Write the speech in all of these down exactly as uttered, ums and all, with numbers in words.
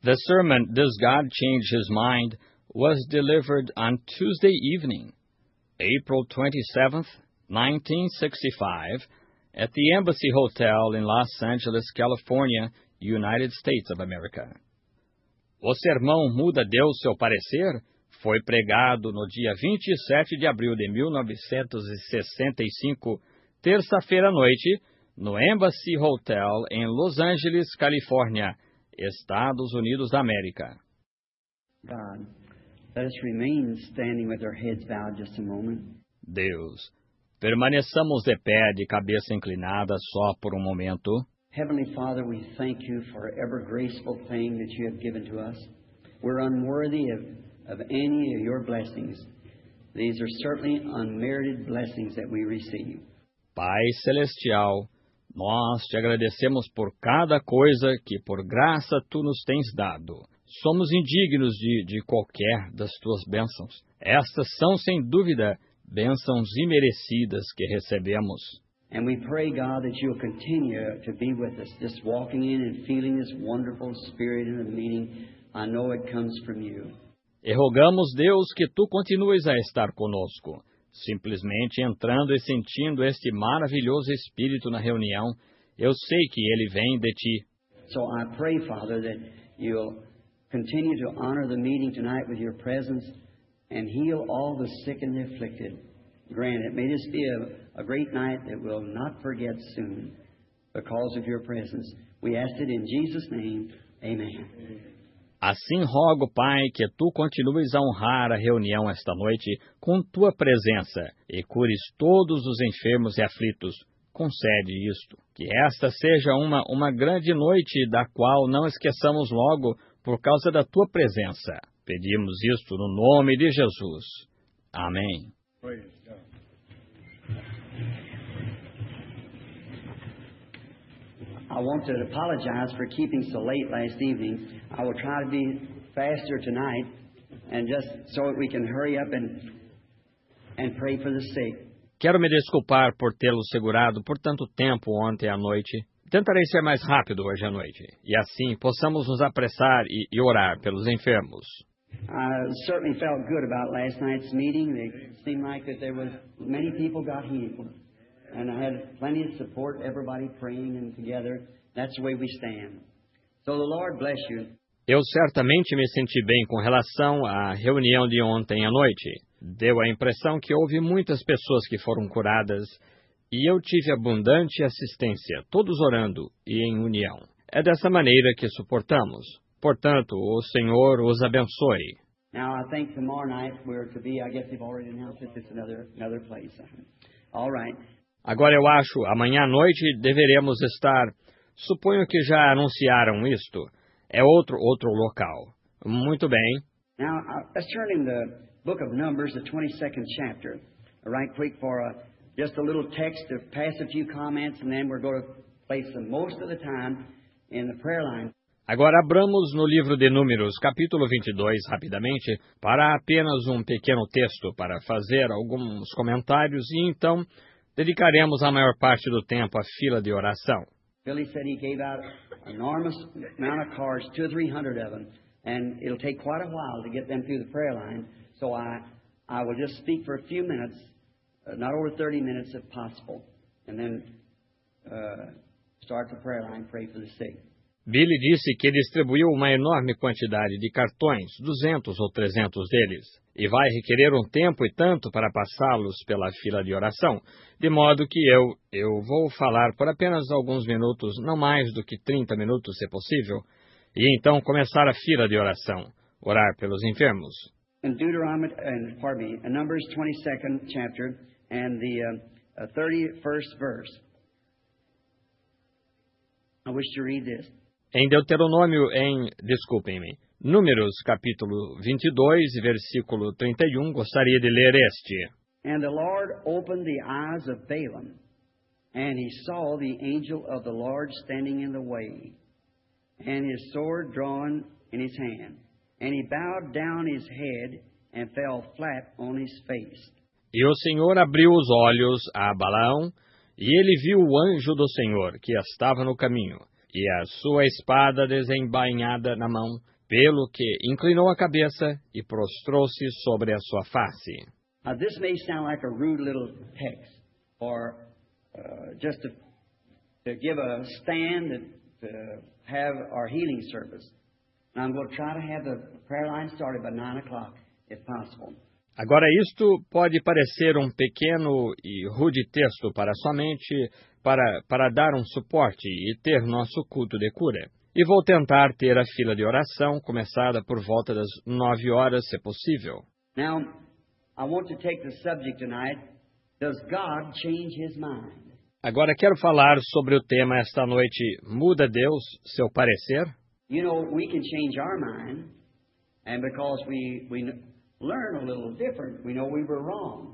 The sermon, Does God Change His Mind?, was delivered on Tuesday evening, April twenty-seventh, nineteen sixty-five, at the Embassy Hotel in Los Angeles, California, United States of America. O sermão Muda Deus Seu Parecer foi pregado no dia vinte e sete de abril de mil novecentos e sessenta e cinco, terça-feira à noite, no Embassy Hotel em Los Angeles, Califórnia, Estados Unidos da América. God, let us remain standing with our heads bowed just a moment. Deus, permaneçamos de pé, de cabeça inclinada, só por um momento. Heavenly Father, we thank you for every graceful thing that you have given to us. We're unworthy of, of any of your blessings. These are certainly unmerited blessings that we receive. Pai Celestial, nós te agradecemos por cada coisa que por graça tu nos tens dado. Somos indignos de, de qualquer das tuas bênçãos. Estas são, sem dúvida, bênçãos imerecidas que recebemos. And we pray, God, that you'll continue to be with us, just walking in and feeling this wonderful spirit in the meeting. I know it comes from you. E rogamos, Deus, que tu continues a estar conosco, simplesmente entrando e sentindo este maravilhoso espírito na reunião. Eu sei que ele vem de ti. So I pray, Father, that you'll continue to honor the meeting tonight with your presence and heal all the sick and the afflicted. Grant it. May this be a, a great night that we'll not forget soon because of your presence. We ask it in Jesus' name. Amen. Assim rogo, Pai, que tu continues a honrar a reunião esta noite com tua presença e cures todos os enfermos e aflitos. Concede isto, que esta seja uma, uma grande noite da qual não esqueçamos logo por causa da tua presença. Pedimos isto no nome de Jesus. Amém. I want to apologize for keeping so late last evening. I will try to be faster tonight, and just so that we can hurry up and and pray for the sick. Quero me desculpar por tê-lo segurado por tanto tempo ontem à noite. Tentarei ser mais rápido hoje à noite, e assim possamos nos apressar e, e orar pelos enfermos. I certainly felt good about last night's meeting. It seemed like that there was many people got healed. And I had plenty of support, everybody praying and together. That's the way we stand. So the Lord bless you. Eu certamente me senti bem com relação à reunião de ontem à noite. Deu a impressão que houve muitas pessoas que foram curadas e eu tive abundante assistência, todos orando e em união. É dessa maneira que suportamos. Portanto, o Senhor os abençoe. Now I think tomorrow night we're to be, I guess they've already announced it, it's another, another place. All right. Agora eu acho, amanhã à noite deveremos estar, suponho que já anunciaram isto, é outro, outro local. Muito bem. Now, uh, let's turn in the book of Numbers, the twenty-second chapter, right quick for a, just a little text to pass a few comments, and then we're going to place the most of the time in the prayer line. Agora abramos no livro de Números, capítulo vinte e dois, rapidamente, para apenas um pequeno texto para fazer alguns comentários e então dedicaremos a maior parte do tempo à fila de oração. Billy said he gave out an enormous amount of cards, two or three hundred of them, and it'll take quite a while to get them through the prayer line. So I, I will just speak for a few minutes, uh, not over thirty minutes if possible, and then uh, start the prayer line, pray for the sick. Billy disse que distribuiu uma enorme quantidade de cartões, duzentos ou trezentos deles, e vai requerer um tempo e tanto para passá-los pela fila de oração, de modo que eu, eu vou falar por apenas alguns minutos, não mais do que trinta minutos, se possível, e então começar a fila de oração, orar pelos enfermos. In Deuteronomy, uh, pardon me, in Numbers twenty-second chapter and the uh, uh, thirty-first verse, I wish to read this. Em Deuteronômio, em, desculpem-me, Números, capítulo vinte e dois, versículo trinta e um, gostaria de ler este. And the Lord opened the eyes of Balaam, and he saw the angel of the Lord standing in the way, and his sword drawn in his hand. And he bowed down his head and fell flat on his face. E o Senhor abriu os olhos a Balaão, e ele viu o anjo do Senhor, que estava no caminho, e a sua espada desembainhada na mão, pelo que inclinou a cabeça e prostrou-se sobre a sua face. Now, this may sound like a rude little text, or uh, just to, to give a stand and to have our healing service. And I'm going to try to have the prayer line started by nine o'clock, if possible. Agora, isto pode parecer um pequeno e rude texto para somente para, para dar um suporte e ter nosso culto de cura. E vou tentar ter a fila de oração começada por volta das nove horas, se possível. Now, I want to take the subject tonight, does God change His mind? Agora quero falar sobre o tema esta noite, muda Deus seu parecer? You know, we can change our mind, and because we, we learn a little different, we know we were wrong.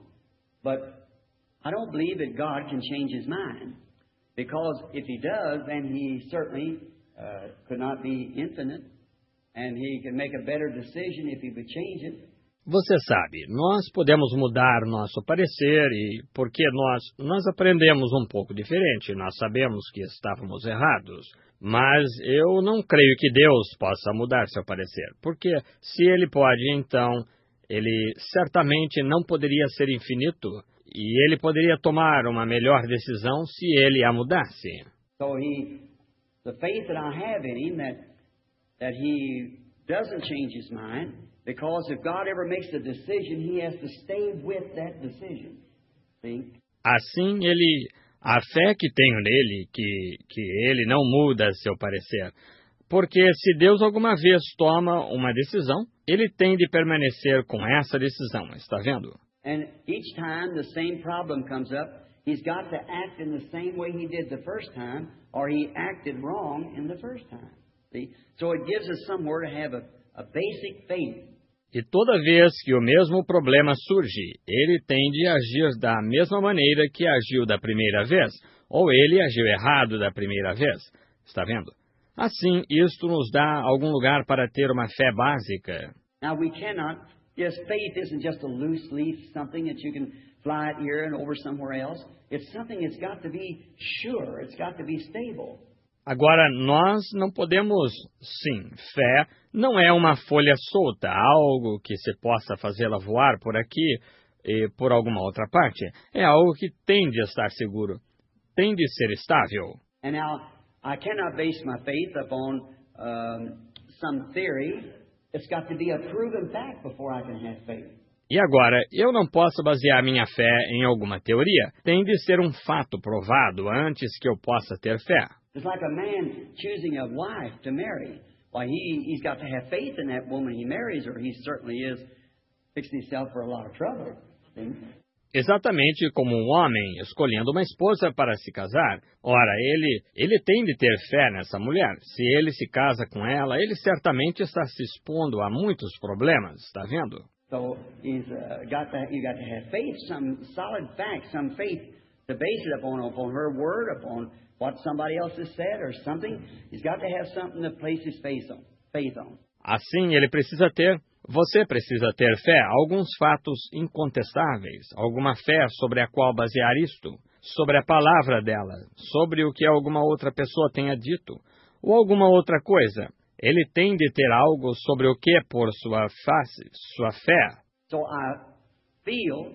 But I don't believe that God can change His mind, because if He does, then He certainly uh, could not be infinite, and He can make a better decision if He would change it. Você sabe, nós podemos mudar nosso parecer e porque nós, nós aprendemos um pouco diferente, nós sabemos que estávamos errados. Mas eu não creio que Deus possa mudar seu parecer, porque se Ele pode, então, Ele certamente não poderia ser infinito e Ele poderia tomar uma melhor decisão se Ele a mudasse. So he, the faith that I have in Him, that, that He doesn't change His mind, because if God ever makes a decision, He has to stay with that decision. See? Assim, ele, a fé que tenho nele, que, que ele não muda seu parecer. Porque se Deus alguma vez toma uma decisão, ele tem de permanecer com essa decisão, está vendo? And each time the same problem comes up, He's got to act in the same way He did the first time, or He acted wrong in the first time. See? So it gives us somewhere to have a, a basic faith. E toda vez que o mesmo problema surge, ele tem de agir da mesma maneira que agiu da primeira vez, ou ele agiu errado da primeira vez. Está vendo? Assim, isto nos dá algum lugar para ter uma fé básica. Now we cannot, yes, faith isn't just a loose leaf, something that you can fly it here and over somewhere else. It's something that's got to be sure, it's got to be stable. Agora, nós não podemos, sim, fé não é uma folha solta, algo que se possa fazê-la voar por aqui e por alguma outra parte. É algo que tem de estar seguro, tem de ser estável. And now, I cannot base my faith upon um, some theory. It's got to be a proven fact before I can have faith. E agora, eu não posso basear minha fé em alguma teoria. Tem de ser um fato provado antes que eu possa ter fé. It's like a man choosing a wife to marry. Why, he, he's got to have faith in that woman he marries, or he certainly is fixing himself for a lot of trouble. See? Exatamente como um homem escolhendo uma esposa para se casar. Ora, ele, ele tem de ter fé nessa mulher. Se ele se casa com ela, ele certamente está se expondo a muitos problemas, está vendo? So he's uh, got to, you got to have faith, some solid facts, some faith to base it upon, upon her word, upon what somebody else has said or something. He's got to have something to place his faith on. Faith on. Assim, ele precisa ter, você precisa ter fé, alguns fatos incontestáveis, alguma fé sobre a qual basear isto, sobre a palavra dela, sobre o que alguma outra pessoa tenha dito, ou alguma outra coisa. Ele tem de ter algo sobre o que por sua face, sua fé. So I feel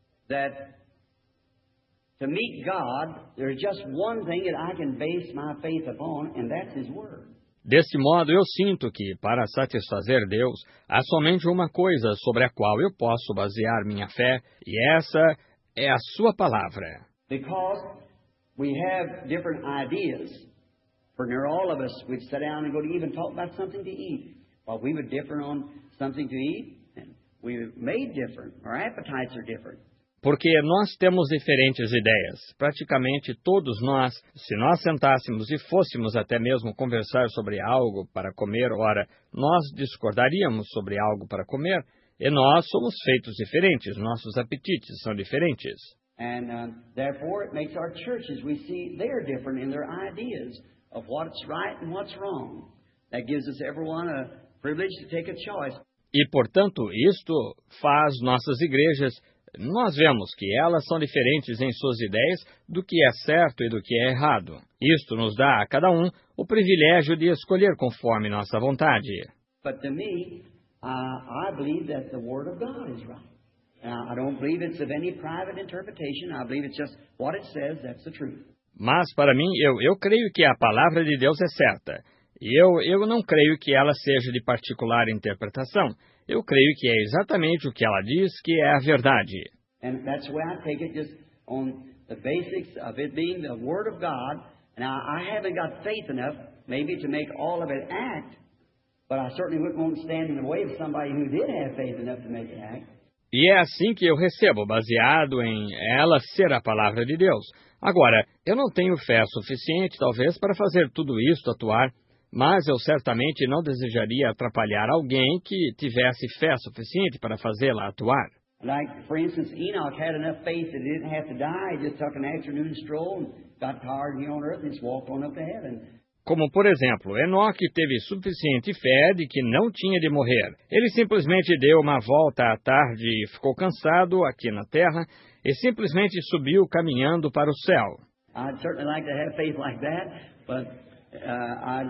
that to meet God, there's just one thing that I can base my faith upon, and that's His Word. Deste modo, eu sinto que, para satisfazer Deus, há somente uma coisa sobre a qual eu posso basear minha fé, e essa é a sua palavra. Because we have different ideas. For near all of us, we'd sit down and go to even talk about something to eat. Well, we would differ on something to eat, and we made different. Our appetites are different. Porque nós temos diferentes ideias. Praticamente todos nós, se nós sentássemos e fôssemos até mesmo conversar sobre algo para comer, ora, nós discordaríamos sobre algo para comer, e nós somos feitos diferentes, nossos apetites são diferentes. And uh, therefore it makes our churches, we see they're different in their ideas of what's right and what's wrong. That gives us everyone a privilege to take a choice. E, portanto, isto faz nossas igrejas. Nós vemos que elas são diferentes em suas ideias do que é certo e do que é errado. Isto nos dá a cada um o privilégio de escolher conforme nossa vontade. But to me, uh, I believe that the Word of God is right. Now, I don't believe it's of any private interpretation. I believe it's just what it says, that's the truth. Mas, para mim, eu, eu creio que a palavra de Deus é certa. E eu, eu não creio que ela seja de particular interpretação. Eu creio que é exatamente o que ela diz que é a verdade. And that's the way I take it, just on the basics of it being the Word of God. Now, I haven't got faith enough, maybe, to make all of it act, but I certainly wouldn't want to stand in the way of somebody who did have faith enough to make it act. E é assim que eu recebo, baseado em ela ser a palavra de Deus. Agora, eu não tenho fé suficiente, talvez, para fazer tudo isso atuar, mas eu certamente não desejaria atrapalhar alguém que tivesse fé suficiente para fazê-la atuar. Like, for instance, Enoch had enough faith that he didn't have to die. He just took an afternoon stroll and got tired here on earth and just walked on up to heaven. Como, por exemplo, Enoque teve suficiente fé de que não tinha de morrer. Ele simplesmente deu uma volta à tarde e ficou cansado aqui na terra e simplesmente subiu caminhando para o céu. I'd certainly like to have faith like that, but uh, I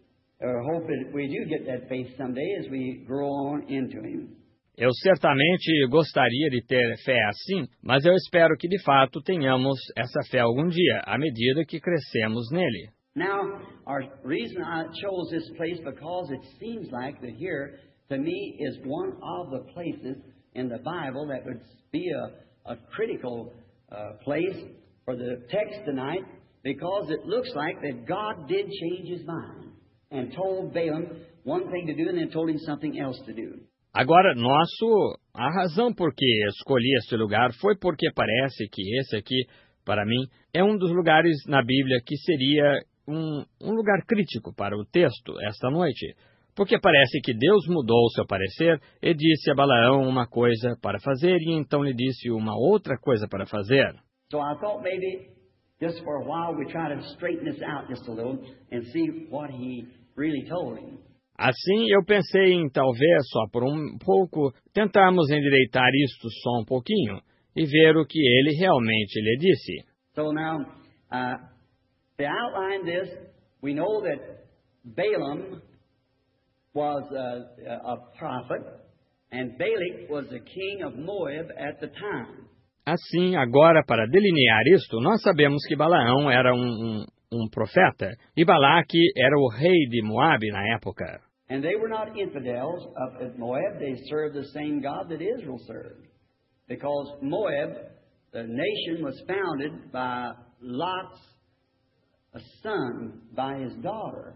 uh, hope that we do get that faith someday as we grow on into Him. Eu certamente gostaria de ter fé assim, mas eu espero que de fato tenhamos essa fé algum dia, à medida que crescemos nele. Now, our reason I chose this place because it seems like that here, to me, is one of the places in the Bible that would be a, a critical uh, place for the text tonight, because it looks like that God did change His mind and told Balaam one thing to do and then told him something else to do. Agora, nosso, a razão por que escolhi este lugar foi porque parece que esse aqui, para mim, é um dos lugares na Bíblia que seria um, um lugar crítico para o texto esta noite. Porque parece que Deus mudou o seu parecer e disse a Balaão uma coisa para fazer e então lhe disse uma outra coisa para fazer. So I thought maybe just for a while we try to straighten this out just a little and see what he really told him. Assim, eu pensei em talvez só por um pouco tentarmos endireitar isto só um pouquinho e ver o que ele realmente lhe disse. So now, uh, to outline this, we know that Balaam was a, a prophet and Balak was the king of Moab at the time. Assim, agora, para delinear isto, nós sabemos que Balaão era um, um, um profeta e Balaque era o rei de Moabe na época. And they were not infidels up at Moab. They served the same God that Israel served. Because Moab, the nation, was founded by Lot's a son, by his daughter.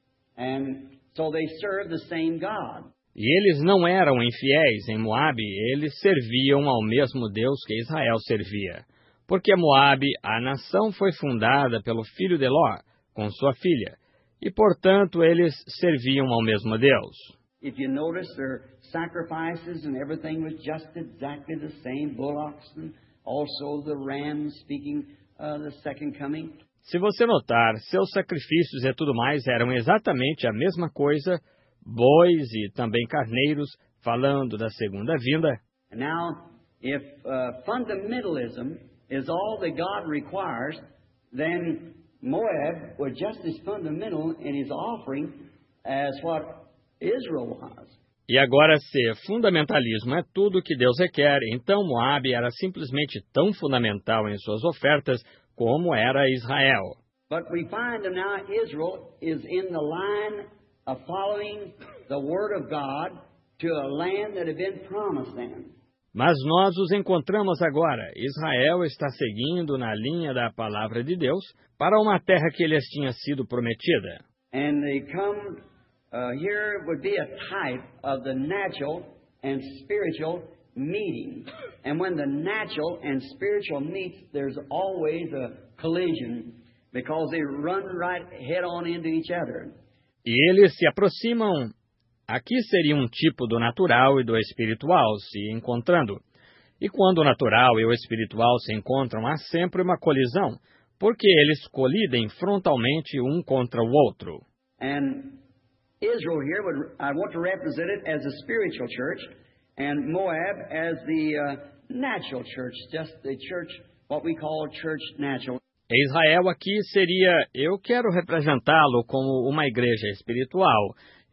And so they served the same God. E eles não eram infiéis em Moabe, eles serviam ao mesmo Deus que Israel servia. Porque Moabe, a nação, foi fundada pelo filho de Ló, com sua filha. E, portanto, eles serviam ao mesmo Deus. If you notice, their sacrifices and everything was just exactly the same. Bullocks and also the rams, speaking uh, the second coming. Se você notar, seus sacrifícios e tudo mais eram exatamente a mesma coisa, bois e também carneiros, falando da segunda vinda. And now, if uh, fundamentalism is all that God requires, then Moab was just as fundamental in his offering as what Israel was. E agora, se fundamentalismo é tudo o que Deus requer, então Moabe era simplesmente tão fundamental em suas ofertas como era Israel. But we find that now Israel is in the line of following the Word of God to a land that had been promised them. Mas nós os encontramos agora. Israel está seguindo na linha da palavra de Deus para uma terra que lhes tinha sido prometida. And they come, uh, here would be a type of the natural and spiritual meeting. And when the natural and spiritual meets, there's always a collision because they run right head on into each other. E eles se aproximam. Aqui seria um tipo do natural e do espiritual se encontrando. E quando o natural e o espiritual se encontram, há sempre uma colisão, porque eles colidem frontalmente um contra o outro. And Israel here, would, I want to represent it as a spiritual church, and Moab as the uh, natural church, just the church, what we call church natural. Israel aqui seria, eu quero representá-lo como uma igreja espiritual,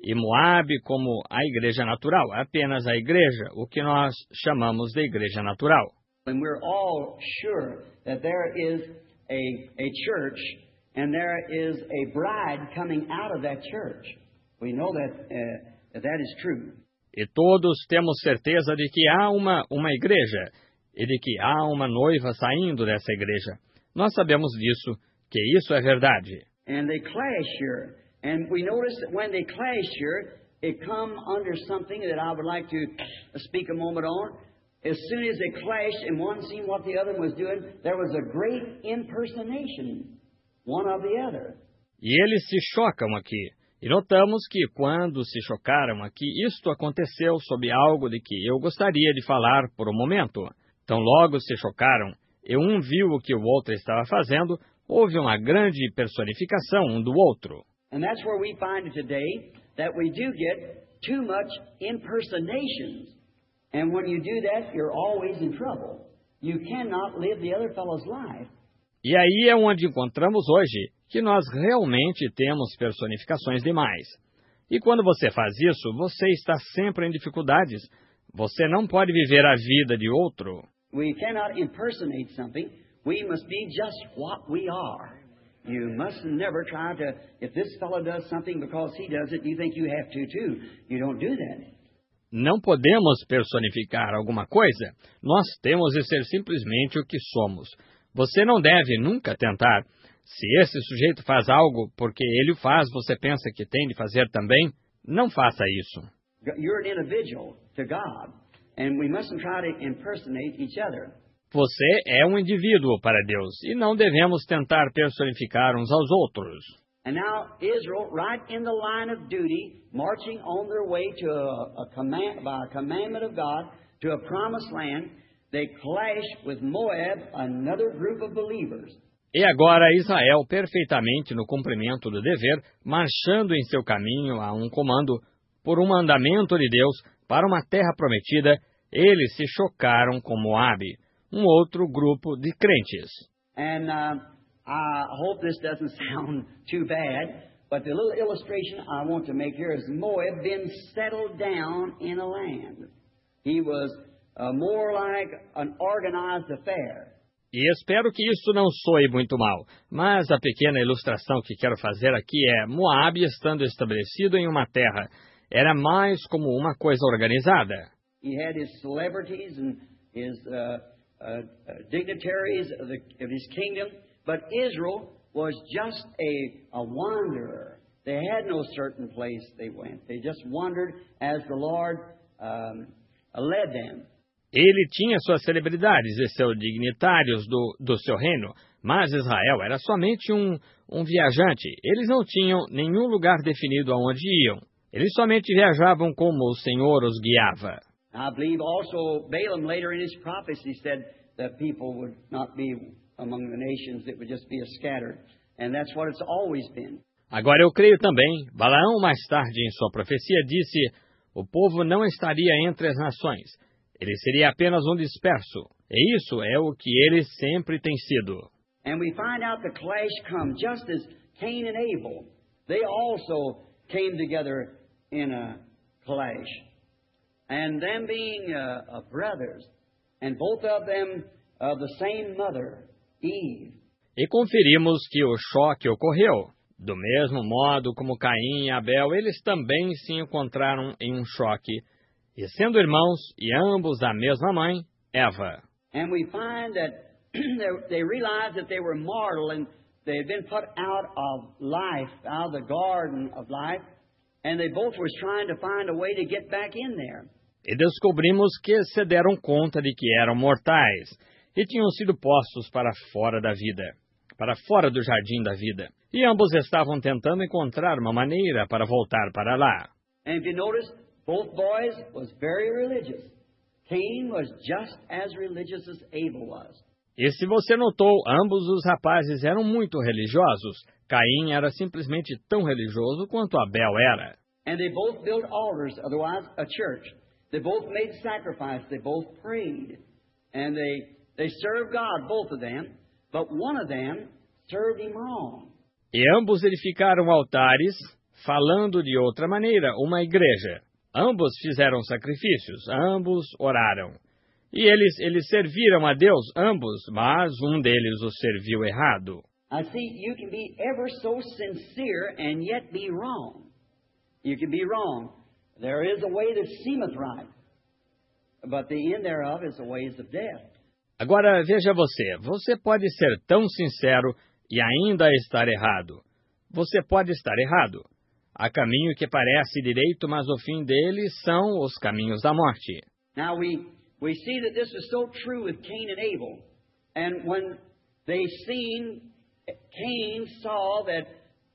e Moabe como a igreja natural, apenas a igreja, o que nós chamamos de igreja natural. And we're all sure that there is a, a church and there is a bride coming out of that church. We know that uh, that, that is true. E todos temos certeza de que há uma, uma igreja e de que há uma noiva saindo dessa igreja. Nós sabemos disso, que isso é verdade. And they clash here. And we notice that when they clash here, it come under something that I would like to speak a moment on. As soon as they clashed and one seen what the other was doing, there was a great impersonation, one of the other. E eles se chocam aqui. E notamos que, quando se chocaram aqui, isto aconteceu sob algo de que eu gostaria de falar por um momento. Então, logo se chocaram, e um viu o que o outro estava fazendo, houve uma grande personificação um do outro. And that's where we find it today, that we do get too much impersonations. And when you do that, you're always in trouble. You cannot live the other fellow's life. E aí é onde encontramos hoje que nós realmente temos personificações demais. E quando você faz isso, você está sempre em dificuldades. Você não pode viver a vida de outro. We cannot impersonate something. We must be just what we are. You must never try to, if this fellow does something because he does it, you think you have to too. You don't do that. Não podemos personificar alguma coisa. Nós temos de ser simplesmente o que somos. Você não deve nunca tentar. Se esse sujeito faz algo porque ele o faz, você pensa que tem de fazer também? Não faça isso. You're an individual to God, and we mustn't try to impersonate each other. Você é um indivíduo para Deus, e não devemos tentar personificar uns aos outros. And now Israel, right in the line of duty, marching on their way to a, a command, by a commandment of God, to a promised land, they clash with Moab, another group of believers. E agora Israel, perfeitamente no cumprimento do dever, marchando em seu caminho a um comando, por um mandamento de Deus, para uma terra prometida, eles se chocaram com Moabe, um outro grupo de crentes. And uh, I hope this doesn't sound too bad, but the little illustration I want to make here is Moab been settled down in a land. He was uh, more like an organized affair. E espero que isso não soe muito mal, mas a pequena ilustração que quero fazer aqui é Moabe estando estabelecido em uma terra. Era mais como uma coisa organizada. He had his celebrities and his uh, uh, dignitaries of, the, of his kingdom, but Israel was just a, a wanderer. They had no certain place they went. They just wandered as the Lord um, led them. Ele tinha suas celebridades e seus dignitários do, do seu reino, mas Israel era somente um, um viajante. Eles não tinham nenhum lugar definido aonde iam. Eles somente viajavam como o Senhor os guiava. I believe also Balaam later in his prophecy said that people would not be among the nations, it would just be a scattered. And that's what it's always been. Agora eu creio também, Balaão mais tarde em sua profecia disse, o povo não estaria entre as nações. Ele seria apenas um disperso. E isso é o que ele sempre tem sido. And we find out the clash come just as Cain and Abel. They also came together in a clash. And them being uh, uh, brothers, and both of them of the same mother, Eve. E conferimos que o choque ocorreu. Do mesmo modo como Caim e Abel, eles também se encontraram em um choque. E sendo irmãos, e ambos da mesma mãe, Eva. And we find that they realized that they were mortal and they had been put out of life, out of the garden of life, and they both were trying to find a way to get back in there. E descobrimos que se deram conta de que eram mortais e tinham sido postos para fora da vida, para fora do jardim da vida. E ambos estavam tentando encontrar uma maneira para voltar para lá. And if you notice, both boys was very religious. Cain was just as religious as Abel was. E se você notou, ambos os rapazes eram muito religiosos. Caim era simplesmente tão religioso quanto Abel era. And they both built altars, otherwise a church. They both made sacrifice. They both prayed. And they, they served God, both of them. But one of them served him wrong. E ambos edificaram altares, Falando de outra maneira, uma igreja. Ambos fizeram sacrifícios, ambos oraram. E eles, eles serviram a Deus, ambos, mas um deles o serviu errado. I see you can be ever so sincere and yet be wrong. You can be wrong. There is a way that seemeth right, but the end thereof is the ways of death. Agora, veja você, você pode ser tão sincero e ainda estar errado. Você pode estar errado. Há caminho que parece direito, mas o fim dele são os caminhos da morte. Now we, we see that this was so true with Cain and Abel. And when they seen, Cain saw that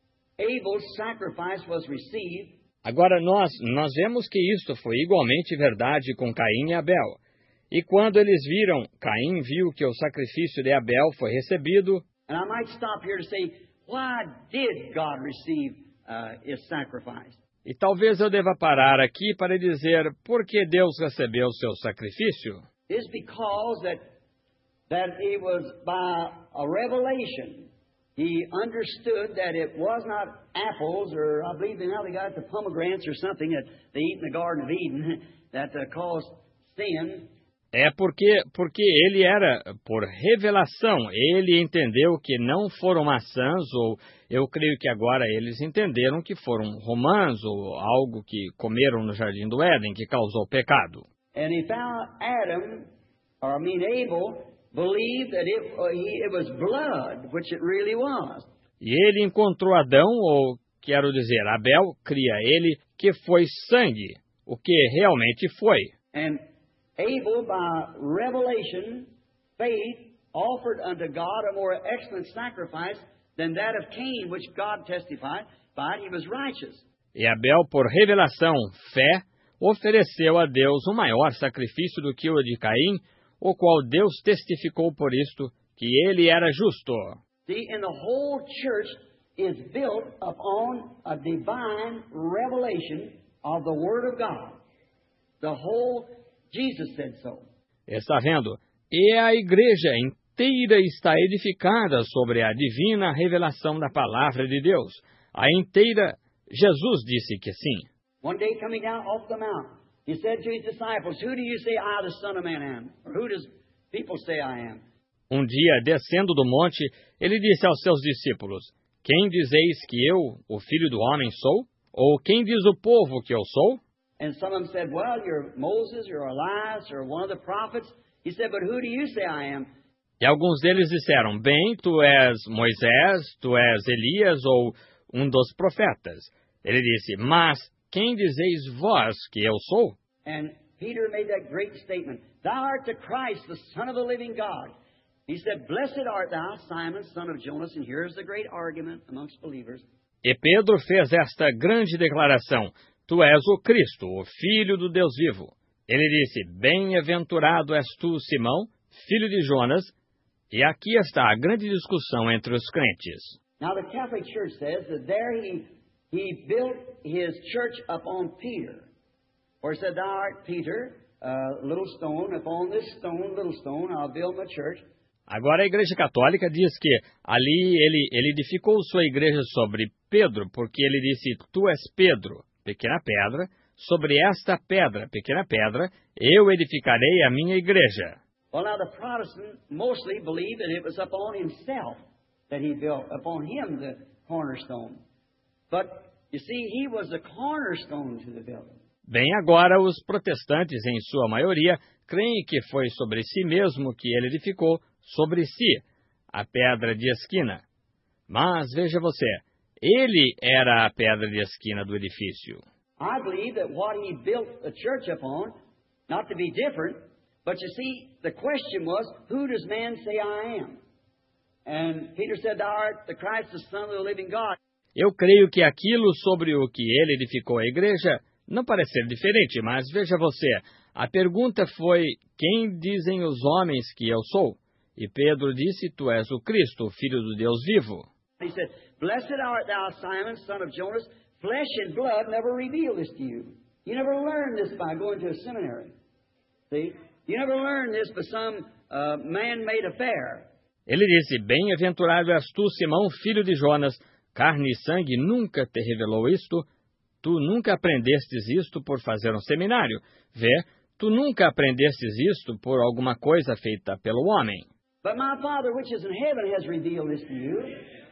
Abel's sacrifice was received. Agora, nós, nós vemos que isto foi igualmente verdade com Caim e Abel. E quando eles viram, Caim viu que o sacrifício de Abel foi recebido. And I might stop here to say, why did God receive uh, his sacrifice? E talvez eu deva parar aqui para dizer por que Deus recebeu o seu sacrifício. It's because that, that it was by a revelation. He understood that it was not apples, or I believe now they got the pomegranates or something that they eat in the Garden of Eden that uh, caused sin. É porque, porque ele era, por revelação, ele entendeu que não foram maçãs, ou eu creio que agora eles entenderam que foram romãs, ou algo que comeram no Jardim do Éden, que causou pecado. And he found Adam, or I mean Abel, believed that it, uh, he, it was blood, which it really was. E ele encontrou Adão, ou quero dizer, Abel, cria ele, que foi sangue, o que realmente foi. And Abel, by revelation, faith, offered unto God a more excellent sacrifice than that of Cain, which God testified, but he was righteous. E Abel, por revelação, fé, ofereceu a Deus um maior sacrifício do que o de Caim, o qual Deus testificou por isto, que ele era justo. See, and the whole church is built upon a divine revelation of the Word of God. The whole, Jesus said so. Está vendo? E a igreja inteira está edificada sobre a divina revelação da palavra de Deus. A inteira, Jesus disse que sim. One day coming down off the mount, he said to his disciples, who do you say I, the Son of Man, am? Or who does people say I am? Um dia, descendo do monte, ele disse aos seus discípulos, quem dizeis que eu, o Filho do Homem, sou? Ou quem diz o povo que eu sou? And some of them said, well, you're Moses, you're Elias, or one of the prophets. He said, but who do you say I am? E alguns deles disseram, bem, tu és Moisés, tu és Elias ou um dos profetas. Ele disse, mas quem dizeis vós que eu sou? And Peter made that great statement, thou art the Christ, the Son of the living God. He said, blessed art thou, Simon, son of Jonas, and here's the great argument amongst believers. E Pedro fez esta grande declaração, tu és o Cristo, o Filho do Deus vivo. Ele disse, bem-aventurado és tu, Simão, filho de Jonas, e aqui está a grande discussão entre os crentes. Now the Catholic Church says that there he, he built his church upon Peter. For he said, thou art Peter, uh, little stone, upon this stone, little stone, I'll build my church. Agora a Igreja Católica diz que ali ele, ele edificou sua igreja sobre Pedro, porque ele disse, tu és Pedro, pequena pedra, sobre esta pedra, pequena pedra, eu edificarei a minha igreja. Well, now the Protestant mostly believe that it was upon himself that he built, upon him the cornerstone. But, you see, he was the cornerstone to the building. Bem, agora os protestantes, em sua maioria, creem que foi sobre si mesmo que ele edificou, sobre si, a pedra de esquina. Mas, veja você, ele era a pedra de esquina do edifício. I believe that what he built the church upon, not to be different, but you see, the question was, who does man say I am? And Peter said, thou art the Christ, the Son of the living God. Eu creio que aquilo sobre o que ele edificou a igreja não parece ser diferente, mas veja você, a pergunta foi, quem dizem os homens que eu sou? E Pedro disse, tu és o Cristo, o Filho do Deus vivo. He said, blessed art thou, Simon, son of Jonas, flesh and blood never revealed this to you. You never learned this by going to a seminary. See? You never learned this by some uh, man-made affair. Ele disse, bem-aventurado és tu, Simão, filho de Jonas, carne e sangue nunca te revelou isto, tu nunca aprendestes isto por fazer um seminário. Vê, tu nunca aprendestes isto por alguma coisa feita pelo homem. But my Father which is in heaven has revealed this to you.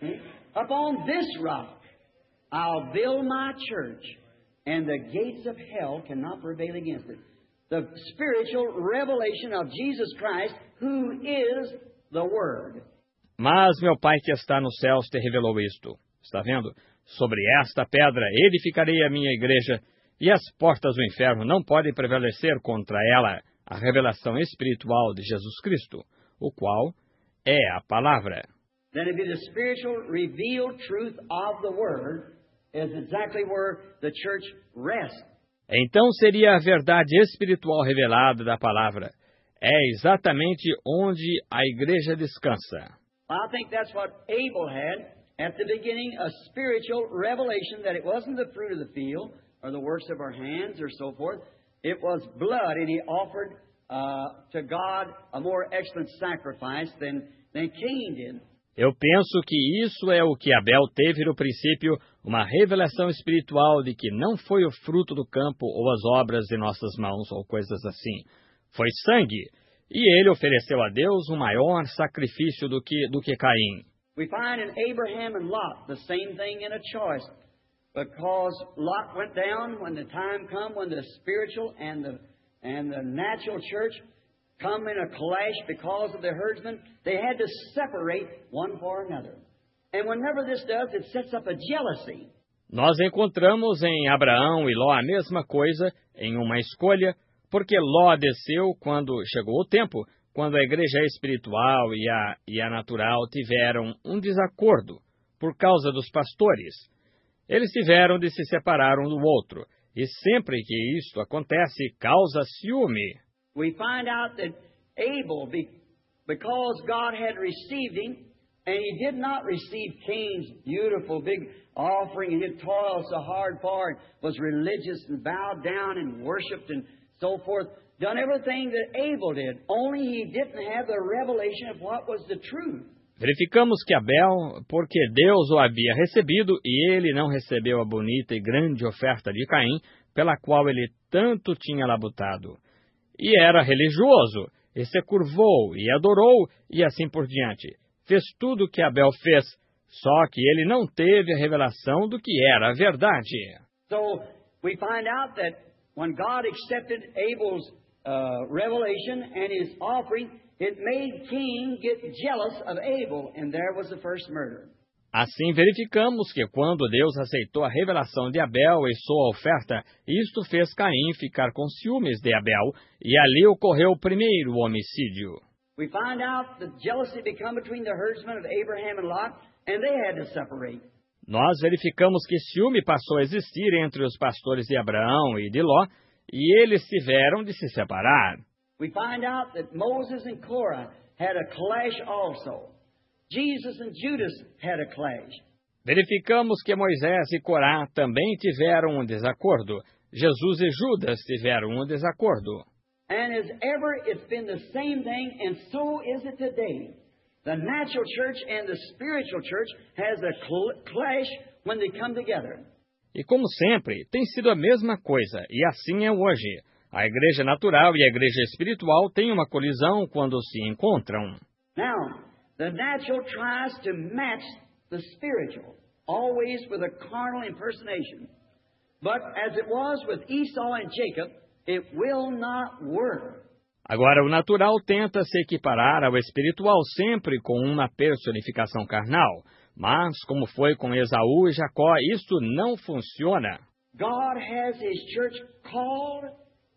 Upon this rock I'll build my church, and the gates of hell cannot prevail against it. The spiritual revelation of Jesus Christ, who is the Word. Mas meu Pai que está nos céus te revelou isto. Está vendo? Sobre esta pedra edificarei a minha igreja, e as portas do inferno não podem prevalecer contra ela, a revelação espiritual de Jesus Cristo, o qual é a palavra. Then it'd be the spiritual revealed truth of the Word is exactly where the church rests. Então seria a verdade espiritual revelada da palavra. É exatamente onde a igreja descansa. I think that's what Abel had at the beginning, a spiritual revelation that it wasn't the fruit of the field or the works of our hands or so forth. It was blood, and he offered uh, to God a more excellent sacrifice than, than Cain did. Eu penso que isso é o que Abel teve no princípio, uma revelação espiritual de que não foi o fruto do campo ou as obras de nossas mãos ou coisas assim. Foi sangue, e ele ofereceu a Deus um maior sacrifício do que, do que Caim. We find in Abraham and Lot the same thing in a choice, because Lot went down when the time come when the spiritual and the and the natural church come in a clash because of the herdsmen. They had to separate one for another. And whenever this does, it sets up a jealousy. Nós encontramos em Abraão e Ló a mesma coisa em uma escolha, porque Ló desceu quando chegou o tempo, quando a igreja espiritual e a, e a natural tiveram um desacordo por causa dos pastores. Eles tiveram de se separar um do outro, e sempre que isto acontece, causa ciúme. We find out that Abel, because God had received him, and he did not receive Cain's beautiful big offering, and he toiled so hard for it, was religious and bowed down and worshipped and so forth, done everything that Abel did, only he didn't have the revelation of what was the truth. Verificamos que Abel, porque Deus o havia recebido, e ele não recebeu a bonita e grande oferta de Caim, pela qual ele tanto tinha labutado. E era religioso, e se curvou, e adorou, e assim por diante. Fez tudo o que Abel fez, só que ele não teve a revelação do que era a verdade. So, we find out that when God accepted Abel's uh, revelation and his offering, it made Cain get jealous of Abel, and there was the first murder. Assim verificamos que quando Deus aceitou a revelação de Abel e sua oferta, isto fez Caim ficar com ciúmes de Abel, e ali ocorreu o primeiro homicídio. We find out the jealousy become between the herdsmen of Abraham and Lot, and they had to separate. Nós verificamos que ciúme passou a existir entre os pastores de Abraão e de Ló, e eles tiveram de se separar. We find out that Moses and Korah had a clash also. Jesus and Judas had a clash. Verificamos que Moisés e Corá também tiveram um desacordo. Jesus e Judas tiveram um desacordo. And as ever, it's been the same thing, and so is it today. The natural church and the spiritual church has a cl- clash when they come together. E como sempre, tem sido a mesma coisa, e assim é hoje. A igreja natural e a igreja espiritual têm uma colisão quando se encontram. Now, the natural tries to match the spiritual, always with a carnal impersonation. But as it was with Esau and Jacob, it will not work. Agora, o natural tenta se equiparar ao espiritual sempre com uma personificação carnal. Mas, como foi com Esaú e Jacó, isto não funciona. God has His church called,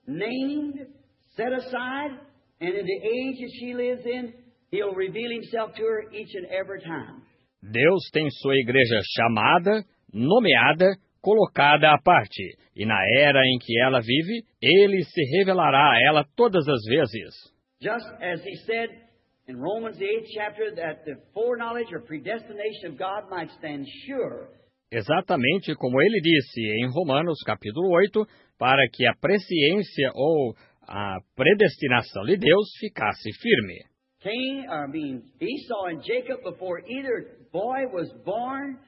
named, set aside, and in the age that she lives in, He'll reveal Himself to her each and every time. Deus tem sua igreja chamada, nomeada, colocada à parte, e na era em que ela vive, Ele se revelará a ela todas as vezes. Just as He said in Romans the eighth chapter that the foreknowledge or predestination of God might stand sure. Exatamente como ele disse em Romanos capítulo oito, para que a presciência ou a predestinação de Deus ficasse firme. Cain, I mean Esau and Jacob, before either boy was born,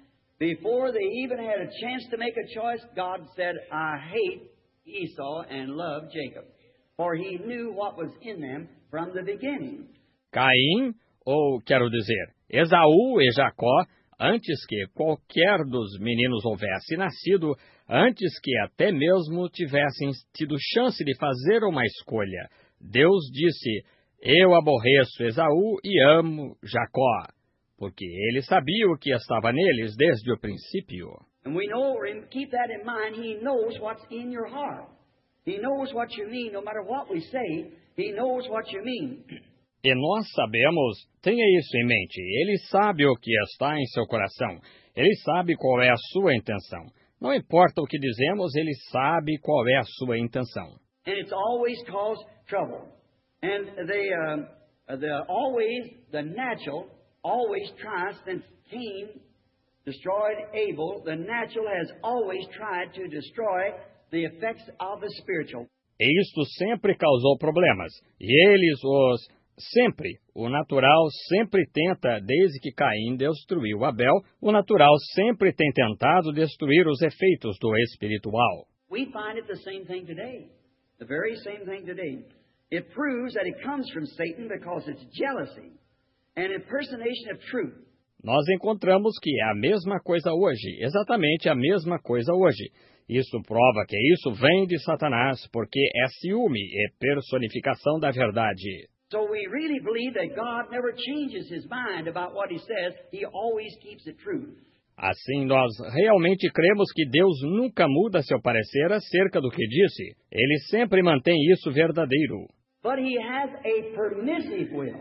Before they even had a chance to make a choice, God said, I hate Esau and love Jacob. For he knew what was in them from the beginning. Caim, ou quero dizer, Esaú e Jacó, antes que qualquer dos meninos houvesse nascido, antes que até mesmo tivessem tido chance de fazer uma escolha, Deus disse, eu aborreço Esaú e amo Jacó, porque ele sabia o que estava neles desde o princípio. And we know, keep that in mind, he knows what's in your heart. He knows what you mean, no matter what we say, he knows what you mean. E nós sabemos, tenha isso em mente, ele sabe o que está em seu coração, ele sabe qual é a sua intenção. Não importa o que dizemos, ele sabe qual é a sua intenção. And it's always caused trouble. And they, um, the, always, the natural, always tries, since Cain destroyed Abel, the natural has always tried to destroy the effects of the spiritual. E isto sempre causou problemas, e eles os... Sempre, o natural sempre tenta, desde que Caim destruiu Abel, o natural sempre tem tentado destruir os efeitos do espiritual. We find it the same thing today. The very same thing today. It proves that it comes from Satan because it's jealousy and impersonation of truth. Nós encontramos que é a mesma coisa hoje, exatamente a mesma coisa hoje. Isso prova que isso vem de Satanás, porque é ciúme e personificação da verdade. So we really believe that God never changes his mind about what he says. He always keeps it true. Assim, nós realmente cremos que Deus nunca muda seu parecer acerca do que disse. Ele sempre mantém isso verdadeiro. But he has a permissive will.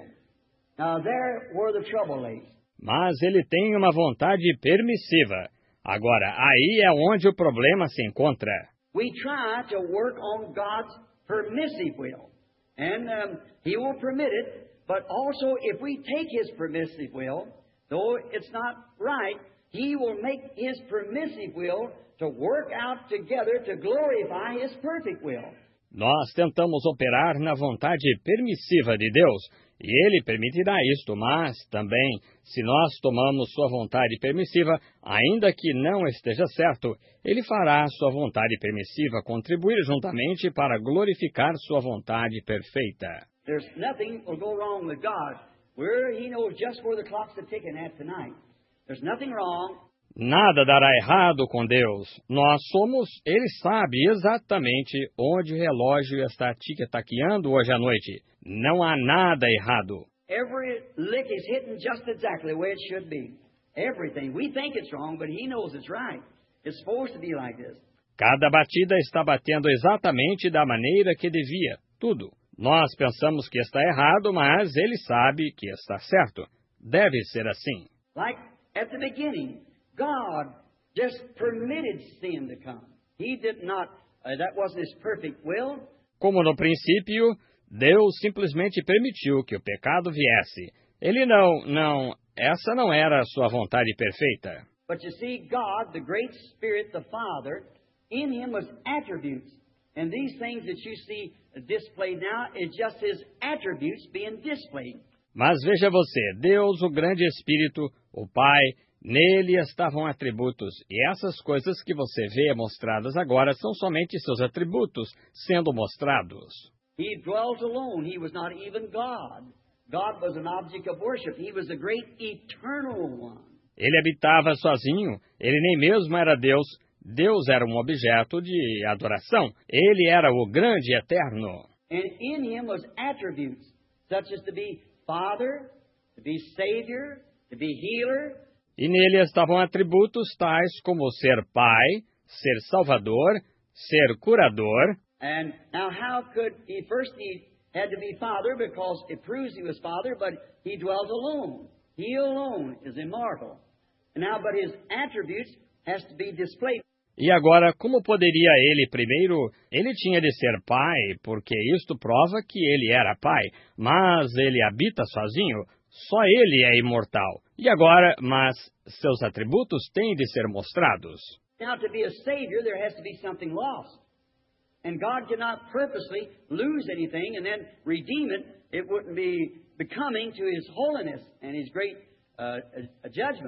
Now there where the trouble lays. Mas ele tem uma vontade permissiva. Agora, aí é onde o problema se encontra. We try to work on God's permissive will. And um, he will permit it, but also if we take his permissive will, though it's not right, he will make his permissive will to work out together to glorify his perfect will. Nós tentamos operar na vontade permissiva de Deus, e ele permitirá isto, mas também, se nós tomamos sua vontade permissiva, ainda que não esteja certo, ele fará sua vontade permissiva contribuir juntamente para glorificar sua vontade perfeita. There's nothing will go wrong with God. Where he knows just where the clocks are ticking at tonight. There's nothing wrong. Nada dará errado com Deus. Nós somos, ele sabe exatamente onde o relógio está tic-taqueando hoje à noite. Não há nada errado. Every lick is hitting just exactly the way it should be. Everything. We think it's wrong, but he knows it's right. It's supposed to be like this. Cada batida está batendo exatamente da maneira que devia. Tudo. Nós pensamos que está errado, mas ele sabe que está certo. Deve ser assim. Like at the beginning, God just permitted sin to come. He did not, uh, that wasn't his perfect will. Como no princípio, Deus simplesmente permitiu que o pecado viesse. Ele não, não, essa não era a sua vontade perfeita. But you see, God, the great Spirit, the Father, in him was attributes. And these things that you see displayed now is just his attributes being displayed. Mas veja você, Deus, o grande Espírito, o Pai, nele estavam atributos, e essas coisas que você vê mostradas agora são somente seus atributos sendo mostrados. He dwelt alone. He was not even God. God was an object of worship. He was the great eternal one. Ele habitava sozinho, ele nem mesmo era Deus. Deus era um objeto de adoração. Ele era o grande eterno. And in him was attributes, such as to be Father, to be Savior, to be Healer. E nele estavam atributos tais como ser Pai, ser Salvador, ser Curador. And now how could he, first he had to be Father because it proves he was Father, but he dwelt alone. He alone is immortal. And now, but his attributes has to be displayed. E agora, como poderia ele primeiro? Ele tinha de ser Pai, porque isto prova que ele era Pai, mas ele habita sozinho. Só ele é imortal. E agora, mas seus atributos têm de ser mostrados. Now, to be a Savior, there has to be something lost. And God cannot purposely lose anything and then redeem it. It wouldn't be becoming to His holiness and His great uh, judgment.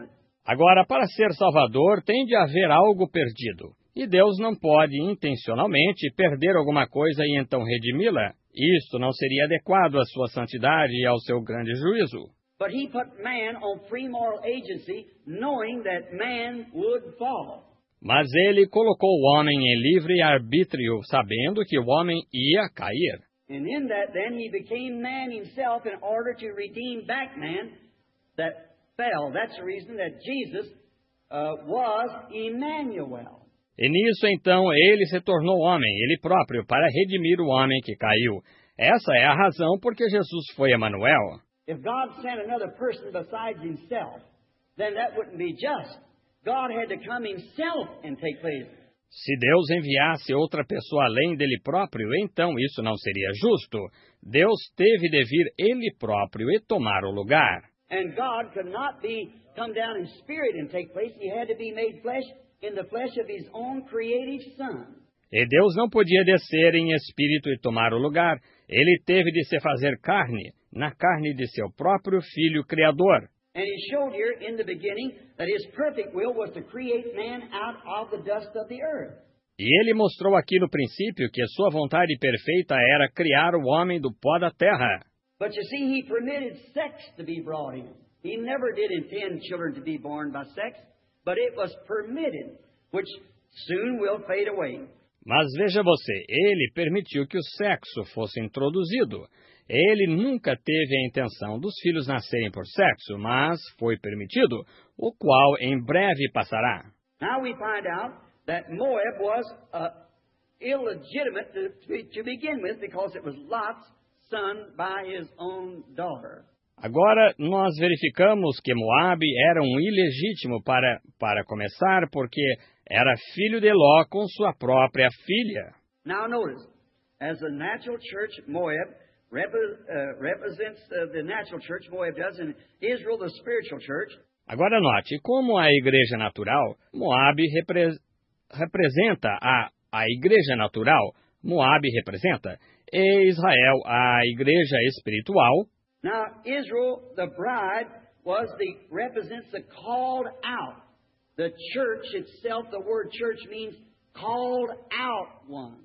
Agora, para ser salvador, tem de haver algo perdido. E Deus não pode intencionalmente perder alguma coisa e então redimi-la. Isto não seria adequado à sua santidade e ao seu grande juízo. But he put man on free moral agency, knowing that man would fall. Mas ele colocou o homem em livre arbítrio, sabendo que o homem ia cair. And in that then he became man himself in order to redeem back man that fell. That's the reason that Jesus uh, was Emmanuel. E nisso, então, ele se tornou homem, ele próprio, para redimir o homem que caiu. Essa é a razão porque Jesus foi Emanuel. If God sent another person besides himself, then that wouldn't be just. God had to come himself and take place. Se Deus enviasse outra pessoa além dele próprio, então isso não seria justo. Deus teve de vir ele próprio e tomar o lugar. And God could not be come down in spirit and take place. He had to be made flesh in the flesh of his own creative Son. E Deus não podia descer em espírito e tomar o lugar. Ele teve de se fazer carne, na carne de seu próprio Filho Criador. And he showed here in the beginning that his perfect will was to create man out of the dust of the earth. E ele mostrou aqui no princípio que sua vontade perfeita era criar o homem do pó da terra. But you see, he permitted sex to be brought in. He never did intend children to be born by sex, but it was permitted, which soon will fade away. Mas veja você, ele permitiu que o sexo fosse introduzido. Ele nunca teve a intenção dos filhos nascerem por sexo, mas foi permitido, o qual em breve passará. Now we find out that Moab was uh, illegitimate to, to, to begin with because it was Lot's son by his own daughter. Agora, nós verificamos que Moabe era um ilegítimo para, para começar, porque era filho de Ló com sua própria filha. Now notice, as a natural church, Moab rep uh, represents uh, the natural church, Moab does, and Israel, the spiritual church. Agora note, como a igreja natural, Moabe repre representa a, a igreja natural, Moabe representa, e Israel, a igreja espiritual. Now, Israel, the bride, was the represents the called out. The church itself, the word church means called out one.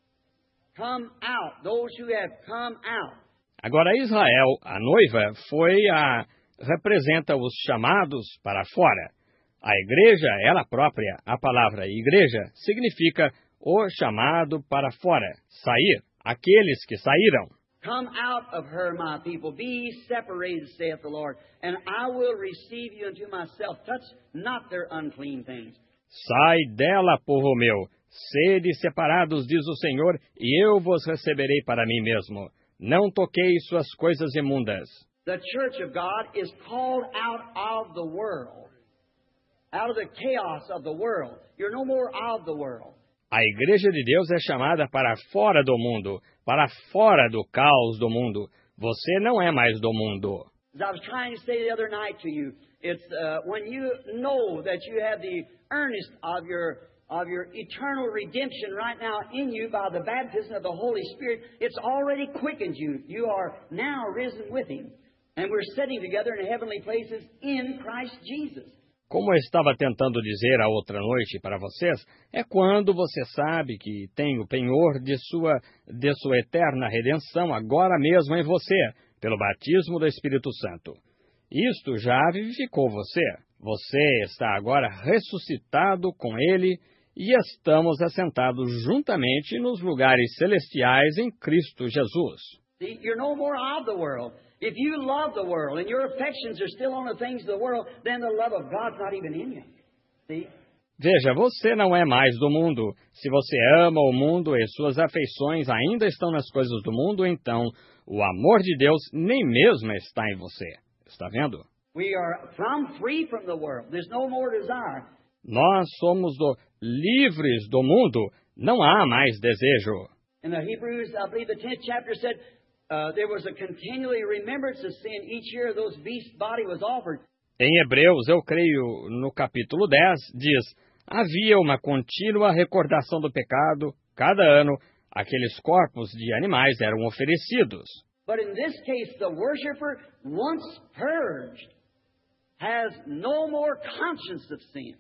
Come out, those who have come out. Agora, Israel, a noiva, foi a representa os chamados para fora. A igreja, ela própria, a palavra igreja, significa o chamado para fora, sair, aqueles que saíram. Come out of her, my people. Be ye separated, saith the Lord, and I will receive you unto myself. Touch not their unclean things. Sai dela, povo meu. Sede separados, diz o Senhor, e eu vos receberei para mim mesmo. Não toqueis suas coisas imundas. The church of God is called out of the world, out of the chaos of the world. You're no more of the world. A igreja de Deus é chamada para fora do mundo, para fora do caos do mundo. Você não é mais do mundo. As I was trying to say the other night to you, it's uh, when you know that you have the earnest of your of your eternal redemption right now in you by the baptism of the Holy Spirit, it's already quickened you. You are now risen with Him. And we're sitting together in heavenly places in Christ Jesus. Como eu estava tentando dizer a outra noite para vocês, é quando você sabe que tem o penhor de sua, de sua eterna redenção agora mesmo em você, pelo batismo do Espírito Santo. Isto já vivificou você. Você está agora ressuscitado com Ele e estamos assentados juntamente nos lugares celestiais em Cristo Jesus. See, you're no more of the world. If you love the world and your affections are still on the things of the world, then the love of God's not even in you. See? Veja, você não é mais do mundo. Se você ama o mundo e suas afeições ainda estão nas coisas do mundo, então o amor de Deus nem mesmo está em você. Está vendo? We are from free from the world. There's no more desire. Nós somos do, livres do mundo. Não há mais desejo. In the Hebrews, I believe the tenth chapter said, Uh, there was a continually remembrance of sin each year those beasts' body was offered. Em Hebreus, eu creio, no capítulo dez, diz, havia uma contínua recordação do pecado, cada ano, aqueles corpos de animais eram oferecidos. But in this case, the worshiper, once purged, has no more conscience of sin,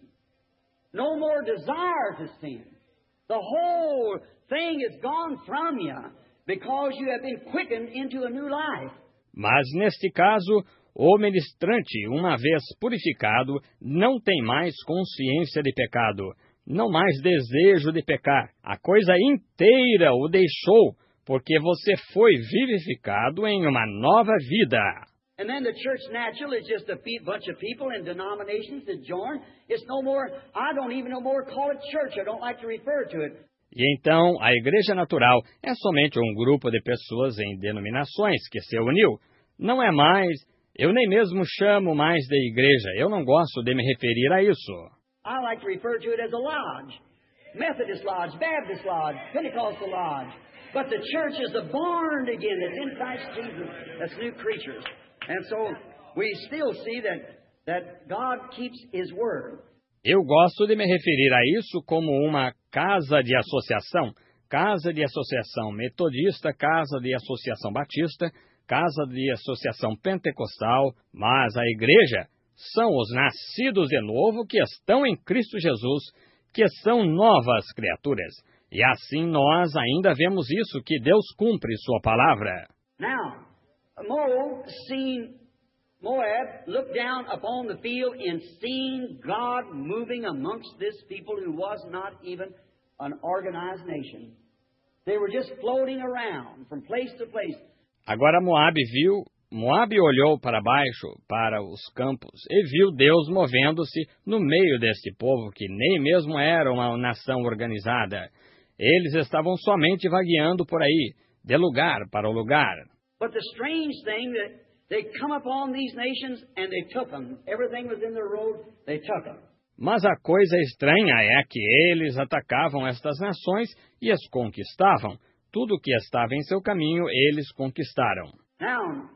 no more desire to sin. The whole thing is gone from you because you have been quickened into a new life. Mas neste caso, o ministrante, uma vez purificado, não tem mais consciência de pecado, não mais desejo de pecar. A coisa inteira o deixou, porque você foi vivificado em uma nova vida. And then the church natural is just a bunch of people in denominations that join. It's no more, I don't even no more call it church. I don't like to refer to it. E então, a igreja natural é somente um grupo de pessoas em denominações que se uniu. Não é mais, eu nem mesmo chamo mais de igreja. Eu não gosto de me referir a isso. I like to refer to it as a lodge. Methodist lodge, Baptist lodge, Pentecostal lodge. But the church is the born again that's in Christ Jesus, that's new creatures. And so we still see that, that God keeps His word. Eu gosto de me referir a isso como uma casa de associação, casa de associação metodista, casa de associação batista, casa de associação pentecostal, mas a igreja são os nascidos de novo que estão em Cristo Jesus, que são novas criaturas. E assim nós ainda vemos isso, que Deus cumpre sua palavra. Now, Moab seen Moab looked down upon the field and seen God moving amongst this people who was not even an organized nation. They were just floating around from place to place. Agora Moabe viu, Moabe olhou para baixo, para os campos, e viu Deus movendo-se no meio deste povo que nem mesmo era uma nação organizada. Eles estavam somente vagueando por aí, de lugar para lugar. But the strange thing that they come upon these nations and they took them. Everything was in their road, they took them. Mas a coisa estranha é que eles atacavam estas nações e as conquistavam. Tudo que estava em seu caminho, eles conquistaram. Now,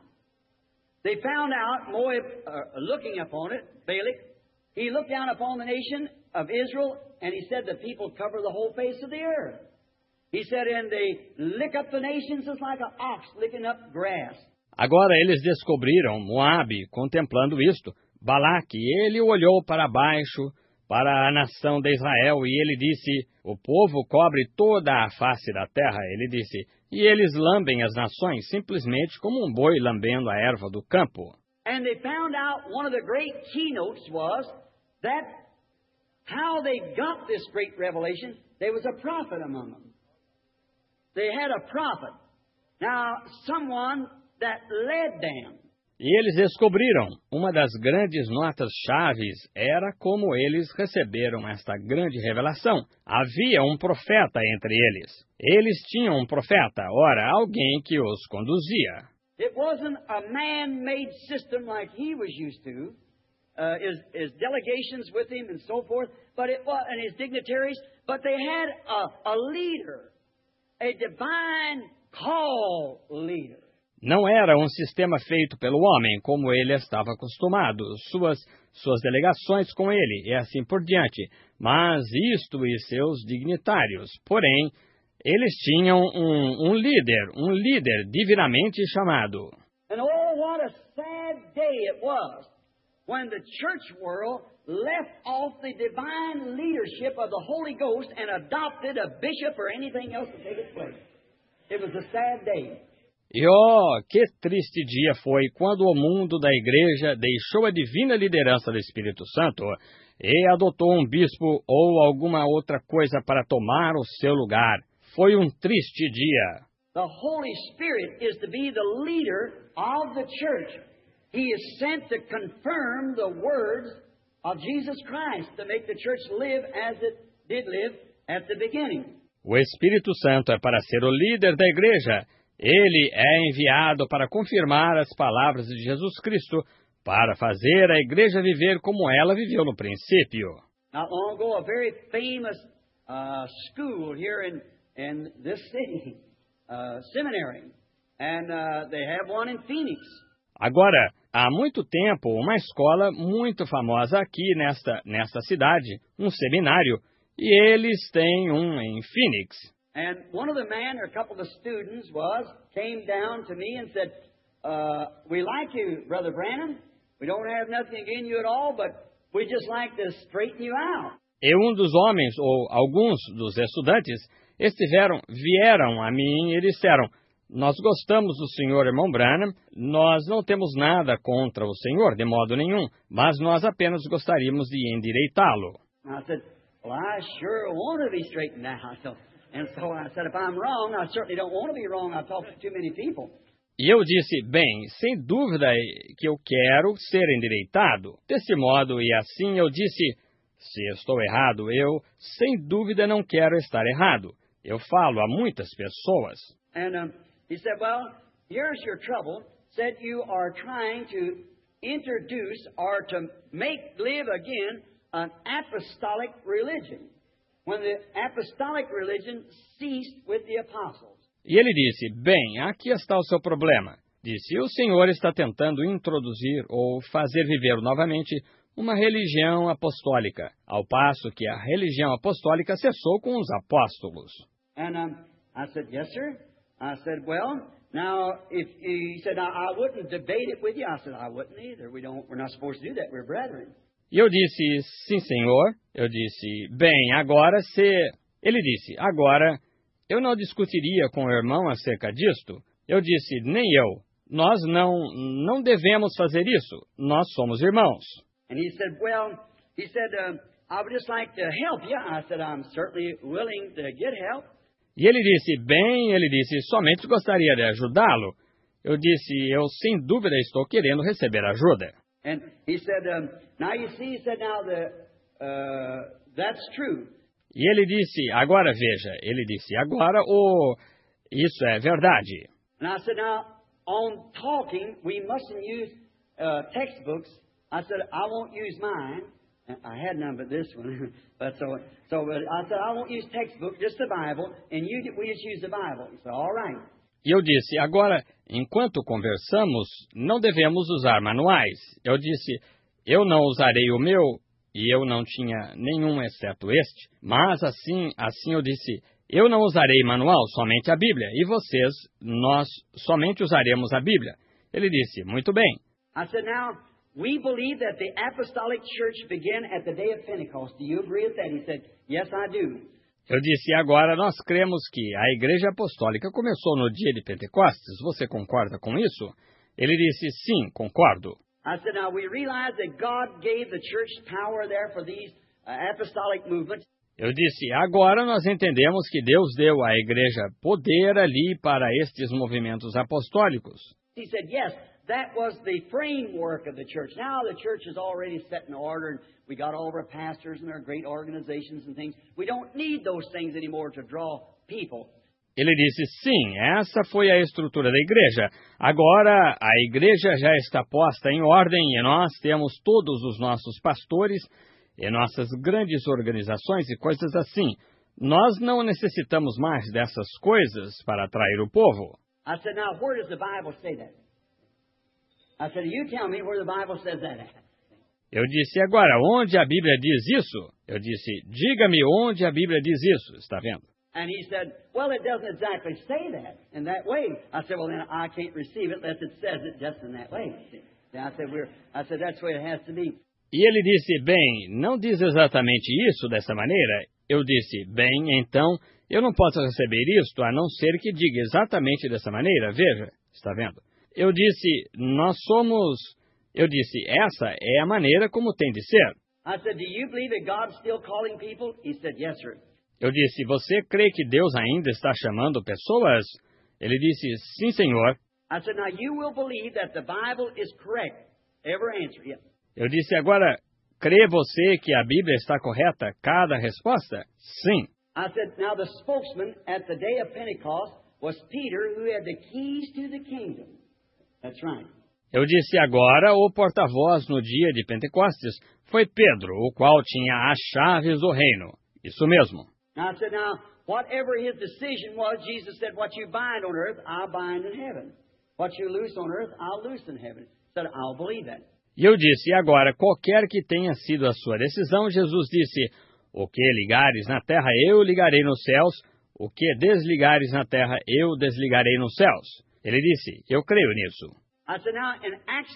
they found out, Moab, uh, looking upon it, Balak, he looked down upon the nation of Israel, and he said the people cover the whole face of the earth. He said, and they lick up the nations just like an ox licking up grass. Agora eles descobriram Moabe contemplando isto. Balaque, ele olhou para baixo, para a nação de Israel, e ele disse, o povo cobre toda a face da terra, ele disse, e eles lambem as nações, simplesmente como um boi lambendo a erva do campo. And they found out one of the great keynotes was that how they got this great revelation, there was a prophet among them. They had a prophet. Now, someone that led them. E eles descobriram, uma das grandes notas chaves era como eles receberam esta grande revelação. Havia um profeta entre eles. Eles tinham um profeta, ora, alguém que os conduzia. It wasn't a man-made system like he was used to, uh, his, his delegations with him and so forth, but it was, and his dignitaries, but they had a, a leader, a divine call leader. Não era um sistema feito pelo homem, como ele estava acostumado, suas, suas delegações com ele, e assim por diante, mas isto e seus dignitários. Porém, eles tinham um, um líder, um líder divinamente chamado. And oh, what a sad day it was when the church world left off the divine leadership of the Holy Ghost and adopted a bishop or anything else to take its place. It was a sad day. E oh, que triste dia foi quando o mundo da igreja deixou a divina liderança do Espírito Santo e adotou um bispo ou alguma outra coisa para tomar o seu lugar. Foi um triste dia. The Holy Spirit is to be the leader of the church. He is sent to confirm the words of Jesus Christ, to make the church live as it did live at the beginning. O Espírito Santo é para ser o líder da igreja. Ele é enviado para confirmar as palavras de Jesus Cristo, para fazer a igreja viver como ela viveu no princípio. Not long ago, a very famous uh, school here in, in this city, uh, seminary, and uh, they have one in Phoenix. Agora, há muito tempo, uma escola muito famosa aqui nesta, nesta cidade, um seminário, e eles têm um em Phoenix. And one of the men, or a couple of the students, was came down to me and said, uh, "We like you, Brother Branham, We don't have nothing against you at all, but we just like to straighten you out. E um dos homens, ou alguns dos estudantes, estiveram, vieram a mim e disseram: nós gostamos do senhor irmão Branham, nós não temos nada contra o senhor, de modo nenhum, mas nós apenas gostaríamos de endireitá-lo. I said, well, I sure want to be straightened out. So, and so I said, if I'm wrong, I certainly don't want to be wrong. I've talked to too many people. E eu disse: bem, sem dúvida que eu quero ser endireitado. Desse modo, e assim eu disse: se estou errado, eu, sem dúvida, não quero estar errado. Eu falo a muitas pessoas. And um, he said, well, here's your trouble. Said you are trying to introduce or to make live again an apostolic religion, when the apostolic religion ceased with the apostles. E ele disse: bem, aqui está o seu problema. Disse: o senhor está tentando introduzir ou fazer viver novamente uma religião apostólica, ao passo que a religião apostólica cessou com os apóstolos. And um, I said, yes, sir. I said, well, now, if he said, I, I wouldn't debate it with you. I said, I wouldn't either. We don't, we're not supposed to do that. We're brethren. E eu disse: sim, senhor. Eu disse: bem, agora se... Ele disse: agora, eu não discutiria com o irmão acerca disto. Eu disse: nem eu. Nós não, não devemos fazer isso. Nós somos irmãos. And he said, well, he said, um, I would just like to help you. I said, I'm certainly willing to get help. E ele disse: bem, ele disse, somente gostaria de ajudá-lo. Eu disse: eu sem dúvida estou querendo receber ajuda. And he said, um, now you see, he said, now the, uh, that's true. E ele disse: agora veja, ele disse: agora o... isso é verdade. And I said, now, on talking, we mustn't use uh, textbooks. I said, I won't use mine. I had none but this one. but so, so but I said, I won't use textbook, just the Bible, and you, we just use the Bible. He said, all right. E eu disse: agora, enquanto conversamos, não devemos usar manuais. Eu disse: eu não usarei o meu, e eu não tinha nenhum exceto este. Mas assim, assim eu disse: eu não usarei manual, somente a Bíblia. E vocês, nós somente usaremos a Bíblia. Ele disse: muito bem. I said, now, we believe that the apostolic church began at the day of Pentecost. Do you agree with that? He said, yes, I do. Eu disse: agora nós cremos que a Igreja Apostólica começou no dia de Pentecostes. Você concorda com isso? Ele disse: sim, concordo. I said, now we realize that God gave the church power there for these uh, apostolic movements. Eu disse: agora nós entendemos que Deus deu à Igreja poder ali para estes movimentos apostólicos. He said, yes, that was the framework of the church. Now the church is already set in order, and we got all of our pastors and our great organizations and things. We don't need those things anymore to draw people. Ele disse: sim, essa foi a estrutura da igreja. Agora a igreja já está posta em ordem e nós temos todos os nossos pastores e nossas grandes organizações e coisas assim. Nós não necessitamos mais dessas coisas para atrair o povo. I said, now where does the Bible say that? I said, you tell me where the Bible says that at. Eu disse: agora, onde a Bíblia diz isso? Eu disse: diga-me onde a Bíblia diz isso. Está vendo? And he said, well, it doesn't exactly say that in that way. I said, well, then I can't receive it unless it says it just in that way. Then I said, we're, I said, that's the way it has to be. E ele disse: bem, não diz exatamente isso dessa maneira. Eu disse: bem, então, eu não posso receber isto a não ser que diga exatamente dessa maneira. Veja, está vendo? Eu disse: nós somos... Eu disse: essa é a maneira como tem de ser. I said, do you believe that God's still calling people? He said, yes, sir. Eu disse: você crê que Deus ainda está chamando pessoas? Ele disse: sim, senhor. I said, now you will believe that the Bible is correct. Every answer, yes. Eu disse: agora, crê você que a Bíblia está correta? Cada resposta? Sim. I said, now the spokesman at the day of Pentecost was Peter, who had the keys to the kingdom. That's right. Eu disse: agora, o porta-voz no dia de Pentecostes foi Pedro, o qual tinha as chaves do reino. Isso mesmo. Now I said, now, whatever his decision was, Jesus said, what you bind on earth, I'll bind in heaven. What you loose on earth, I'll loose in heaven. He said, I'll believe that. E eu disse: e agora, qualquer que tenha sido a sua decisão, Jesus disse: o que ligares na terra, eu ligarei nos céus. O que desligares na terra, eu desligarei nos céus. Ele disse: eu creio nisso. I said, now, in Acts, the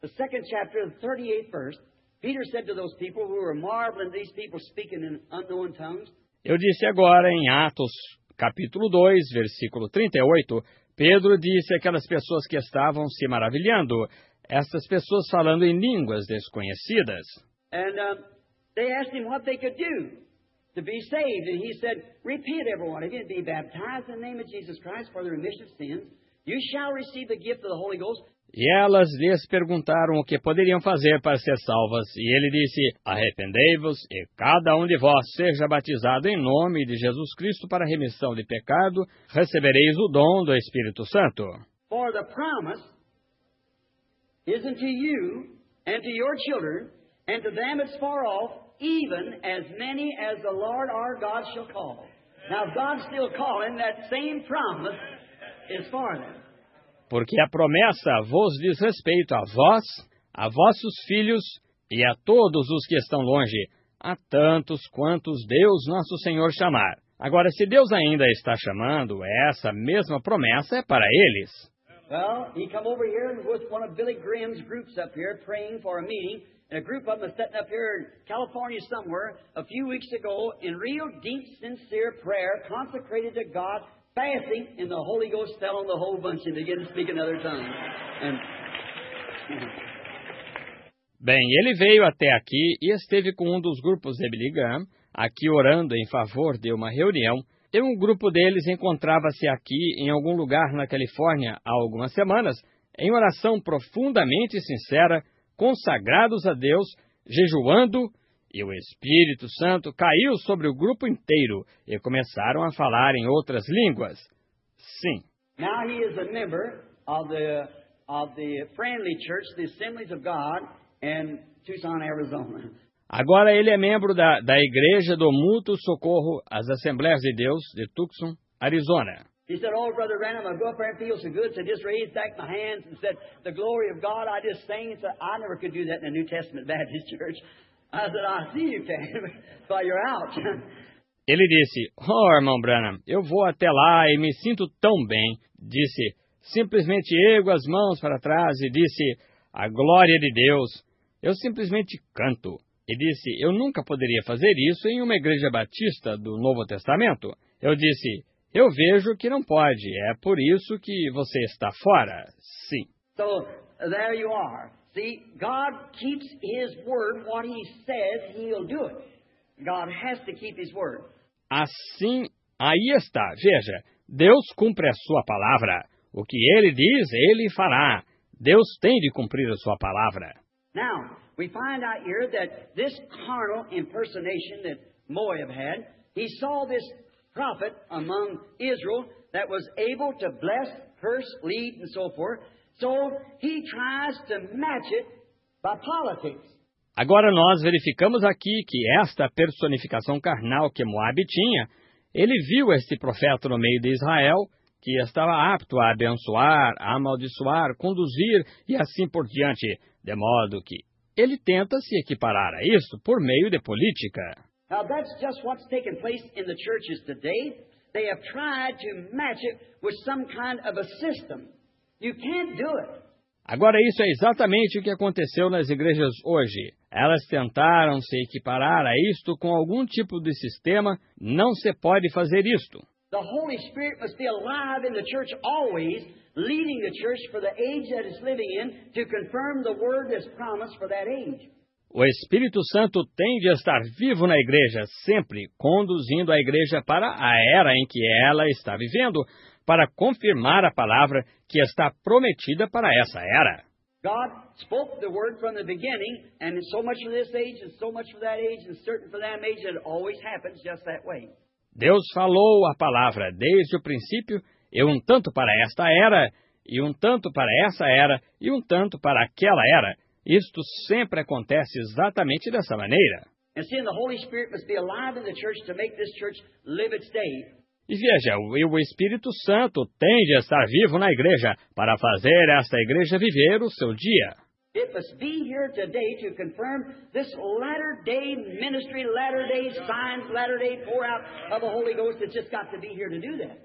the second chapter, the thirty-eighth verse, Peter said to those people who were marveling, these people speaking in unknown tongues. Eu disse agora em Atos, capítulo dois, versículo trinta e oito, Pedro disse àquelas pessoas que estavam se maravilhando, essas pessoas falando em línguas desconhecidas. And um, they asked him what they could do to be saved. And he said, repent, everyone of you, and be baptized in the name of Jesus Christ for the remission of sins. You shall receive the gift of the Holy Ghost. E elas lhes perguntaram o que poderiam fazer para ser salvas. E ele disse, arrependei-vos e cada um de vós seja batizado em nome de Jesus Cristo para a remissão de pecado, recebereis o dom do Espírito Santo. For the promise is unto you and to your children and to them that's far off, even as many as the Lord our God shall call. Now, if God's still calling, that same promise is for them. Porque a promessa vos diz respeito a vós, a vossos filhos e a todos os que estão longe, a tantos quantos Deus nosso Senhor chamar. Agora, se Deus ainda está chamando, essa mesma promessa é para eles. Well, he come over here and was one of Billy Graham's groups up here praying for a meeting. And a group of them was sitting up here in California somewhere a few weeks ago in real deep, sincere prayer, consecrated to God, fasting, and the Holy Ghost fell on the whole bunch and began to speak in other tongues. And... Bem, ele veio até aqui e esteve com um dos grupos de Billy Graham, aqui orando em favor de uma reunião, e um grupo deles encontrava-se aqui em algum lugar na Califórnia há algumas semanas, em oração profundamente sincera, consagrados a Deus, jejuando, e o Espírito Santo caiu sobre o grupo inteiro e começaram a falar em outras línguas. Sim. Now he is a member of the of the Friendly Church, the Assemblies of God in Tucson, Arizona. Agora ele é membro da, da Igreja do Mútuo Socorro, as Assembleias de Deus de Tucson, Arizona. He said, oh, Brother Branham, I go up there and feel so good, so I just raised back my hands and said, the glory of God, I just sang. And said, I never could do that in a New Testament Baptist church. I said, I see you can, but you're out. Ele disse, oh, irmão Branham, eu vou até lá e me sinto tão bem. Disse, simplesmente ergo as mãos para trás e disse, a glória de Deus. Eu simplesmente canto. E disse, eu nunca poderia fazer isso em uma igreja batista do Novo Testamento. Eu disse, eu vejo que não pode. É por isso que você está fora. Sim. So, there you are. See, God keeps His word. What He says, He'll do it. God has to keep His word. Assim, aí está. Veja, Deus cumpre a sua palavra. O que Ele diz, Ele fará. Deus tem de cumprir a sua palavra. Now, we find out here that this carnal impersonation that Moab had, he saw this prophet among Israel that was able to bless, curse, lead, and so forth. So he tries to match it by politics. Agora nós verificamos aqui que esta personificação carnal que Moabe tinha, ele viu este profeta no meio de Israel, que estava apto a abençoar, a amaldiçoar, conduzir e assim por diante, de modo que ele tenta se equiparar a isso por meio de política. Now that's just what's taking place in the churches today. They have tried to match it with some kind of a system. You can't do it. Agora isso é exatamente o que aconteceu nas igrejas hoje. Elas tentaram se equiparar a isto com algum tipo de sistema. Não se pode fazer isto. The Holy Spirit must be alive in the church always, leading the church for the age that it's living in to confirm the word that's promised for that age. O Espírito Santo tem de estar vivo na igreja, sempre conduzindo a igreja para a era em que ela está vivendo, para confirmar a palavra que está prometida para essa era. God spoke the word from the beginning, and so much for this age, and so much for that age, and certain for that age, and it always happens just that way. Deus falou a palavra desde o princípio, e um tanto para esta era, e um tanto para essa era, e um tanto para aquela era. Isto sempre acontece exatamente dessa maneira. And seeing the Holy Spirit must be alive in the church to make this church live its day. E veja, o Espírito Santo tem de estar vivo na igreja para fazer esta igreja viver o seu dia. It must be here today to confirm this latter-day ministry, latter-day signs, latter-day pour-out of the Holy Ghost. It's just got to be here to do that.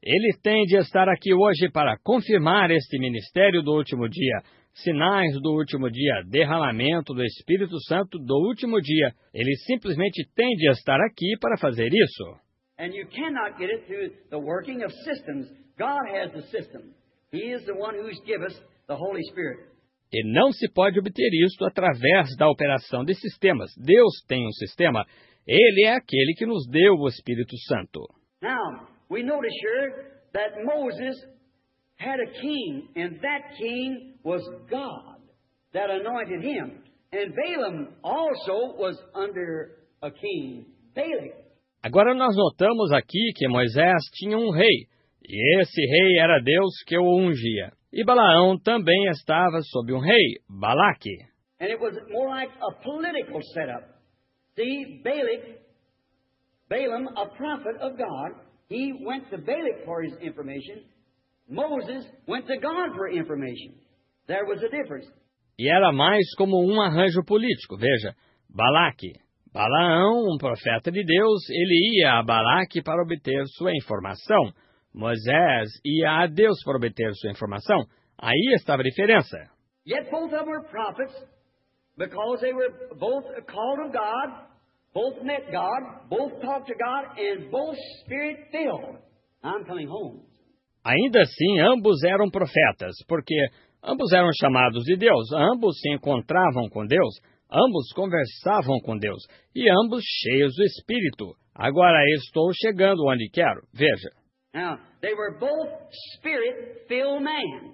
Ele tem de estar aqui hoje para confirmar este ministério do último dia, sinais do último dia, derramamento do Espírito Santo do último dia. Ele simplesmente tem de estar aqui para fazer isso. And you cannot get it through the working of systems. God has the system. He is the one who's given us the Holy Spirit. E não se pode obter isto através da operação de sistemas. Deus tem um sistema. Ele é aquele que nos deu o Espírito Santo. Now, we notice here that Moses had a king, and that king was God that anointed him. And Balaam also was under a king, Balak. Agora nós notamos aqui que Moisés tinha um rei, e esse rei era Deus que o ungia. E Balaão também estava sob um rei, Balaque. And it was more like a political setup. See, Balak, Balaam, a prophet of God, he went to Balak for his information. Moses went to God for information. There was a difference. E era mais como um arranjo político. Veja, Balaque, Balaão, um profeta de Deus, ele ia a Balaque para obter sua informação. Moisés ia a Deus para obter sua informação. Aí estava a diferença. Yet both of them were prophets, because they were both called of God, both met God, both talked to God, and both Spirit-filled. I'm coming home. Ainda assim, ambos eram profetas, porque ambos eram chamados de Deus, ambos se encontravam com Deus, ambos conversavam com Deus, e ambos cheios do Espírito. Agora estou chegando onde quero. Veja. Now, they were both Spirit-filled men.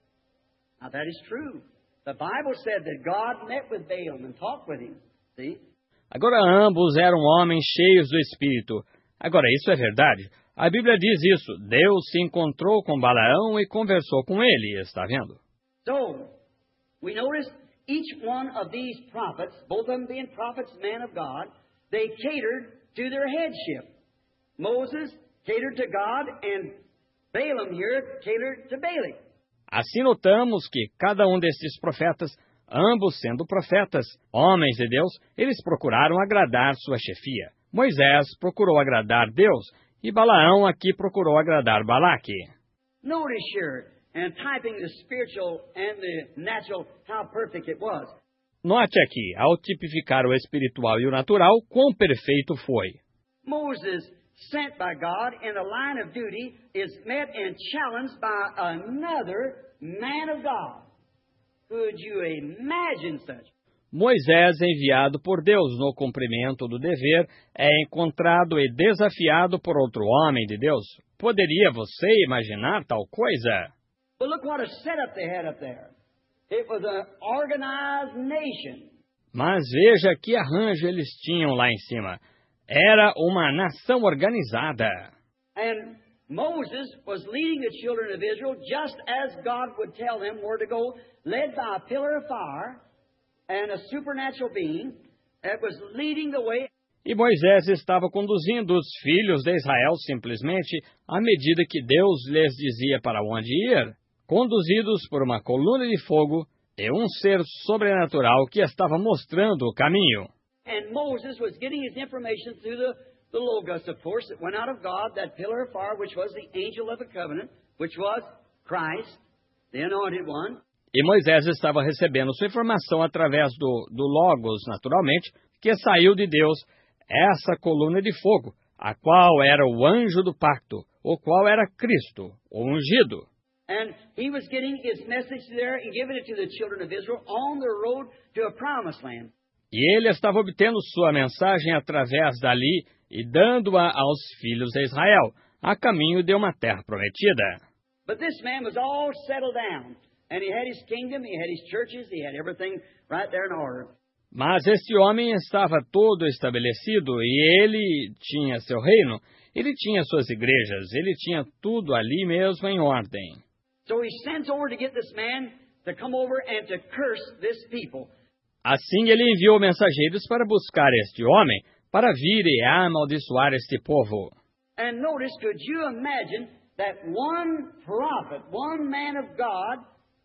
Now, that is true. The Bible said that God met with Balaam and talked with him. See? Agora ambos eram homens cheios do Espírito. Agora, isso é verdade. A Bíblia diz isso. Deus se encontrou com Balaão e conversou com ele. Está vendo? So, we notice each one of these prophets, both of them being prophets, men of God, they catered to their headship. Moses catered to God, and Balaam here catered to Balak. Assim notamos que cada um desses profetas, ambos sendo profetas, homens de Deus, eles procuraram agradar sua chefia. Moisés procurou agradar Deus, e Balaão aqui procurou agradar Balaque. Notice here, and typing the spiritual and the natural, how perfect it was. Note aqui, ao tipificar o espiritual e o natural, quão perfeito foi. Moses, sent by God in the line of duty, is met and challenged by another man of God. Could you imagine such? Moisés, enviado por Deus no cumprimento do dever, é encontrado e desafiado por outro homem de Deus. Poderia você imaginar tal coisa? But look what a setup they had up there. It was an organized nation. Mas veja que arranjo eles tinham lá em cima. Era uma nação organizada. And Moses was leading the children of Israel just as God would tell them where to go, led by a pillar of fire and a supernatural being that was leading the way. E Moisés estava conduzindo os filhos de Israel simplesmente à medida que Deus lhes dizia para onde ir, conduzidos por uma coluna de fogo e um ser sobrenatural que estava mostrando o caminho. And Moses was getting his information through the, the Logos, of course, that went out of God, that pillar of fire, which was the angel of the covenant, which was Christ, the anointed one. E Moisés estava recebendo sua informação através do, do Logos, naturalmente, que saiu de Deus, essa coluna de fogo, a qual era o anjo do pacto, o qual era Cristo, o ungido. And he was getting his message there and giving it to the children of Israel on the road to a promised land. E ele estava obtendo sua mensagem através dali e dando-a aos filhos de Israel, a caminho de uma terra prometida. But this man was all settled down, and he had his kingdom, he had his churches, he had everything right there in order. Mas este homem estava todo estabelecido e ele tinha seu reino, ele tinha suas igrejas, ele tinha tudo ali mesmo em ordem. So he sends over to get this man to come over and to curse this people. Assim ele enviou mensageiros para buscar este homem, para vir e amaldiçoar este povo. And notice, could you imagine that one prophet, one man of God,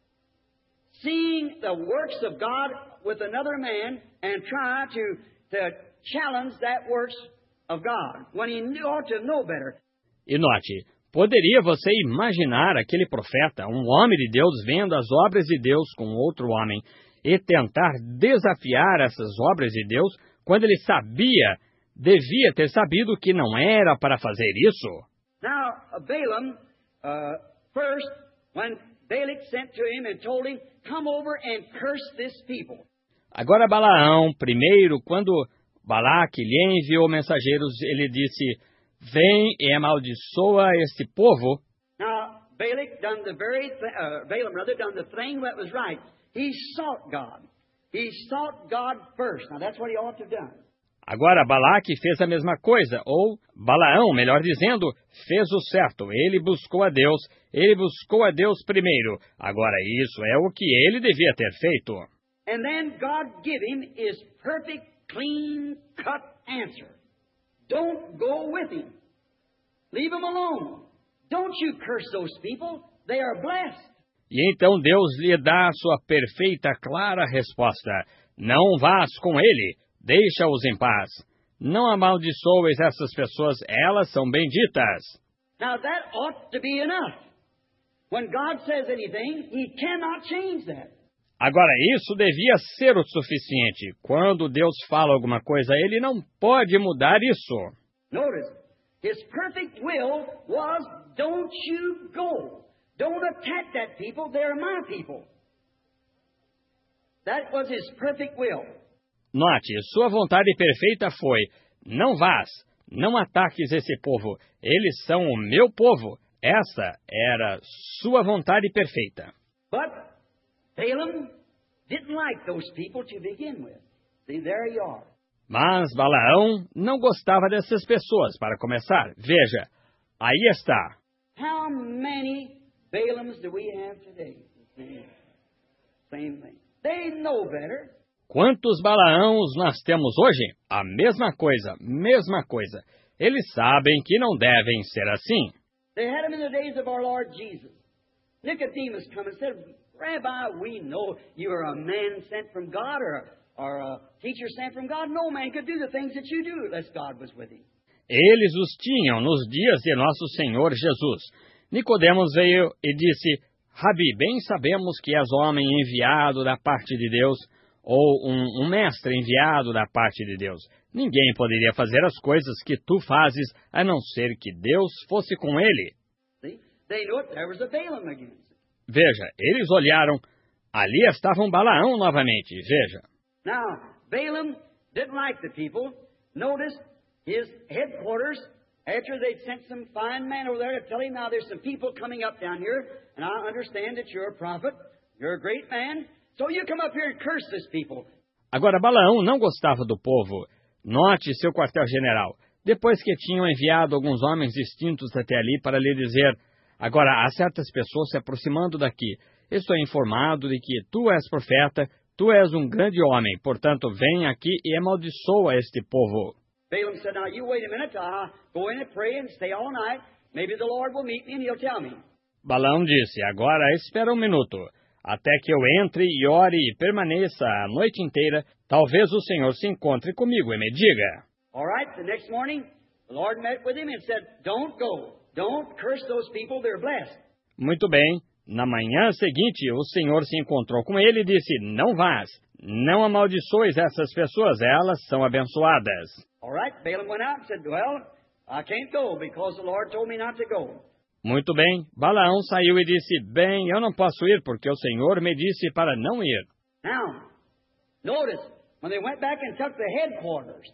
seeing the works of God with another man and try to, to challenge that works of God, when he knew, ought to know better. E note, Poderia você imaginar aquele profeta, um homem de Deus, vendo as obras de Deus com outro homem e tentar desafiar essas obras de Deus, quando ele sabia, devia ter sabido que não era para fazer isso? Now, Balaam, uh, first, when Balak sent to him and told him, come over and curse this people. Agora Balaão, primeiro, quando Balaque lhe enviou mensageiros, ele disse, vem e amaldiçoa este povo. Now, Balak done the very, th- uh, Balaam rather done the thing that was right. He sought God. He sought God first. Now, that's what he ought to have done. Agora Balaque fez a mesma coisa, ou Balaão, melhor dizendo, fez o certo. Ele buscou a Deus, ele buscou a Deus primeiro. Agora isso é o que ele devia ter feito. And then God give him his perfect, clean-cut answer. Don't go with him. Leave him alone. Don't you curse those people. They are blessed. E então Deus lhe dá a sua perfeita, clara resposta. Não vás com ele. Deixa-os em paz. Não amaldiçoes essas pessoas, elas são benditas. Now that ought to be enough. When God says anything, He cannot change that. Agora, isso devia ser o suficiente. Quando Deus fala alguma coisa, Ele não pode mudar isso. Notice, His perfect will was, don't you go. Don't attack that people, they're my people. That was His perfect will. Note, sua vontade perfeita foi, não vás, não ataques esse povo, eles são o meu povo. Essa era sua vontade perfeita. But Balaam didn't like those people to begin with. See, there you are. Mas Balaão não gostava dessas pessoas, para começar. Veja, aí está. How many Balaams do we have today? Same thing. They know better. Quantos Balaãos nós temos hoje? A mesma coisa, mesma coisa. Eles sabem que não devem ser assim. They had them in the days of our Lord Jesus. Nicodemus come and said, Rabbi, we know you are a man sent from God or a, or a teacher sent from God. No man could do the things that you do unless God was with him. Eles os tinham nos dias de nosso Senhor Jesus. Nicodemos veio e disse, Rabi, bem sabemos que és homem enviado da parte de Deus, ou um, um mestre enviado da parte de Deus. Ninguém poderia fazer as coisas que tu fazes, a não ser que Deus fosse com ele. See? They knew it. There was a Balaam again. Veja, eles olharam, ali estava um Balaão novamente, veja. Now, Balaam didn't like the people. Notice his headquarters, after they'd sent some fine man over there to tell him, now there's some people coming up down here, and I understand that you're a prophet, you're a great man, so you come up here and curse this people. Agora Balaão não gostava do povo. Note seu quartel-general. Depois que tinham enviado alguns homens distintos até ali para lhe dizer, agora há certas pessoas se aproximando daqui. Estou informado de que tu és profeta, tu és um grande homem, portanto vem aqui e amaldiçoa este povo. Balaam said, now you wait a minute, I'll go in and pray and stay all night. Maybe the Lord will meet me and He'll tell me. Balaão disse, agora espera um minuto, até que eu entre e ore e permaneça a noite inteira, talvez o Senhor se encontre comigo e me diga. All right, the next morning, the Lord met with him and said, don't go. Don't curse those people, they're blessed. Muito bem. Na manhã seguinte, o Senhor se encontrou com ele e disse, não vás, não amaldiçoes essas pessoas, elas são abençoadas. All right, Balaam went out and said, well, I can't go because the Lord told me not to go. Muito bem. Balaão saiu e disse, bem, eu não posso ir porque o Senhor me disse para não ir. Now, notice, when they went back and took the headquarters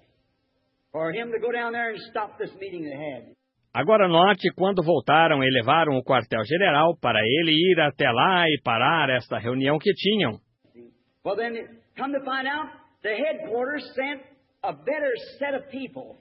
for him to go down there and stop this meeting they had. Agora note quando voltaram e levaram o quartel-general para ele ir até lá e parar esta reunião que tinham. Well, then, come to find out, the headquarters sent a better set of people,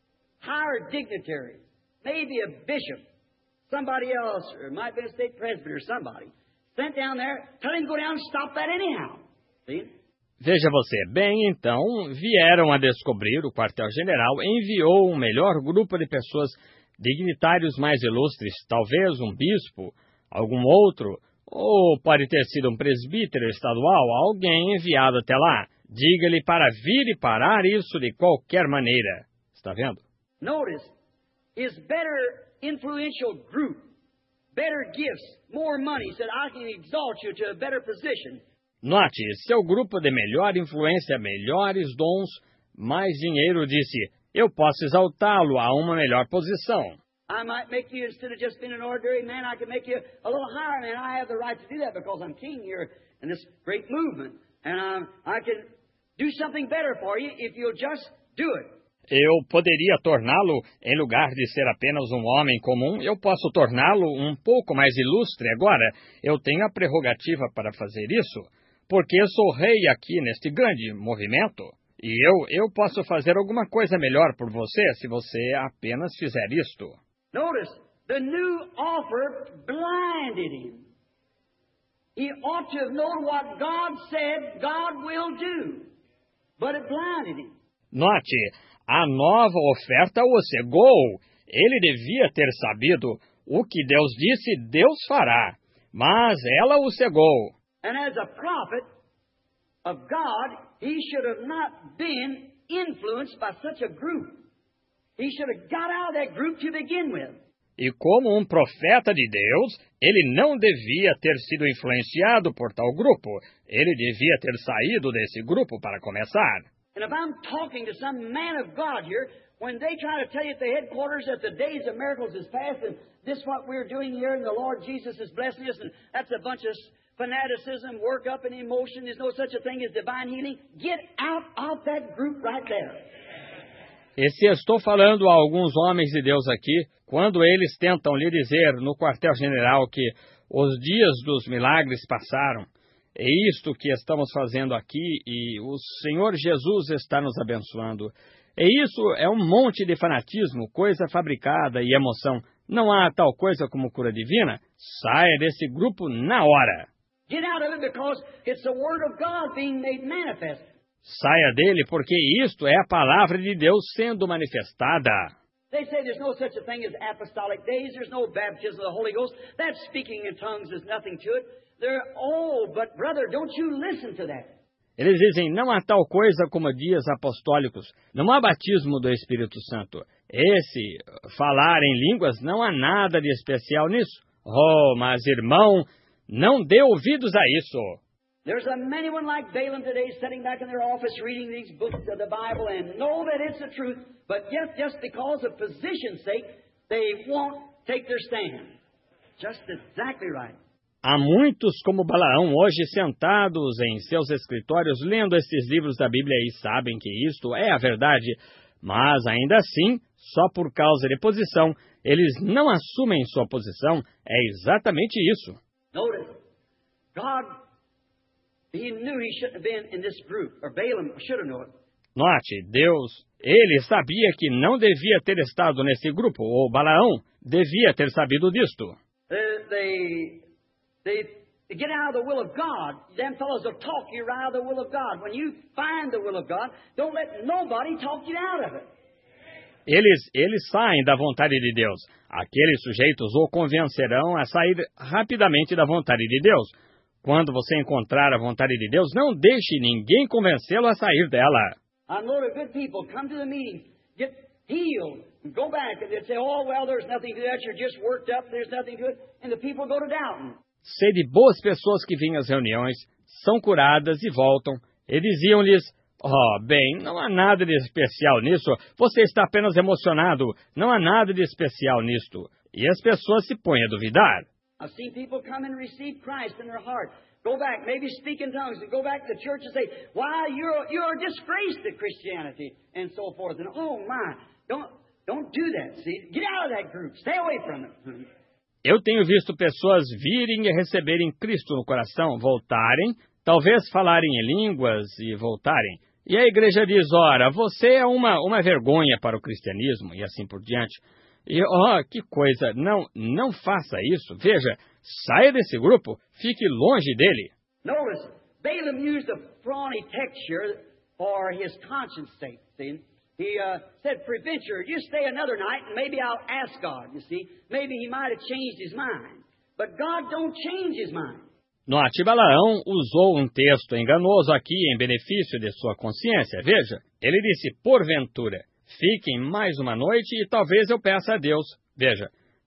higher dignitaries, maybe a bishop, somebody else, or it might be a state presbyter or somebody, sent down there, tell him to go down and stop that anyhow. See? Veja você, bem, então, vieram a descobrir, o quartel-general enviou um melhor grupo de pessoas, dignitários mais ilustres, talvez um bispo, algum outro, ou pode ter sido um presbítero estadual, alguém enviado até lá. Diga-lhe para vir e parar isso de qualquer maneira. Está vendo? Notice, his better influential group, better gifts, more money, said, I can exalt you to a better position. Note, seu grupo de melhor influência, melhores dons, mais dinheiro, disse, eu posso exaltá-lo a uma melhor posição. I might make you, instead of just being an ordinary man, I can make you a little higher man. I have the right to do that because I'm king here in this great movement. And um, I can do something better for you if you'll just do it. Eu poderia torná-lo, em lugar de ser apenas um homem comum, eu posso torná-lo um pouco mais ilustre agora. Eu tenho a prerrogativa para fazer isso, porque sou rei aqui neste grande movimento. E eu, eu posso fazer alguma coisa melhor por você se você apenas fizer isto. Notice, the new offer blinded him. He ought to have known what God said God will do, but it blinded him. Note, a nova oferta o cegou. Ele devia ter sabido o que Deus disse, Deus fará, mas ela o cegou. And as a prophet of God, he should have not been influenced by such a group. He should have got out of that group to begin with. E como um profeta de Deus, ele não devia ter sido influenciado por tal grupo. Ele devia ter saído desse grupo para começar. And if I'm talking to some man of God here, when they try to tell you at the headquarters that the days of miracles is past and this what we're doing here and the Lord Jesus is blessing us and that's a bunch of fanaticism, work up and emotion, there's no such a thing as divine healing, get out of that group right there. E se estou falando a alguns homens de Deus aqui, quando eles tentam lhe dizer no quartel-general que os dias dos milagres passaram, é isto que estamos fazendo aqui e o Senhor Jesus está nos abençoando. E isso é um monte de fanatismo, coisa fabricada e emoção. Não há tal coisa como cura divina? Saia desse grupo na hora. Get out of it because it's the Word of God being made manifest. Saia dele porque isto é a palavra de Deus sendo manifestada. They say there's no such a thing as apostolic days. There's no baptism of the Holy Ghost. That speaking in tongues is nothing to it. They're, oh, but brother, don't you listen to that. Eles dizem, não há tal coisa como dias apostólicos. Não há batismo do Espírito Santo. Esse, falar em línguas, não há nada de especial nisso. Oh, mas irmão, não dê ouvidos a isso. There's a many one like Balaam today sitting back in their office reading these books of the Bible and know that it's the truth, but yet just because of position's sake, they won't take their stand. Just exactly right. Há muitos como Balaão hoje sentados em seus escritórios lendo esses livros da Bíblia e sabem que isto é a verdade, mas ainda assim, só por causa de posição, eles não assumem sua posição. É exatamente isso. Notice, God, He knew he shouldn't have been in this group, or Balaam should have known it. Note, Deus, ele sabia que não devia ter estado nesse grupo, ou Balaão devia ter sabido disto. Uh, they, they, they get out of the will of God. Them fellows will talk you right out of the will of God. When you find the will of God, don't let nobody talk you out of it. Eles, eles saem da vontade de Deus. Aqueles sujeitos o convencerão a sair rapidamente da vontade de Deus. Quando você encontrar a vontade de Deus, não deixe ninguém convencê-lo a sair dela. I know that good people come to the meeting, get healed, and go back, and they say, oh, well, there's nothing to that, you're just worked up, there's nothing to it, and the people go to doubting. Sei de boas pessoas que vêm às reuniões, são curadas e voltam, e diziam-lhes, oh, bem, não há nada de especial nisso, você está apenas emocionado, não há nada de especial nisto. E as pessoas se põem a duvidar. I've seen people come and receive Christ in their heart. Go back, maybe speak in tongues, and go back to the church and say, why, you're, you're a disgrace to Christianity, and so forth. And oh, my, don't, don't do that, see? Get out of that group. Stay away from it. Eu tenho visto pessoas virem e receberem Cristo no coração, voltarem, talvez falarem em línguas e voltarem. E a igreja diz, ora, você é uma, uma vergonha para o cristianismo, e assim por diante. E, oh, que coisa, não, não faça isso. Veja, saia desse grupo, fique longe dele. Notice, Balaam used a thorny texture for his conscience sake, see? He uh, said, preventure, you stay another night and maybe I'll ask God, you see. Maybe he might have changed his mind. But God don't change his mind. Note, Balaão usou um texto enganoso aqui em benefício de sua consciência. Veja, ele disse, porventura, fiquem mais uma noite e talvez eu peça a Deus. Veja,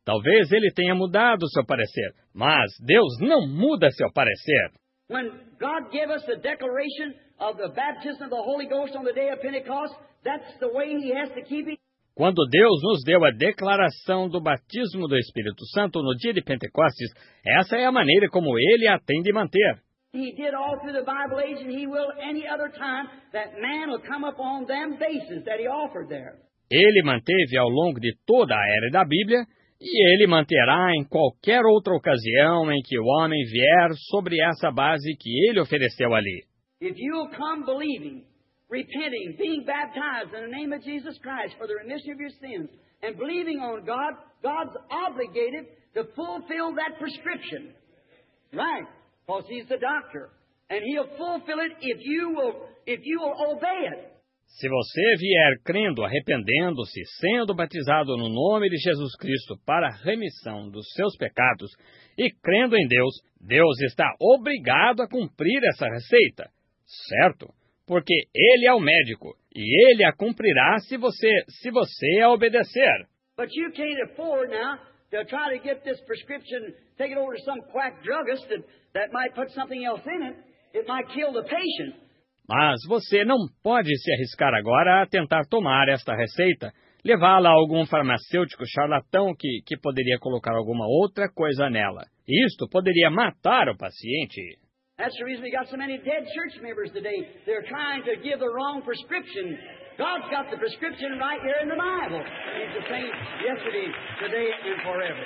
Talvez ele tenha mudado seu parecer, mas Deus não muda seu parecer. When God gave us the declaration of the baptism of the Holy Ghost on the day of Pentecost, that's the way He has to keep it. Quando Deus nos deu a declaração do batismo do Espírito Santo no dia de Pentecostes, essa é a maneira como Ele a tem de manter. He did all through the Bible age, and He will any other time that man will come up on them bases that He offered there. Ele manteve ao longo de toda a era da Bíblia, e Ele manterá em qualquer outra ocasião em que o homem vier sobre essa base que Ele ofereceu ali. If you'll come believing, repenting, being baptized in the name of Jesus Christ for the remission of your sins, and believing on God, God's obligated to fulfill that prescription. Right? Because He's the doctor. And He'll fulfill it if you will, if you will obey it. Se você vier crendo, arrependendo-se, sendo batizado no nome de Jesus Cristo para a remissão dos seus pecados e crendo em Deus, Deus está obrigado a cumprir essa receita, certo? Porque Ele é o médico e Ele a cumprirá se você, se você a obedecer. But you can't afford now to try to get this prescription, take it over to some quack druggist that, that might put something else in it. It might kill the patient. Mas você não pode se arriscar agora a tentar tomar esta receita, levá-la a algum farmacêutico charlatão que, que poderia colocar alguma outra coisa nela. Isto poderia matar o paciente. That's the reason we got so many dead church members today. They're trying to give the wrong prescription. God's got the prescription right here in the Bible. He's the same yesterday, today, and forever.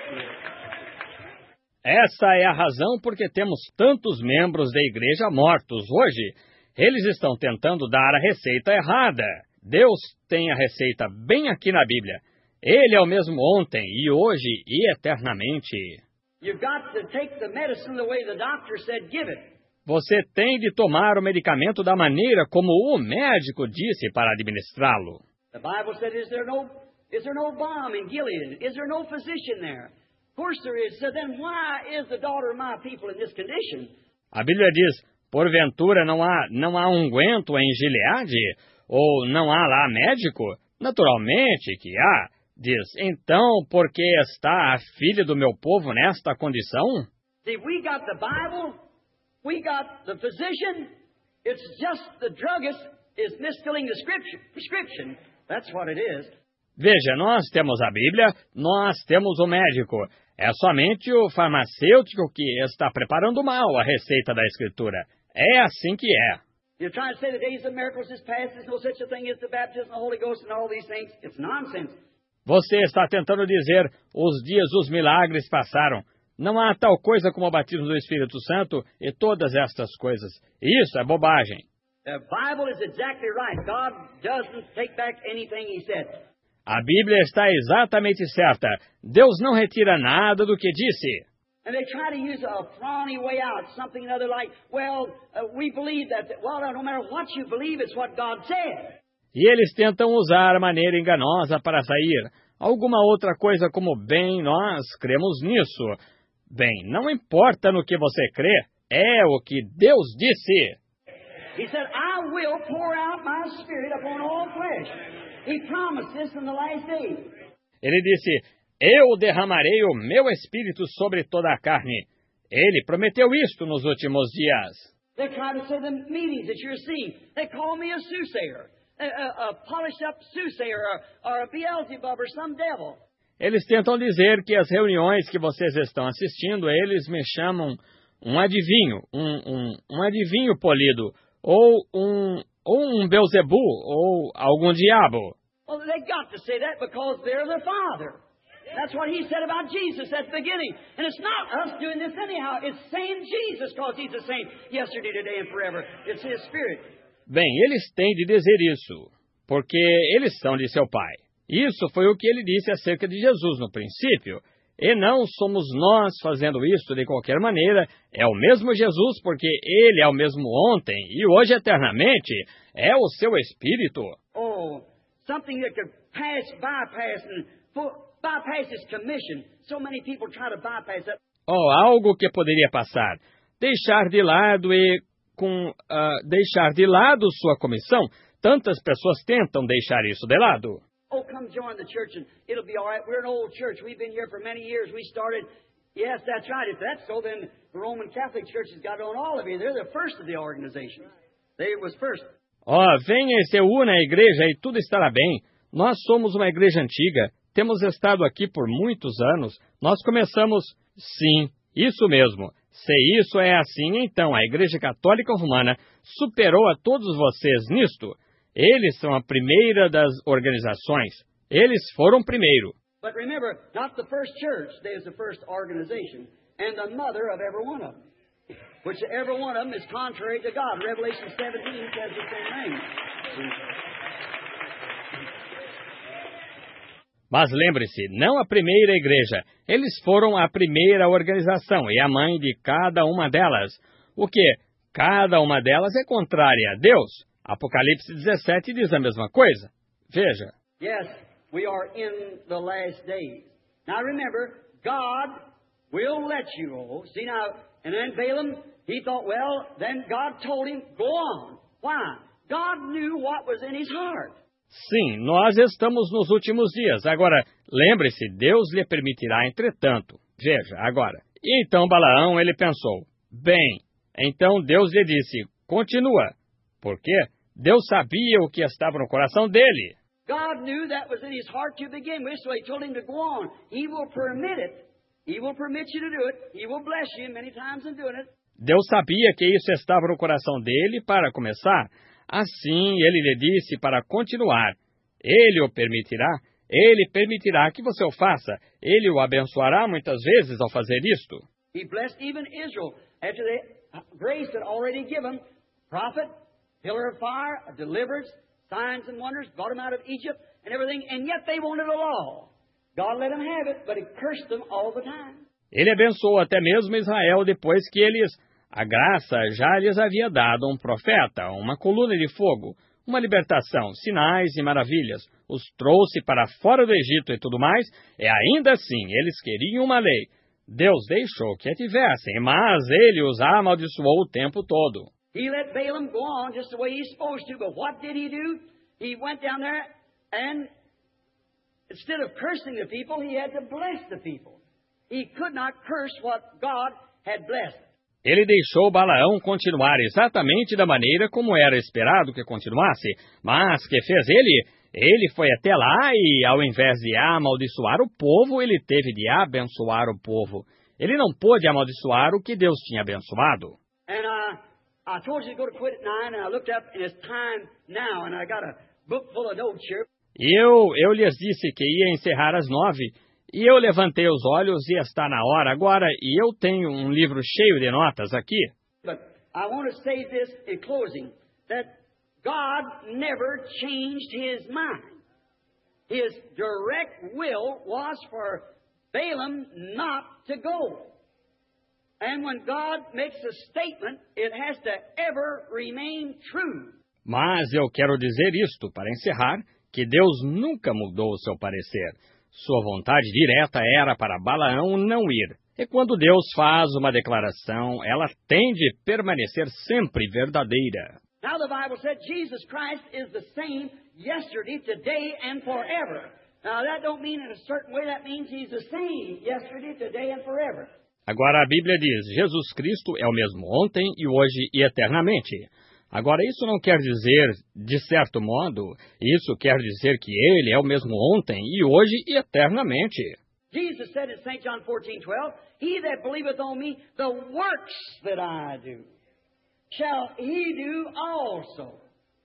Essa é a razão porque temos tantos membros da igreja mortos hoje. Eles estão tentando dar a receita errada. Deus tem a receita bem aqui na Bíblia. Ele é o mesmo ontem, e hoje, e eternamente. You've got to take the medicine the way the doctor said give it. Você tem de tomar o medicamento da maneira como o médico disse para administrá-lo. The Bible said, is there no, is there no balm in Gilead? Is there no physician there? Of course there is. So then why is the daughter of my people in this condition? A Bíblia diz, porventura não há, não há unguento em Gileade? Ou não há lá médico? Naturalmente que há. Diz, então, por que está a filha do meu povo nesta condição? See, we got the Bible, we got the physician, it's just the druggist is misfilling the scripture, prescription. That's what it is. Veja, nós temos a Bíblia, nós temos o médico. É somente o farmacêutico que está preparando mal a receita da Escritura. É assim que é. You're trying to say the days of miracles is past, there's no such a thing as the baptism of the Holy Ghost and all these things. It's nonsense. Você está tentando dizer, os dias dos milagres passaram. Não há tal coisa como o batismo do Espírito Santo e todas estas coisas. Isso é bobagem. The Bible is exactly right. God doesn't take back anything He said. A Bíblia está exatamente certa. Deus não retira nada do que disse. And they try to use a frawny way out, something other like, well, uh, we believe that, well, no matter what you believe, it's what God said. E eles tentam usar a maneira enganosa para sair. Alguma outra coisa como, bem, nós cremos nisso. Bem, não importa no que você crê, é o que Deus disse. He said, I will pour out my spirit upon all flesh. He promised this in the last days. Ele disse, eu derramarei o meu espírito sobre toda a carne. Ele prometeu isto nos últimos dias. They try to say the meetings that you're seeing, they call me a soothsayer. A, a, a polished-up soothsayer, or, or a Beelzebub, or some devil. Eles tentam dizer que as reuniões que vocês estão assistindo, eles me chamam um adivinho, um, um, um adivinho polido, ou um, ou um Beelzebu, ou algum diabo. Well, they got to say that because they're the Father. That's what He said about Jesus at the beginning. And it's not us doing this anyhow. It's saying Jesus because He's the same yesterday, today, and forever. It's His Spirit. Bem, eles têm de dizer isso, porque eles são de seu Pai. Isso foi o que ele disse acerca de Jesus no princípio. E não somos nós fazendo isso de qualquer maneira. É o mesmo Jesus, porque Ele é o mesmo ontem e hoje eternamente. É o seu Espírito. Oh, something that could pass, bypass, and bypass His commission. So many people try to bypass that. Oh, algo que poderia passar. Deixar de lado e... com uh, deixar de lado sua comissão, tantas pessoas tentam deixar isso de lado. Oh, come join the church and it'll be all right. We're an old church. We've been here for many years. We started. Yes, that's right. If that's so, then the Roman Catholic Church has got on all of you. They're the first of the organizations. They was first. Ó, oh, venha e se una à igreja e tudo estará bem. Nós somos uma igreja antiga. Temos estado aqui por muitos anos. Nós começamos... Sim, isso mesmo. Se isso é assim, então a Igreja Católica Romana superou a todos vocês nisto. Eles são a primeira das organizações. Eles foram primeiro. But remember, not the first church, they was the first organization, and the mother of every one of them. Which every one of them is contrary to God. Revelation seventeen says the same thing. Mas lembre-se, não a primeira igreja. Eles foram a primeira organização e a mãe de cada uma delas. O que? Cada uma delas é contrária a Deus. Apocalipse dezessete diz a mesma coisa. Veja. Yes, we are in the last days. Now remember, God will let you go. See now, and then Balaam, he thought, well, then God told him, go on. Why? God knew what was in his heart. Sim, nós estamos nos últimos dias. Agora, lembre-se, Deus lhe permitirá, entretanto. Veja, agora. E então Balaão, ele pensou, bem, então Deus lhe disse, continua. Por quê? Deus sabia o que estava no coração dele. God knew that was in his heart to begin with, so he told him to go on. He will permit it. He will permit you to do it. He will bless you many times in doing it. Deus sabia que isso estava no coração dele para começar. Assim, ele lhe disse para continuar. Ele o permitirá. Ele permitirá que você o faça. Ele o abençoará muitas vezes ao fazer isto. He blessed even Israel after the grace had already given. Prophet, pillar of fire, a deliverance, signs and wonders, brought them out of Egypt and everything, and yet they wanted a law. God let them have it, but he cursed them all the time. Ele abençoou até mesmo Israel depois que eles... A graça já lhes havia dado um profeta, uma coluna de fogo, uma libertação, sinais e maravilhas. Os trouxe para fora do Egito e tudo mais, e ainda assim eles queriam uma lei. Deus deixou que a tivessem, mas ele os amaldiçoou o tempo todo. He let Balaam go on just the way he's supposed to, but what did he do? He went down there and instead of cursing the people, he had to bless the people. He could not curse what God had blessed. Ele deixou Balaão continuar exatamente da maneira como era esperado que continuasse, mas que fez ele? Ele foi até lá e, ao invés de amaldiçoar o povo, ele teve de abençoar o povo. Ele não pôde amaldiçoar o que Deus tinha abençoado. And uh, I told you to go to quit at nine, and I looked up, and it's time now, and I got a book full of notes here. E eu, eu lhes disse que ia encerrar às nove. E eu levantei os olhos e está na hora agora, e eu tenho um livro cheio de notas aqui. But I want to say this in closing, that God never changed his mind. His direct will was for Balaam not to go. And when God makes a statement, it has to ever remain true. Mas eu quero dizer isto, para encerrar, que Deus nunca mudou o seu parecer. Sua vontade direta era para Balaão não ir. E quando Deus faz uma declaração, ela tem de permanecer sempre verdadeira. Now the Bible said Jesus Christ is the same yesterday, today, and forever. Now that don't mean in a certain way, that means he's the same yesterday, today, and forever. Agora a Bíblia diz, Jesus Cristo é o mesmo ontem e hoje e eternamente. Agora, isso não quer dizer, de certo modo, isso quer dizer que ele é o mesmo ontem e hoje e eternamente. Jesus said in Saint John fourteen twelve, He that believeth on me, the works that I do, shall he do also.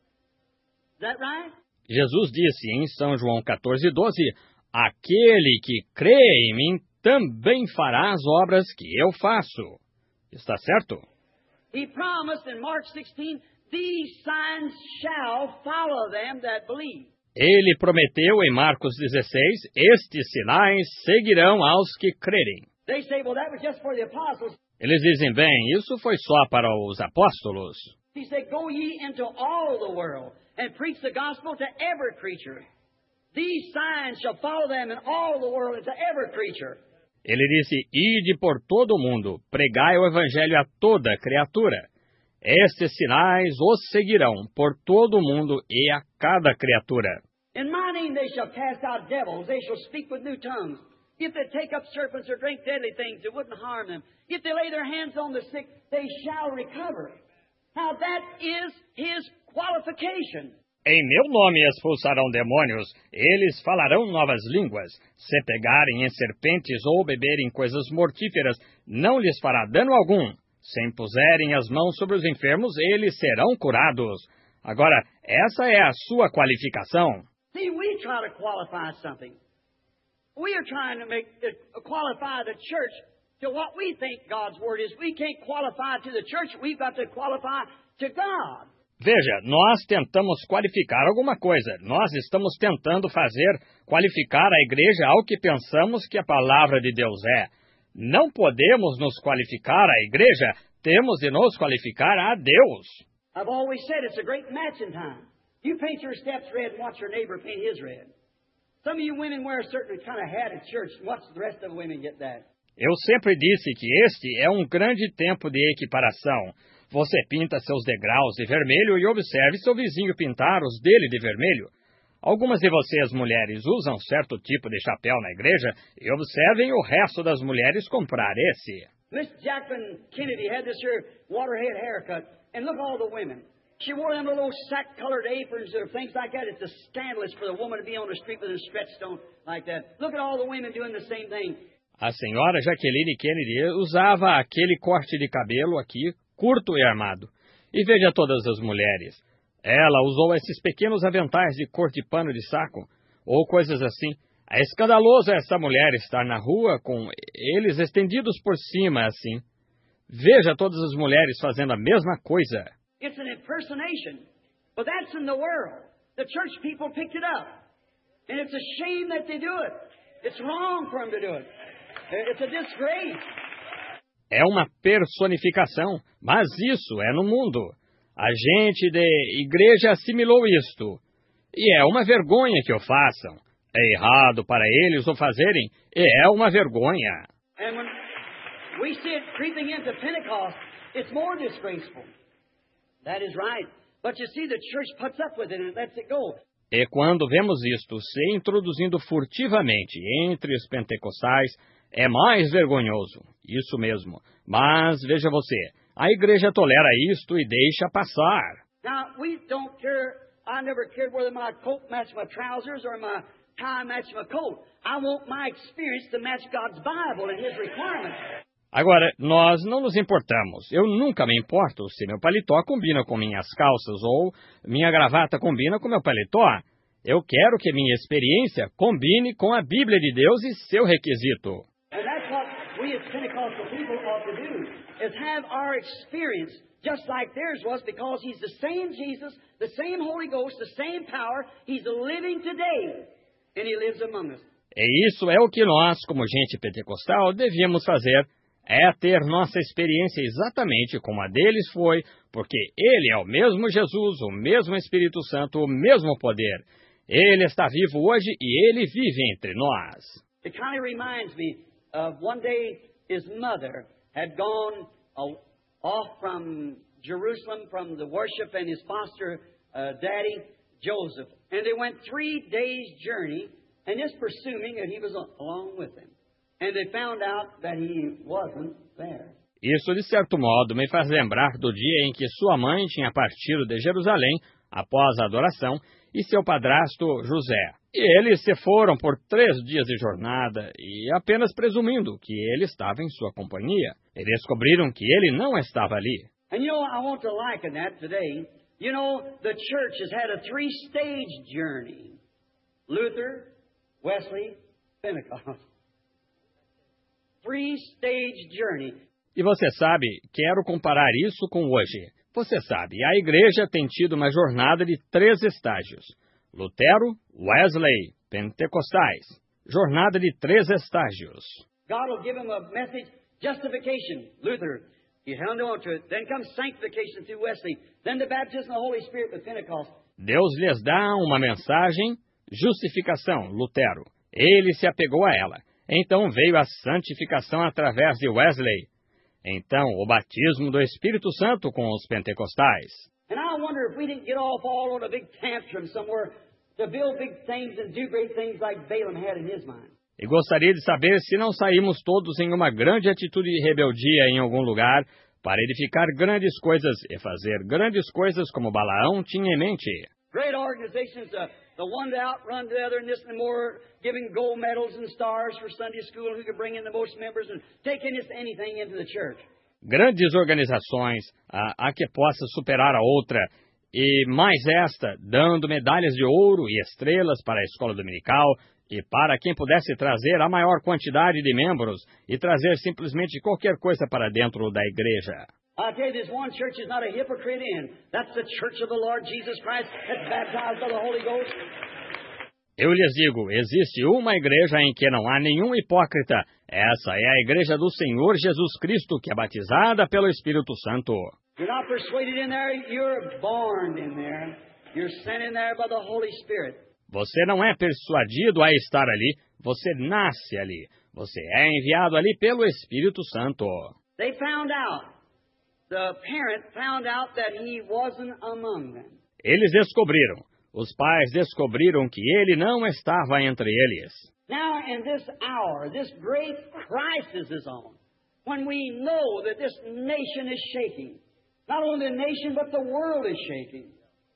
Is that right? Jesus disse em São João quatorze doze, aquele que crê em mim também fará as obras que eu faço. Está certo? He promised in Mark sixteen, these signs shall follow them that believe. Ele prometeu em Marcos dezesseis, estes sinais seguirão aos que crerem. They say, well, that was just for the apostles. Eles dizem, bem, isso foi só para os apóstolos. He said, go ye into all the world and preach the gospel to every creature. These signs shall follow them in all the world and to every creature. Ele disse, ide por todo o mundo, pregai o evangelho a toda criatura. Estes sinais os seguirão por todo o mundo e a cada criatura. In my name they shall cast out devils. They shall speak with new tongues. If they take up serpents or drink deadly things, it wouldn't harm them. If they lay their hands on the sick, they shall recover. Now that is His qualification. Em meu nome expulsarão demônios, eles falarão novas línguas. Se pegarem em serpentes ou beberem coisas mortíferas, não lhes fará dano algum. Se impuserem as mãos sobre os enfermos, eles serão curados. Agora, essa é a sua qualificação. See, we try to qualify something. We are trying to make uh, qualify the church to what we think God's Word is. We can't qualify to the church. We've got to qualify to God. Veja, nós tentamos qualificar alguma coisa. Nós estamos tentando fazer qualificar a igreja ao que pensamos que a palavra de Deus é. Não podemos nos qualificar à igreja, temos de nos qualificar a Deus. I've always said it's a great matching time. You paint your steps red and watch your neighbor paint his red. Some of you women wear a certain kind of hat at church and watch the rest of the women get that. Eu sempre disse que este é um grande tempo de equiparação. Você pinta seus degraus de vermelho e observe seu vizinho pintar os dele de vermelho. Algumas de vocês, mulheres, usam certo tipo de chapéu na igreja e observem o resto das mulheres comprar esse. Miss Jacqueline Kennedy had this here waterhead haircut, and look at all the women. She wore them little sack-colored aprons or things like that. It's a scandalous for the woman to be on the street with them stretched on like that. Look at all the women doing the same thing. A senhora Jacqueline Kennedy usava aquele corte de cabelo aqui, curto e armado. E veja todas as mulheres. Ela usou esses pequenos aventais de cor de pano de saco, ou coisas assim. É escandaloso essa mulher estar na rua com eles estendidos por cima assim. Veja todas as mulheres fazendo a mesma coisa. It's an impersonation, but that's in the world. The church people picked it up. And it's a shame that they do it. It's wrong for them to do it. It's a disgrace. É uma personificação, mas isso é no mundo. A gente de igreja assimilou isto. E é uma vergonha que o façam. É errado para eles o fazerem, e é uma vergonha. And when we see it creeping into Pentecost, it's more disgraceful. That is right. But you see, the church puts up with it and lets it go. E quando vemos isto se introduzindo furtivamente entre os pentecostais, é mais vergonhoso. Isso mesmo. Mas, veja você, a igreja tolera isto e deixa passar. Now, we don't care. I never cared whether my coat matched my trousers or my tie matched my coat. I want my experience to match God's Bible and His requirements. Agora, nós não nos importamos. Eu nunca me importo se meu paletó combina com minhas calças ou minha gravata combina com meu paletó. Eu quero que minha experiência combine com a Bíblia de Deus e seu requisito. And that's what we as Pentecostal people ought to do, is have our experience just like theirs was, because He's the same Jesus, the same Holy Ghost, the same power. He's living today, and He lives among us. E isso é o que nós, como gente pentecostal, devíamos fazer. É ter nossa experiência exatamente como a deles foi, porque Ele é o mesmo Jesus, o mesmo Espírito Santo, o mesmo poder. Ele está vivo hoje e Ele vive entre nós. It kind of reminds me of one day his mother had gone uh, off from Jerusalem from the worship and his foster uh, daddy, Joseph. And they went three days' journey, and just presuming that he was along with them. And they found out that he wasn't there. Isso, de certo modo, me faz lembrar do dia em que sua mãe tinha partido de Jerusalém após a adoração e seu padrasto José. E eles se foram por três dias de jornada e apenas presumindo que ele estava em sua companhia. E descobriram que ele não estava ali. And you know, I want to liken that today. You know, the church has had a three-stage journey. Luther, Wesley, Pentecost. Three-stage journey. E você sabe, quero comparar isso com hoje. Você sabe, a igreja tem tido uma jornada de três estágios. Lutero, Wesley, Pentecostais. Jornada de três estágios. God will give him a message, justification, Luther. He held on to it. Then comes sanctification through Wesley. Then the baptism of the Holy Spirit with Pentecost. Deus lhes dá uma mensagem, justificação, Lutero. Ele se apegou a ela. Então veio a santificação através de Wesley. Então, o batismo do Espírito Santo com os pentecostais. And I wonder if we didn't get off all on a big tantrum somewhere to build big things and do great things like Balaam had in his mind. E gostaria de saber se não saímos todos em uma grande atitude de rebeldia em algum lugar para edificar grandes coisas e fazer grandes coisas como Balaão tinha em mente. Great organizations, uh, the one to outrun the other, and this and more, giving gold medals and stars for Sunday school, and who could bring in the most members and taking this anything into the church. Grandes organizações, a, a que possa superar a outra, e mais esta, dando medalhas de ouro e estrelas para a escola dominical, e para quem pudesse trazer a maior quantidade de membros, e trazer simplesmente qualquer coisa para dentro da igreja. I tell you, this one church is not a hypocrite in. That's the church of the Lord Jesus Christ that's baptized by the Holy Ghost. Eu lhes digo, existe uma igreja em que não há nenhum hipócrita. Essa é a igreja do Senhor Jesus Cristo, que é batizada pelo Espírito Santo. You're not persuaded in there, you're born in there. You're sent in there by the Holy Spirit. Você não é persuadido a estar ali, você nasce ali. Você é enviado ali pelo Espírito Santo. They found out, the parent found out that he wasn't among them. Eles descobriram, os pais descobriram que ele não estava entre eles. Now in this hour, this great crisis is on, when we know that this nation is shaking. Not only the nation, but the world is shaking.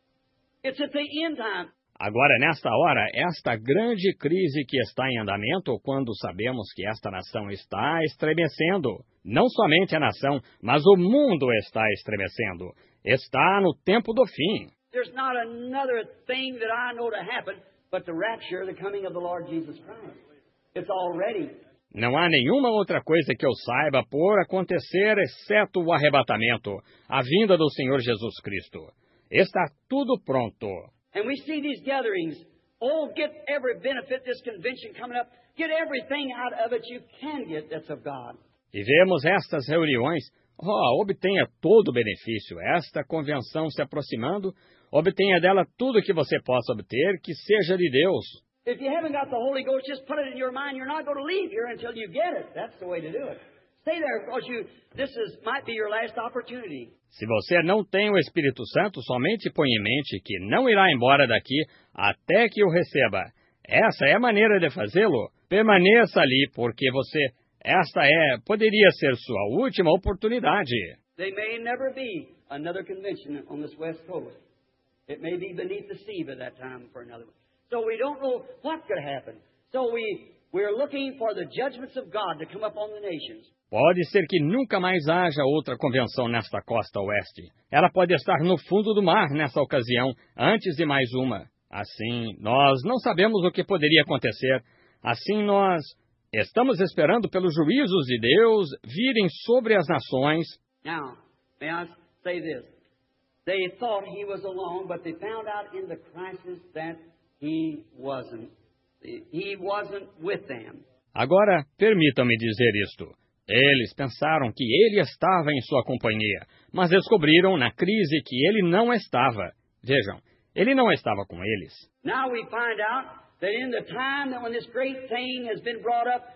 It's at the end time. Agora, nesta hora, esta grande crise que está em andamento, quando sabemos que esta nação está estremecendo. Não somente a nação, mas o mundo está estremecendo. Está no tempo do fim. There's not another thing that I know to happen but the rapture, the coming of the Lord Jesus Christ. It's already. Não há nenhuma outra coisa que eu saiba por acontecer, exceto o arrebatamento, a vinda do Senhor Jesus Cristo. Está tudo pronto. And we see these gatherings. Oh, get every benefit, this convention coming up. Get everything out of it you can get that's of God. E vemos estas reuniões. Oh, obtenha todo o benefício. Esta convenção se aproximando, obtenha dela tudo que você possa obter, que seja de Deus. If you haven't got the Holy Ghost, just put it in your mind. You're not going to leave here until you get it. That's the way to do it. Stay there because you, this is, might be your last opportunity. Se você não tem o Espírito Santo, somente põe em mente que não irá embora daqui até que o receba. Essa é a maneira de fazê-lo. Permaneça ali, porque você, esta é, poderia ser sua última oportunidade. There may never be another convention on this West Coast. It may be beneath the sea by that time for another one. So we don't know what could happen. So we, we're looking for the judgments of God to come up on the nations. Pode ser que nunca mais haja outra convenção nesta costa oeste. Ela pode estar no fundo do mar nessa ocasião, antes de mais uma. Assim, nós não sabemos o que poderia acontecer. Assim, nós estamos esperando pelos juízos de Deus virem sobre as nações. Now, may I say this? They thought he was alone, but they found out in the crisis that he wasn't. He wasn't with them. Agora, permitam-me dizer isto. Eles pensaram que ele estava em sua companhia, mas descobriram na crise que ele não estava. Vejam, ele não estava com eles. Now we find out that in the time that when this great thing has been brought up,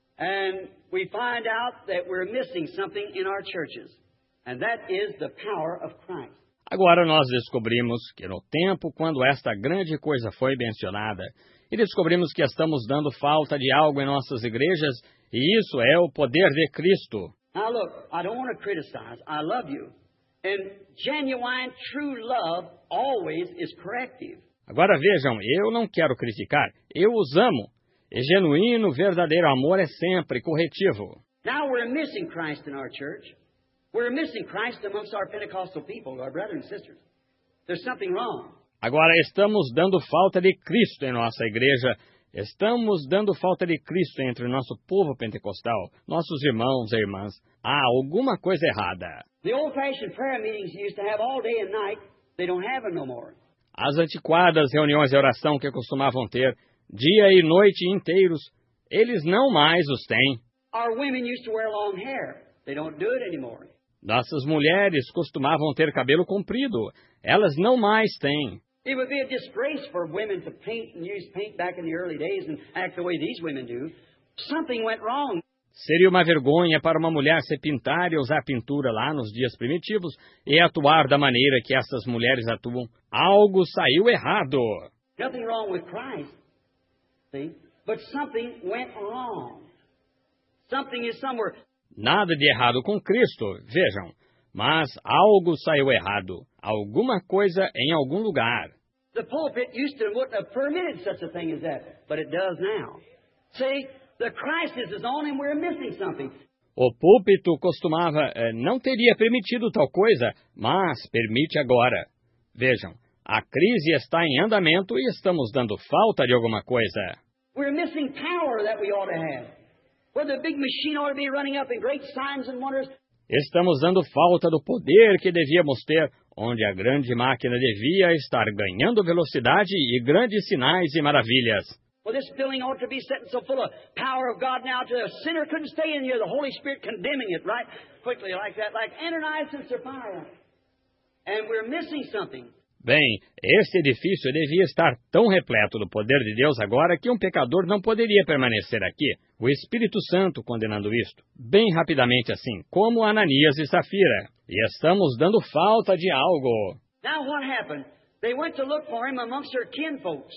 and we find out that we're missing something in our churches, and that is the power of Christ. Agora nós descobrimos que no tempo quando esta grande coisa foi mencionada, e descobrimos que estamos dando falta de algo em nossas igrejas, e isso é o poder de Cristo. Now look, I don't want to criticize. I love you. And genuine, true love always is corrective. Agora vejam, eu não quero criticar, eu os amo. E genuíno, verdadeiro amor é sempre corretivo. Now we're missing Christ in our church. We're missing Christ amongst our Pentecostal people, our brothers and sisters. There's something wrong. Agora estamos dando falta de Cristo em nossa igreja. Estamos dando falta de Cristo entre o nosso povo pentecostal, nossos irmãos e irmãs. Há alguma coisa errada. The old-fashioned prayer meetings you used to have all day and night, they don't have them no more. As antiquadas reuniões de oração que costumavam ter, dia e noite inteiros, eles não mais os têm. Our women used to wear long hair. They don't do it anymore. Nossas mulheres costumavam ter cabelo comprido. Elas não mais têm. It would be a disgrace for women to paint and use paint back in the early days and act the way these women do. Something went wrong. Seria uma vergonha para uma mulher se pintar e usar pintura lá nos dias primitivos e atuar da maneira que essas mulheres atuam. Algo saiu errado. Nothing wrong with Christ, see? But something went wrong. Something is somewhere. Nada de errado com Cristo, vejam, mas algo saiu errado, alguma coisa em algum lugar. The pulpit used to wouldn't have permitted such a thing as that, but it does now. See, the crisis is on and we're missing something. O púlpito costumava, eh, não teria permitido tal coisa, mas permite agora. Vejam, a crise está em andamento e estamos dando falta de alguma coisa. We're missing power that we ought to have. Where the big machine ought to be running up in great signs and wonders. Estamos dando falta do poder que devíamos ter, onde a grande máquina devia estar ganhando velocidade e grandes sinais e maravilhas. Well, this building ought to be setting so full of power of God now to a sinner couldn't stay in here. The Holy Spirit condemning it right quickly like that, like Ananias and Sapphira. And we're missing something. Bem, este edifício devia estar tão repleto do poder de Deus agora que um pecador não poderia permanecer aqui. O Espírito Santo condenando isto, bem rapidamente assim, como Ananias e Safira. E estamos dando falta de algo. Now what happened? They went to look for him amongst their kinfolks.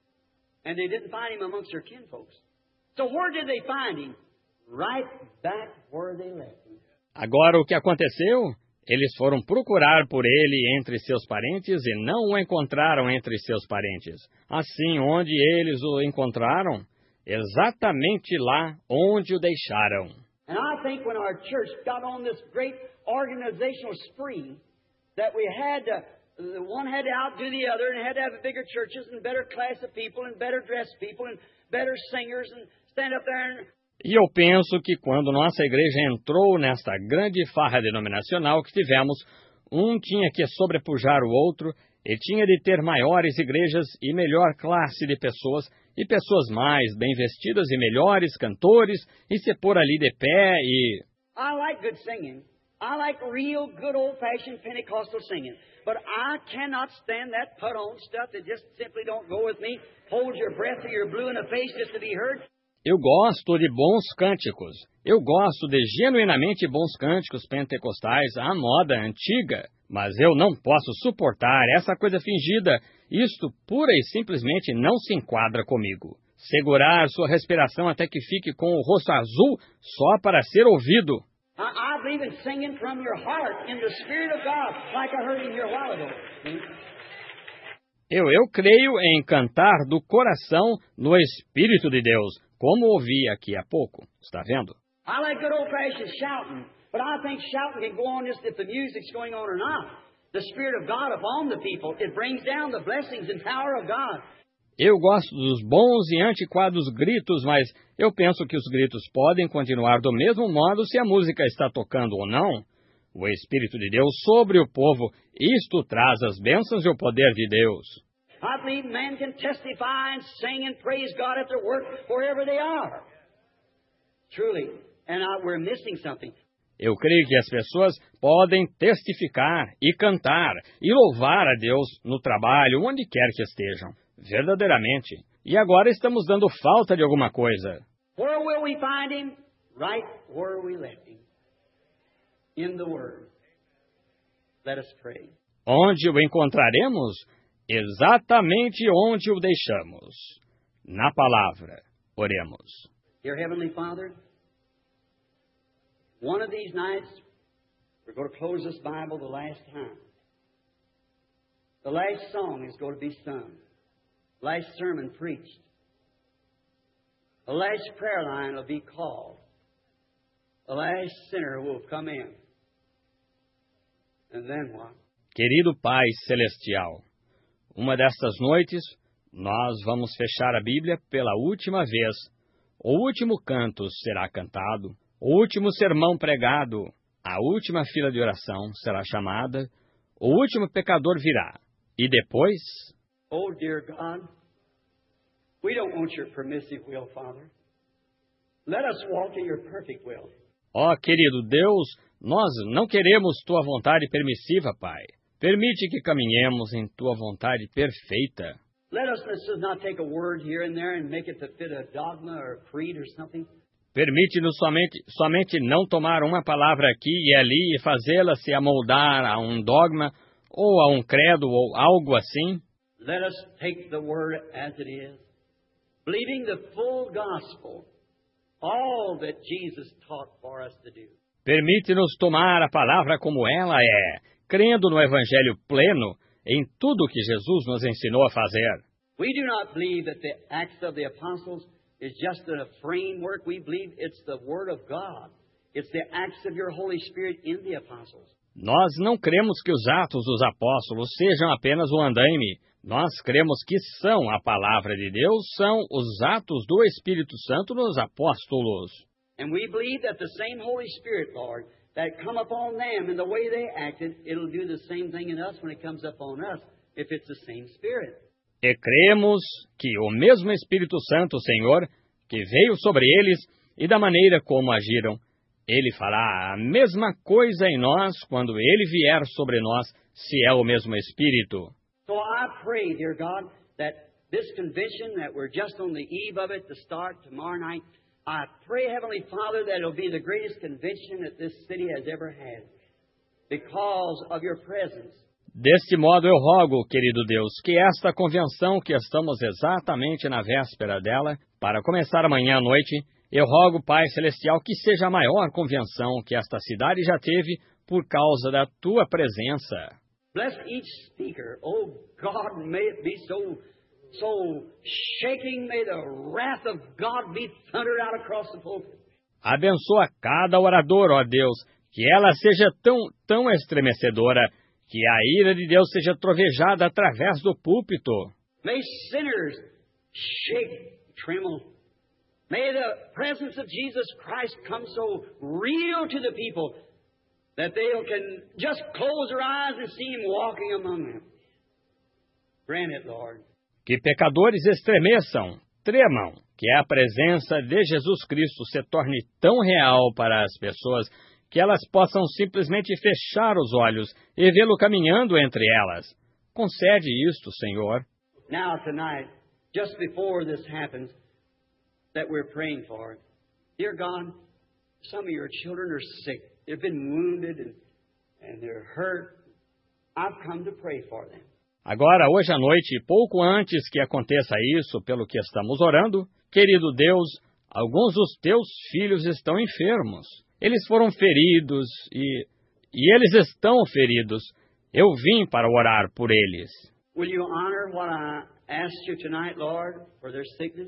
And they didn't find him amongst their kinfolks. So where did they find him? Right back where they left him. Agora o que aconteceu? Eles foram procurar por ele entre seus parentes e não o encontraram entre seus parentes. Assim, onde eles o encontraram? Exatamente lá onde o deixaram. And I think when our church got on this great organizational spree, that we had to, the one had to outdo the other and had to have bigger churches and better class of people and better dressed people and better singers and stand up there and... E eu penso que quando nossa igreja entrou nesta grande farra denominacional que tivemos, um tinha que sobrepujar o outro e tinha de ter maiores igrejas e melhor classe de pessoas e pessoas mais bem vestidas e melhores cantores e se pôr ali de pé e... I like good singing. I like real good old-fashioned Pentecostal singing. But I cannot stand that put-on stuff that just simply don't go with me. Hold your breath or you're blue in the face just to be heard. Eu gosto de bons cânticos. Eu gosto de genuinamente bons cânticos pentecostais à moda antiga. Mas eu não posso suportar essa coisa fingida. Isto pura e simplesmente não se enquadra comigo. Segurar sua respiração até que fique com o rosto azul só para ser ouvido. I, I believe in singing from your heart in the Spirit of God, like I heard in here a while ago. Eu, eu creio em cantar do coração no Espírito de Deus, como ouvi aqui há pouco. Está vendo? I like good old-fashioned shouting, but I think shouting can go on just if the music's going on or not. The Spirit of God upon the people, it brings down the blessings and power of God. Eu gosto dos bons e antiquados gritos, mas eu penso que os gritos podem continuar do mesmo modo se a música está tocando ou não. O Espírito de Deus sobre o povo, isto traz as bênçãos e o poder de Deus. I believe man can testify and sing and praise God at their work wherever they are. Truly. And I, we're missing something. Eu creio que as pessoas podem testificar e cantar e louvar a Deus no trabalho, onde quer que estejam. Verdadeiramente. E agora estamos dando falta de alguma coisa. Where will we find him? Right where we left him. In the Word. Let us pray. Onde o encontraremos? Exatamente onde o deixamos. Na palavra. Oremos. Dear Heavenly Father, one of these nights, we're going to close this Bible the last time. The last song is going to be sung. The last sermon preached. The last prayer line will be called. The last sinner will come in. And then what? Querido Pai Celestial, uma destas noites, nós vamos fechar a Bíblia pela última vez. O último canto será cantado, o último sermão pregado, a última fila de oração será chamada, o último pecador virá. E depois... Oh, dear God, we don't want your permissive will, Father. Let us walk in your perfect will. Ó, querido Deus, nós não queremos tua vontade permissiva, Pai. Permite que caminhemos em tua vontade perfeita. Let us let's just not take a word here and there and make it to fit a dogma or a creed or something. Permite-nos somente, somente não tomar uma palavra aqui e ali e fazê-la se amoldar a um dogma ou a um credo ou algo assim. let us take the Word as it is, believing the full gospel, all that Jesus taught for us to do. Permite-nos tomar a palavra como ela é, crendo no Evangelho pleno em tudo o que Jesus nos ensinou a fazer. We do not believe that the Acts of the Apostles is just a framework. We believe it's the Word of God. It's the acts of your Holy Spirit in the Apostles. Nós não cremos que os Atos dos Apóstolos sejam apenas um andaime. Nós cremos que são a palavra de Deus, são os atos do Espírito Santo nos apóstolos. And we believe that the same Holy Spirit, Lord, that come upon them and the way they acted, it'll do the same thing in us when it comes upon us, if it's the same Spirit. E cremos que o mesmo Espírito Santo, Senhor, que veio sobre eles e da maneira como agiram, Ele fará a mesma coisa em nós quando Ele vier sobre nós, se é o mesmo Espírito. So I pray, dear God, that this convention, that we're just on the eve of it to start tomorrow night, I pray, Heavenly Father, that it'll be the greatest convention that this city has ever had because of your presence. Deste modo eu rogo, querido Deus, que esta convenção que estamos exatamente na véspera dela, para começar amanhã à noite, eu rogo, Pai Celestial, que seja a maior convenção que esta cidade já teve por causa da Tua presença. Bless each speaker. Oh, God, may it be so, so shaking. May the wrath of God be thundered out across the pulpit. Abençoa cada orador, ó Deus, que ela seja tão, tão estremecedora, que a ira de Deus seja trovejada através do púlpito. May sinners shake, tremble. May the presence of Jesus Christ come so real to the people that they can just close their eyes and see Him walking among them. Grant it, Lord. Que pecadores estremeçam, tremam, que a presença de Jesus Cristo se torne tão real para as pessoas que elas possam simplesmente fechar os olhos e vê-lo caminhando entre elas. Concede isto, Senhor. Now tonight, just before this happens, that we're praying for, dear God, some of your children are sick. They've been wounded and, and they're hurt. I've come to pray for them. Agora, hoje à noite, pouco antes que aconteça isso, pelo que estamos orando, querido Deus, alguns dos teus filhos estão enfermos. Eles foram feridos e, e eles estão feridos. Eu vim para orar por eles. Will you honor what I asked you tonight, Lord, for their sickness?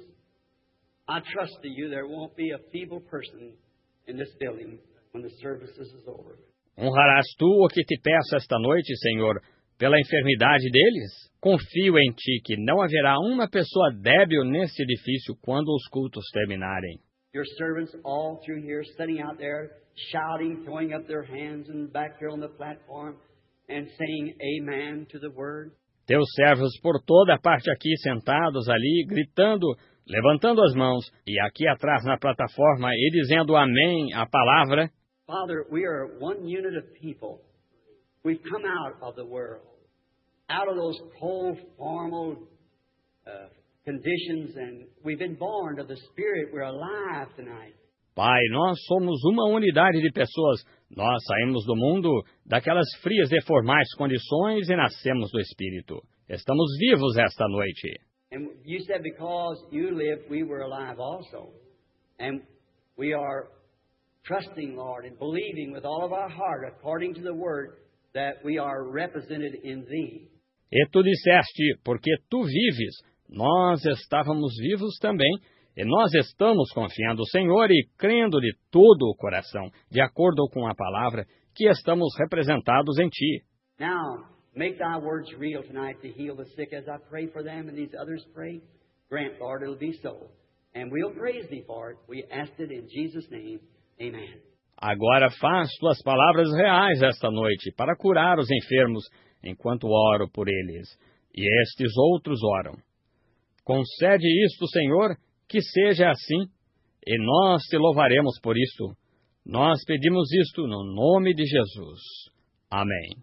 I trust to you there won't be a feeble person in this building when the services is over. Honrarás tu o que te peço esta noite, Senhor, pela enfermidade deles? Confio em ti que não haverá uma pessoa débil neste edifício quando os cultos terminarem. Your servants all through here, sitting out there, shouting, throwing up their hands, and back here on the platform, and saying amen to the word. Teus servos por toda a parte aqui, sentados ali, gritando, levantando as mãos, e aqui atrás na plataforma, e dizendo amém à palavra. Father, we are one unit of people. We've come out of the world, out of those cold, formal uh, conditions, and we've been born of the Spirit. We're alive tonight. Pai, nós somos uma unidade de pessoas. Nós saímos do mundo daquelas frias e formais condições e nascemos do Espírito. Estamos vivos esta noite. And you said because you lived, we were alive also. And we are trusting, Lord, and believing with all of our heart, according to the Word, that we are represented in Thee. E tu disseste, porque tu vives, nós estávamos vivos também, e nós estamos confiando no Senhor e crendo de todo o coração, de acordo com a palavra, que estamos representados em Ti. Now, make Thy words real tonight to heal the sick as I pray for them and these others pray. Grant, Lord, it'll be so. And we'll praise Thee for it. We asked it in Jesus' name. Amen. Agora faz tuas palavras reais esta noite para curar os enfermos, enquanto oro por eles, e estes outros oram. Concede isto, Senhor, que seja assim, e nós te louvaremos por isto. Nós pedimos isto no nome de Jesus. Amém.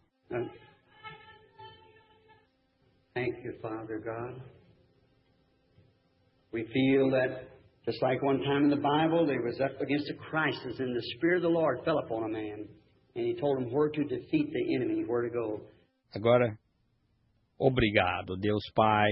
Thank you, Father God. We feel that just like one time in the Bible, there was up against a crisis, and the Spirit of the Lord fell upon a man, and He told him where to defeat the enemy, where to go. Agora, Obrigado, Deus Pai.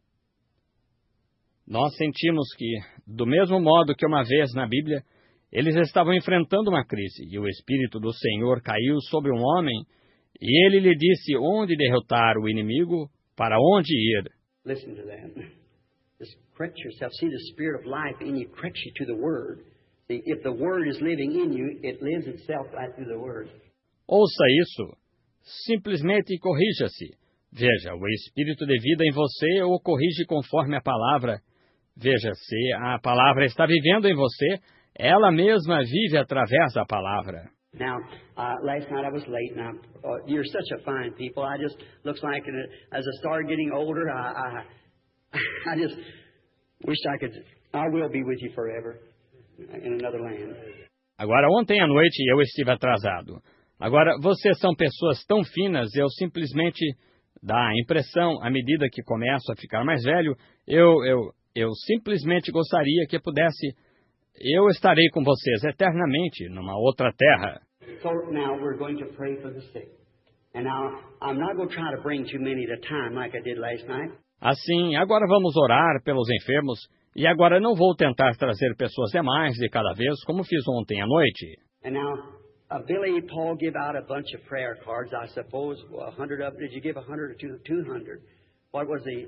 Nós sentimos que, do mesmo modo que uma vez na Bíblia, eles estavam enfrentando uma crise e o Espírito do Senhor caiu sobre um homem e ele lhe disse onde derrotar o inimigo, para onde ir. Listen to that. Just correct yourself. See, the Spirit of life in you corrects you to the Word. See, if the Word is living in you, it lives itself right through the Word. Ouça isso. Simplesmente corrija-se. Veja, o Espírito de vida em você o corrige conforme a palavra. Veja, se a palavra está vivendo em você, ela mesma vive através da palavra. Now, uh, last night I was late. Now, uh, you're such a fine people. I just looks like uh, as I start getting older, I, I, I just wish I could. I will be with you forever in another land. Agora, ontem à noite eu estive atrasado. Agora, vocês são pessoas tão finas, eu simplesmente dá a impressão, à medida que começo a ficar mais velho, eu, eu, eu simplesmente gostaria que pudesse. Eu estarei com vocês eternamente numa outra terra. So now we're going to pray for the sick. And now I'm not going to try to bring too many at a time like I did last night. Assim, agora vamos orar pelos enfermos e agora não vou tentar trazer pessoas demais de cada vez como fiz ontem à noite. And now uh, Billy Paul give out a bunch of prayer cards. I suppose a hundred of them. Did you give a hundred or two? Two hundred. What was the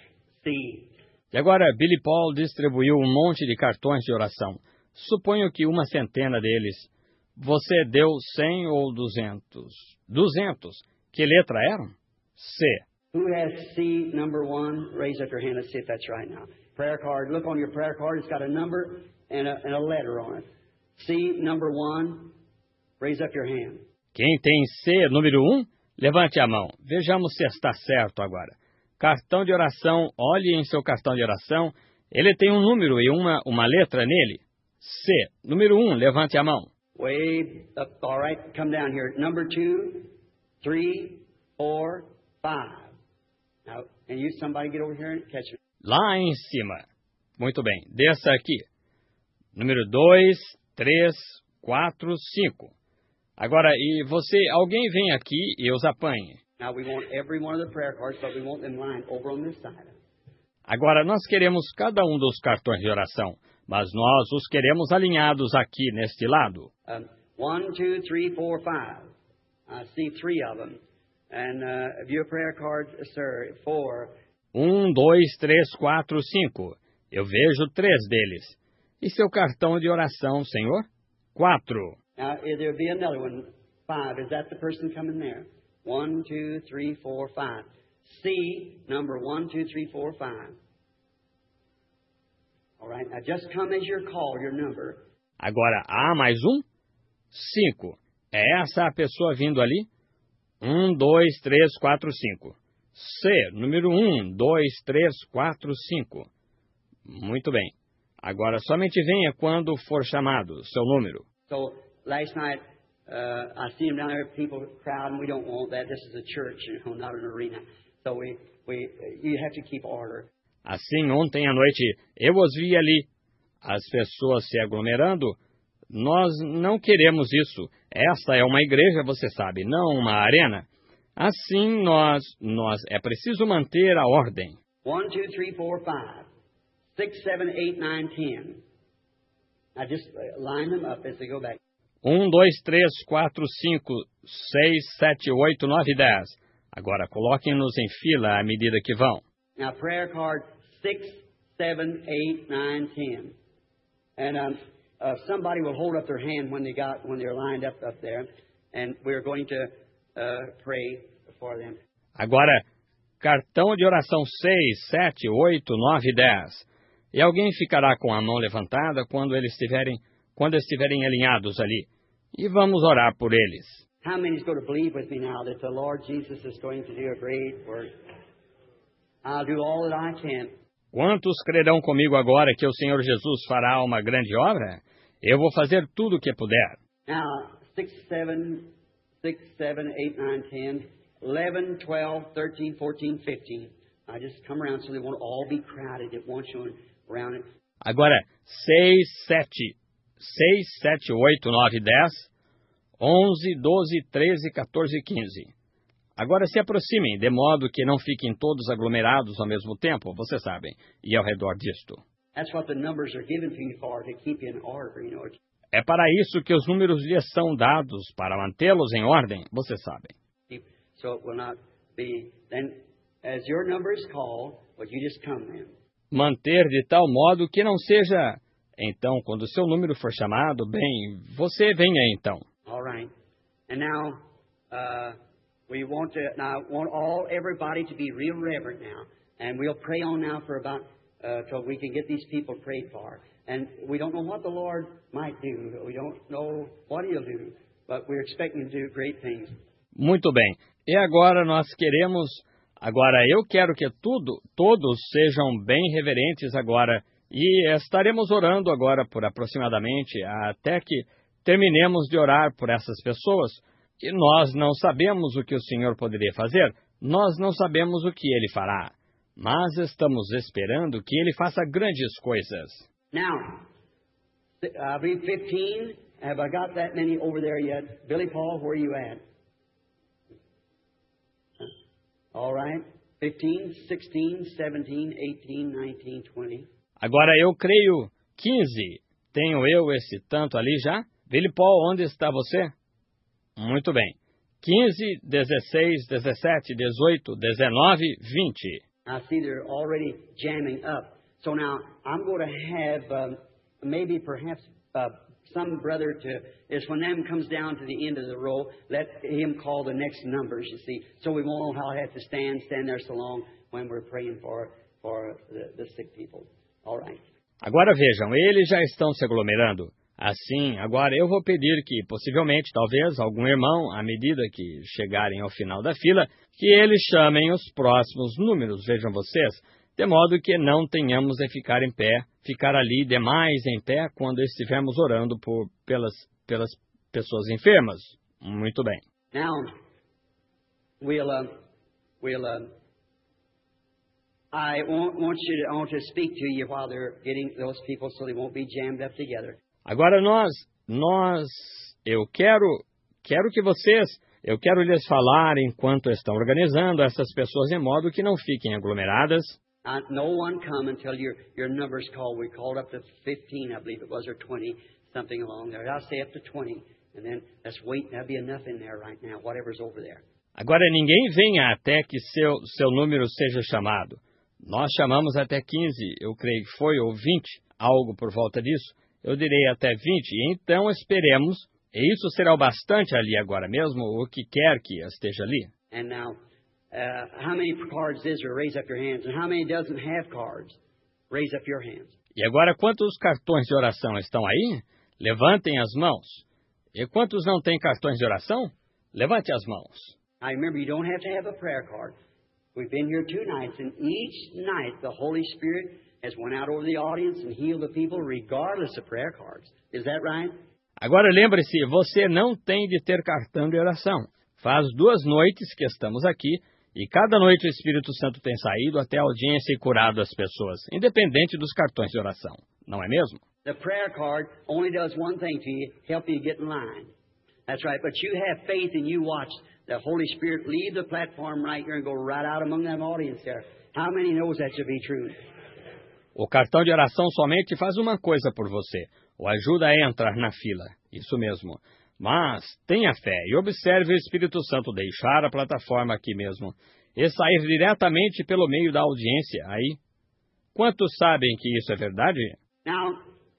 the E agora, Billy Paul distribuiu um monte de cartões de oração. Suponho que uma centena deles. Você deu cem ou duzentos? Duzentos. Que letra eram? C. Who has C number one? Raise up your hand. Let's see if that's right now. Prayer card. Look on your prayer card. It's got a number and a, and a letter on it. C number one. Raise up your hand. Quem tem C número um? Levante a mão. Vejamos se está certo agora. Cartão de oração, olhe em seu cartão de oração, ele tem um número e uma, uma letra nele. C, número um, levante a mão. Way up, all right, come down here. Number two, three, four, five. Now, can you somebody get over here and catch it? Lá em cima. Muito bem, desça aqui. Número dois, três, quatro, cinco. Agora, e você, alguém vem aqui e os apanhe. Now we want every one of the prayer cards, but we want them lined over on this side. Agora, nós queremos cada um dos cartões de oração, mas nós os queremos alinhados aqui, neste lado. Um, one, two, three, four, five. I see three of them. And uh, if your prayer card, sir, four. Um, dois, três, quatro, cinco. Eu vejo três deles. E seu cartão de oração, senhor? Quatro. Now, there'll be another one. Five. Is that the person coming there? One, two, three, four, five. C, number one, two, three, four, five. All right. Now, just come as you're called, your number. Agora, há mais um? Cinco. É essa a pessoa vindo ali? Um, dois, três, quatro, cinco. C, número um, dois, três, quatro, cinco. Muito bem. Agora, somente venha quando for chamado, seu número. So, last night, uh, I see them down there, people crowding. We don't want that. This is a church, you know, not an arena. So, we, we, you have to keep order. Assim, ontem à noite, eu os vi ali, as pessoas se aglomerando. Nós não queremos isso. Esta é uma igreja, você sabe, não uma arena. Assim, nós, nós é preciso manter a ordem. One, two, three, four, five. Six, seven, eight, nine, ten. I just line them up as they go back. Um, dois, três, quatro, cinco, seis, sete, oito, nove, dez. Agora, coloquem-nos em fila à medida que vão. Now, prayer card six, seven, eight, nine, ten. And um, uh, somebody will hold up their hand when they got when they're lined up up there, and we're going to uh, pray for them. Agora, cartão de oração seis, sete, oito, nove, dez. E alguém ficará com a mão levantada quando eles estiverem, quando estiverem alinhados ali. E vamos orar por eles. How many is going to believe with me now that the Lord Jesus is going to do a great work? I'll do all that I can. Quantos crerão comigo agora que o Senhor Jesus fará uma grande obra? Eu vou fazer tudo o que puder. Now, six, seven, six, seven, eight, nine, ten, eleven, twelve, thirteen, fourteen, fifteen. I just come around so they won't all be crowded at once around it. Agora, seis, sete, seis, sete, oito, nove, dez, onze, doze, treze, quatorze, quinze. Agora se aproximem, de modo que não fiquem todos aglomerados ao mesmo tempo, vocês sabem, e ao redor disto. That's what the numbers are given to you for, to keep you in order, you know. É para isso que os números lhes são dados, para mantê-los em ordem, vocês sabem. So it will not be, then, as your number is called, well, you just come then. Manter de tal modo que não seja... Então, quando o seu número for chamado, bem, você venha então. All right. And now, uh, we want to, now, want all, everybody to be real reverent now. And we'll pray on now for about, uh, till we can get these people prayed for. And we don't know what the Lord might do. We don't know what He'll do. But we're expecting Him to do great things. Muito bem. E agora nós queremos... Agora eu quero que tudo, todos sejam bem reverentes agora. E estaremos orando agora por aproximadamente até que terminemos de orar por essas pessoas. E nós não sabemos o que o Senhor poderia fazer. Nós não sabemos o que Ele fará. Mas estamos esperando que Ele faça grandes coisas. Now, I believe fifteen. Have I got that many over there yet? Billy Paul, where are you at? All right. fifteen, sixteen, seventeen, eighteen, nineteen, twenty. Agora eu creio quinze. Tenho eu esse tanto ali já? Billy Paul, onde está você? Muito bem. quinze, dezesseis, dezessete, dezoito, dezenove, vinte. I see they're already jamming up. So now I'm going to have um, maybe perhaps uh, some brother to, is when them comes down to the end of the row, let him call the next numbers, you see. So we won't all have to stand, stand there so long when we're praying for, for the, the sick people. All right. Agora vejam, eles já estão se aglomerando. Assim, agora eu vou pedir que, possivelmente, talvez, algum irmão, à medida que chegarem ao final da fila, que eles chamem os próximos números, vejam vocês, de modo que não tenhamos de ficar em pé, ficar ali demais em pé quando estivermos orando por, pelas, pelas pessoas enfermas. Muito bem. Now, we'll, uh, we'll, uh, I want, want you to, I want to speak to you while they're getting those people so they won't be jammed up together. Agora nós, nós, eu quero, quero que vocês, eu quero lhes falar enquanto estão organizando essas pessoas em modo que não fiquem aglomeradas. Uh, no one come until your, your number's called. We called up to fifteen, I believe it was, or twenty, something along there. I'll say up to twenty, and then let's wait. There'll be enough in there right now, whatever's over there. Agora ninguém venha até que seu, seu número seja chamado. Nós chamamos até quinze, eu creio que foi, ou vinte, algo por volta disso. Eu direi até vinte, e então esperemos, e isso será o bastante ali agora mesmo, o que quer que esteja ali. And now, uh, how many cards is there? Raise up your hands. And how many doesn't have cards? Raise up your hands. E agora, quantos cartões de oração estão aí? Levantem as mãos. E quantos não têm cartões de oração? Levante as mãos. I remember you don't have to have a prayer card. We've been here two nights, and each night the Holy Spirit has went out over the audience and healed the people regardless of prayer cards. Is that right? Agora lembre-se, você não tem de ter cartão de oração. Faz duas noites que estamos aqui e cada noite o Espírito Santo tem saído até a audiência e curado as pessoas, independente dos cartões de oração. Não é mesmo? The prayer card only does one thing to you, help you get in line. That's right. But you have faith and you watch the Holy Spirit leave the platform right here and go right out among that audience there. How many knows that to be true? O cartão de oração somente faz uma coisa por você, o ajuda a entrar na fila. Isso mesmo. Mas tenha fé e observe o Espírito Santo deixar a plataforma aqui mesmo e sair diretamente pelo meio da audiência aí. Quantos sabem que isso é verdade? Now,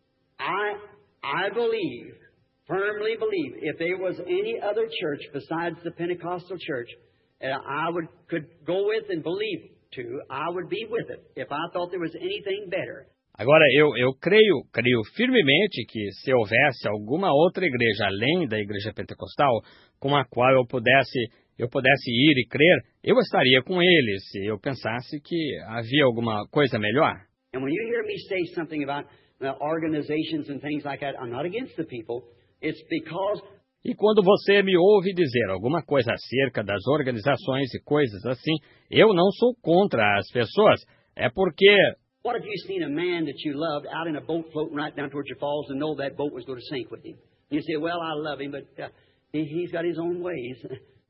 I, I believe, firmly believe, if there was any other church besides the Pentecostal church, uh, I would could go with and believe to, I would be with it if I thought there was anything better. Agora, eu, eu creio, creio firmemente que se houvesse alguma outra igreja além da igreja pentecostal com a qual eu pudesse, eu pudesse ir e crer, eu estaria com eles se eu pensasse que havia alguma coisa melhor. And when you hear me say something about uh, organizations and things like that, I'm not against the people. It's because... E quando você me ouve dizer alguma coisa acerca das organizações e coisas assim, eu não sou contra as pessoas. É porque... What if you seen a man that you loved out in a boat floating right down towards your falls and know that boat was going to sink with him? You say, well, I love him, but uh, he, he's got his own ways.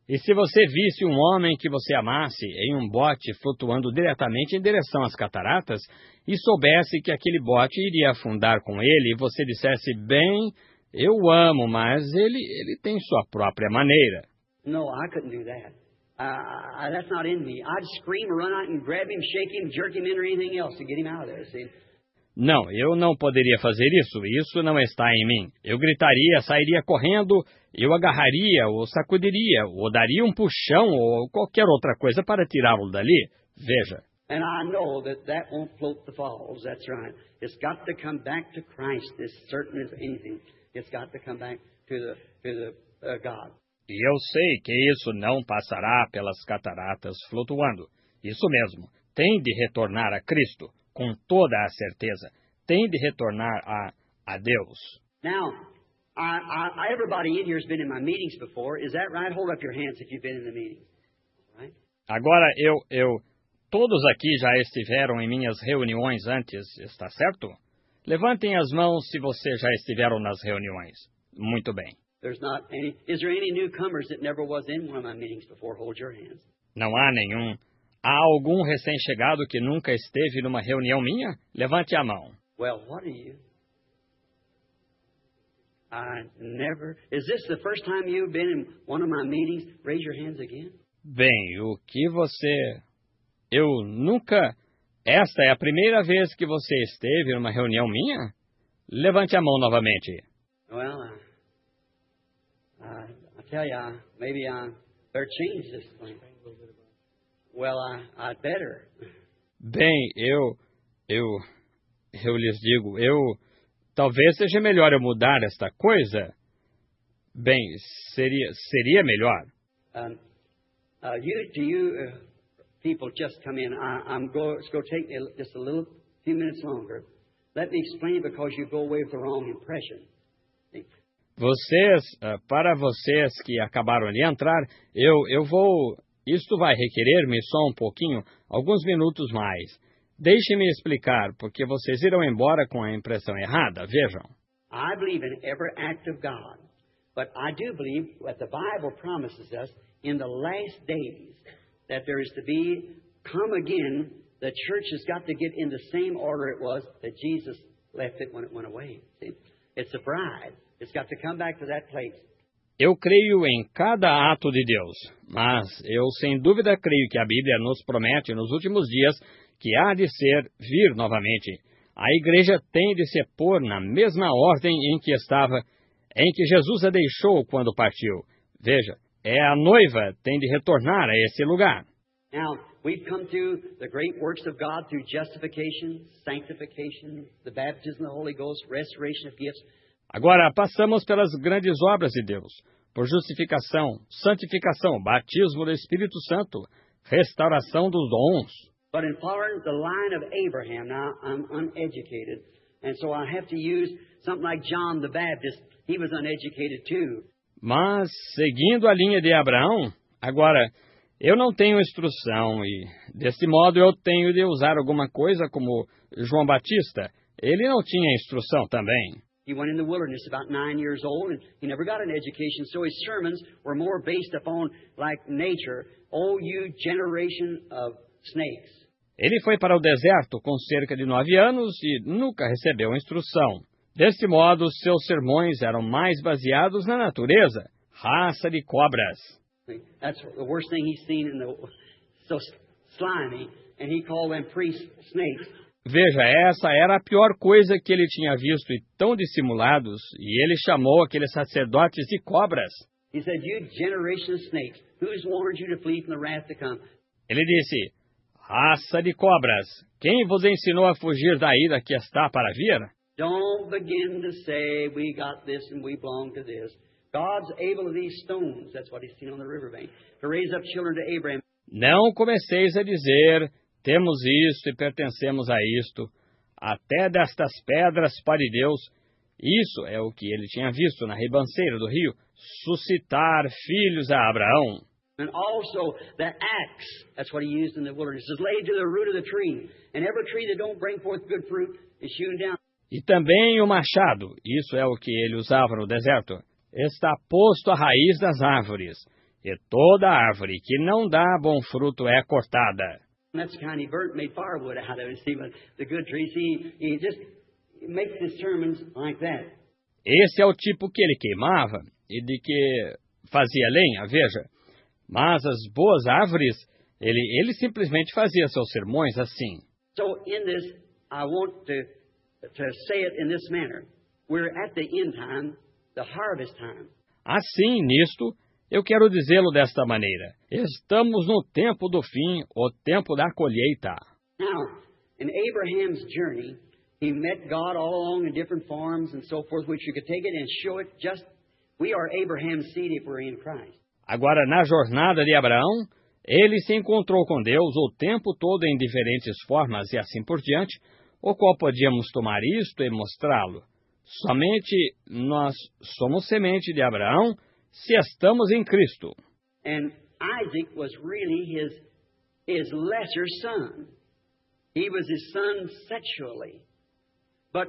E se você visse um homem que você amasse em um bote flutuando diretamente em direção às cataratas e soubesse que aquele bote iria afundar com ele e você dissesse, bem, eu o amo, mas ele, ele tem sua própria maneira. No, I couldn't do that. Uh, that's not in me. I'd scream or run out and grab him, shake him, jerk him in or anything else to get him out of there, see? Não, eu não poderia fazer isso. Isso não está em mim. Eu gritaria, sairia correndo, eu agarraria, ou sacudiria, ou daria um puxão, ou qualquer outra coisa para tirá-lo dali. Veja. And I know that that won't float the falls. That's right. It's got to come back to Christ as certain as anything. It's got to come back to the to the uh, God. E eu sei que isso não passará pelas cataratas flutuando. Isso mesmo. Tem de retornar a Cristo, com toda a certeza. Tem de retornar a, a Deus. Now, I, I, everybody in here has been in my meetings before. Is that right? Hold up your hands if you've been in the meetings. Right? Agora, eu, eu... Todos aqui já estiveram em minhas reuniões antes, está certo? Levantem as mãos se vocês já estiveram nas reuniões. Muito bem. There's not any, is there any newcomers that never was in one of my meetings before? Hold your hands. Não há nenhum. Há algum recém-chegado que nunca esteve numa reunião minha? Levante a mão. Well, what are you? I never. Is this the first time you've been in one of my meetings? Raise your hands again. Bem, o que você... Eu nunca... Esta é a primeira vez que você esteve numa reunião minha? Levante a mão novamente. Well, I, I, I tell you, I, maybe I better change this thing. Well, I, I'd better. Bem, eu... Eu... Eu lhes digo, eu... Talvez seja melhor eu mudar esta coisa. Bem, seria, seria melhor. Um, uh, you, do you... Uh, people just come in. I, I'm go, it's going to take me just a little few minutes longer. Let me explain because you go away with the wrong impression. Vocês, para vocês que acabaram de entrar, eu, eu vou... Isto vai requerer-me só um pouquinho, alguns minutos mais. Deixe-me explicar, porque vocês irão embora com a impressão errada. Vejam. I believe in every act of God, but I do believe what the Bible promises us in the last days. That there is to be, come again, the church has got to get in the same order it was that Jesus left it when it went away. See? It's a bride. It's got to come back to that place. Eu creio em cada ato de Deus, mas eu sem dúvida creio que a Bíblia nos promete nos últimos dias que há de ser vir novamente. A igreja tem de se pôr na mesma ordem em que estava, em que Jesus a deixou quando partiu. Veja. É a noiva tem de retornar a esse lugar. Now, we've come through the great works of God through justification, sanctification, the baptism of the Holy Ghost, restoration of gifts. Agora, passamos pelas grandes obras de Deus, por justificação, santificação, batismo do Espírito Santo, restauração dos dons. But in following the line of Abraham, now I'm uneducated, and so I have to use something like John the Baptist. He was uneducated too. Mas, seguindo a linha de Abraão, agora, eu não tenho instrução e, deste modo, eu tenho de usar alguma coisa como João Batista. Ele não tinha instrução também. He went in the wilderness about nine years old, and he never got an education, so his sermons were more based upon, like nature, oh, you generation of snakes. Ele foi para o deserto com cerca de nove anos e nunca recebeu instrução. Deste modo, seus sermões eram mais baseados na natureza, raça de cobras. That's the worst thing he's seen in the so slimy, and he called them priests snakes. Veja, essa era a pior coisa que ele tinha visto e tão dissimulados, e ele chamou aqueles sacerdotes de cobras. He said, "You generation of snakes, who's warned you to flee from the wrath to come?" Ele disse, raça de cobras, quem vos ensinou a fugir da ira que está para vir? Don't begin to say, we got this and we belong to this. God's able of these stones, that's what he's seen on the riverbank, to raise up children to Abraham. Não comeceis a dizer, temos isto e pertencemos a isto, até destas pedras pare Deus. Isso é o que ele tinha visto na ribanceira do rio, suscitar filhos a Abraão. And also the axe, that's what he used in the wilderness, is laid to the root of the tree. And every tree that don't bring forth good fruit is hewn down. E também o machado, isso é o que ele usava no deserto, está posto à raiz das árvores. E toda árvore que não dá bom fruto é cortada. That's the kind he burnt, made firewood out of it. See, but the good trees, he, he just makes his sermons like that. Esse é o tipo que ele queimava e de que fazia lenha, veja. Mas as boas árvores, ele, ele simplesmente fazia seus sermões assim. So in this, I want to, to say it in this manner. We're at the end time, the harvest time. Assim, nisto, eu quero dizê-lo desta maneira. Estamos no tempo do fim, o tempo da colheita. Now, in Abraham's journey, he met God all along in different forms and so forth, which you could take it and show it just, we are Abraham's seed if we're in Christ. Agora, na jornada de Abraão, ele se encontrou com Deus o tempo todo em diferentes formas e assim por diante, o qual podíamos tomar isto e mostrá-lo. Somente nós somos semente de Abraão se estamos em Cristo. And Isaac was really his, his lesser son. He was his son sexually. But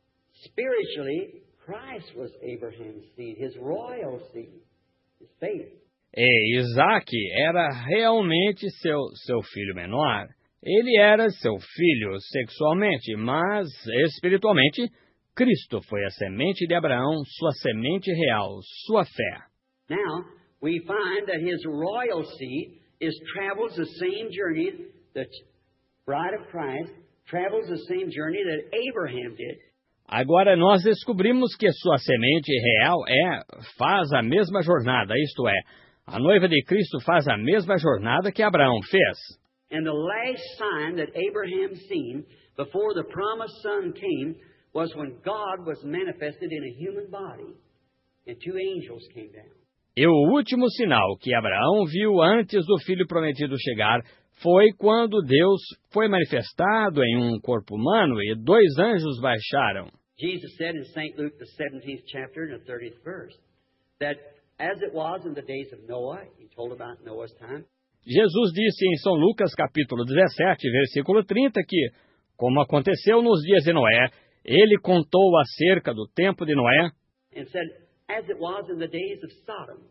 spiritually, Christ was Abraham's seed, his royal seed, his faith. E Isaac era realmente seu, seu filho menor. Ele era seu filho sexualmente, mas espiritualmente, Cristo foi a semente de Abraão, sua semente real, sua fé. Now, we find that his royal seed is travels the same journey, the bride of Christ travels the same journey that Abraham did. Agora nós descobrimos que sua semente real é, faz a mesma jornada, isto é, a noiva de Cristo faz a mesma jornada que Abraão fez. And the last sign that Abraham seen before the promised son came was when God was manifested in a human body and two angels came down. E o último sinal que Abraão viu antes do filho prometido chegar foi quando Deus foi manifestado em um corpo humano e dois anjos baixaram. Jesus said in Saint Luke, the seventeenth chapter and the thirtieth verse, that as it was in the days of Noah, he told about Noah's time. Jesus disse em São Lucas, capítulo dezessete, versículo trinta, que, como aconteceu nos dias de Noé, ele contou acerca do tempo de Noé. And said, as it was in the days of Sodom.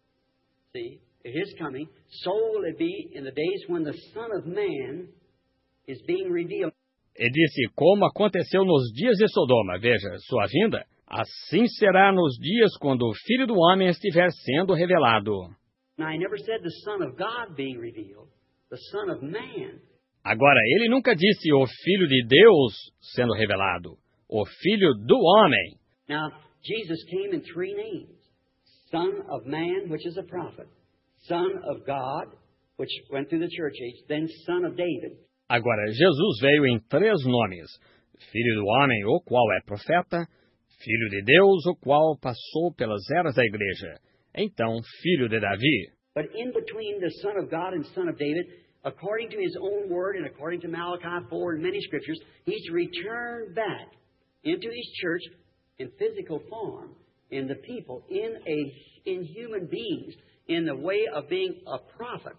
See, at his coming, so will it be in the days when the Son of Man is being revealed. E disse, como aconteceu nos dias de Sodoma, veja, sua vinda, assim será nos dias quando o Filho do Homem estiver sendo revelado. Now, he never said the Son of God being revealed, the Son of Man. Agora, ele nunca disse o Filho de Deus sendo revelado, o Filho do Homem. Now, Jesus came in three names. Son of Man, which is a prophet. Son of God, which went through the church age. Then Son of David. Agora, Jesus veio em três nomes. Filho do Homem, o qual é profeta. Filho de Deus, o qual passou pelas eras da igreja. Então, Filho de Davi. But in between the Son of God and Son of David, according to his own word and according to Malachi four and many scriptures, he's returned back into his church in physical form, in the people, in a in human beings, in the way of being a prophet.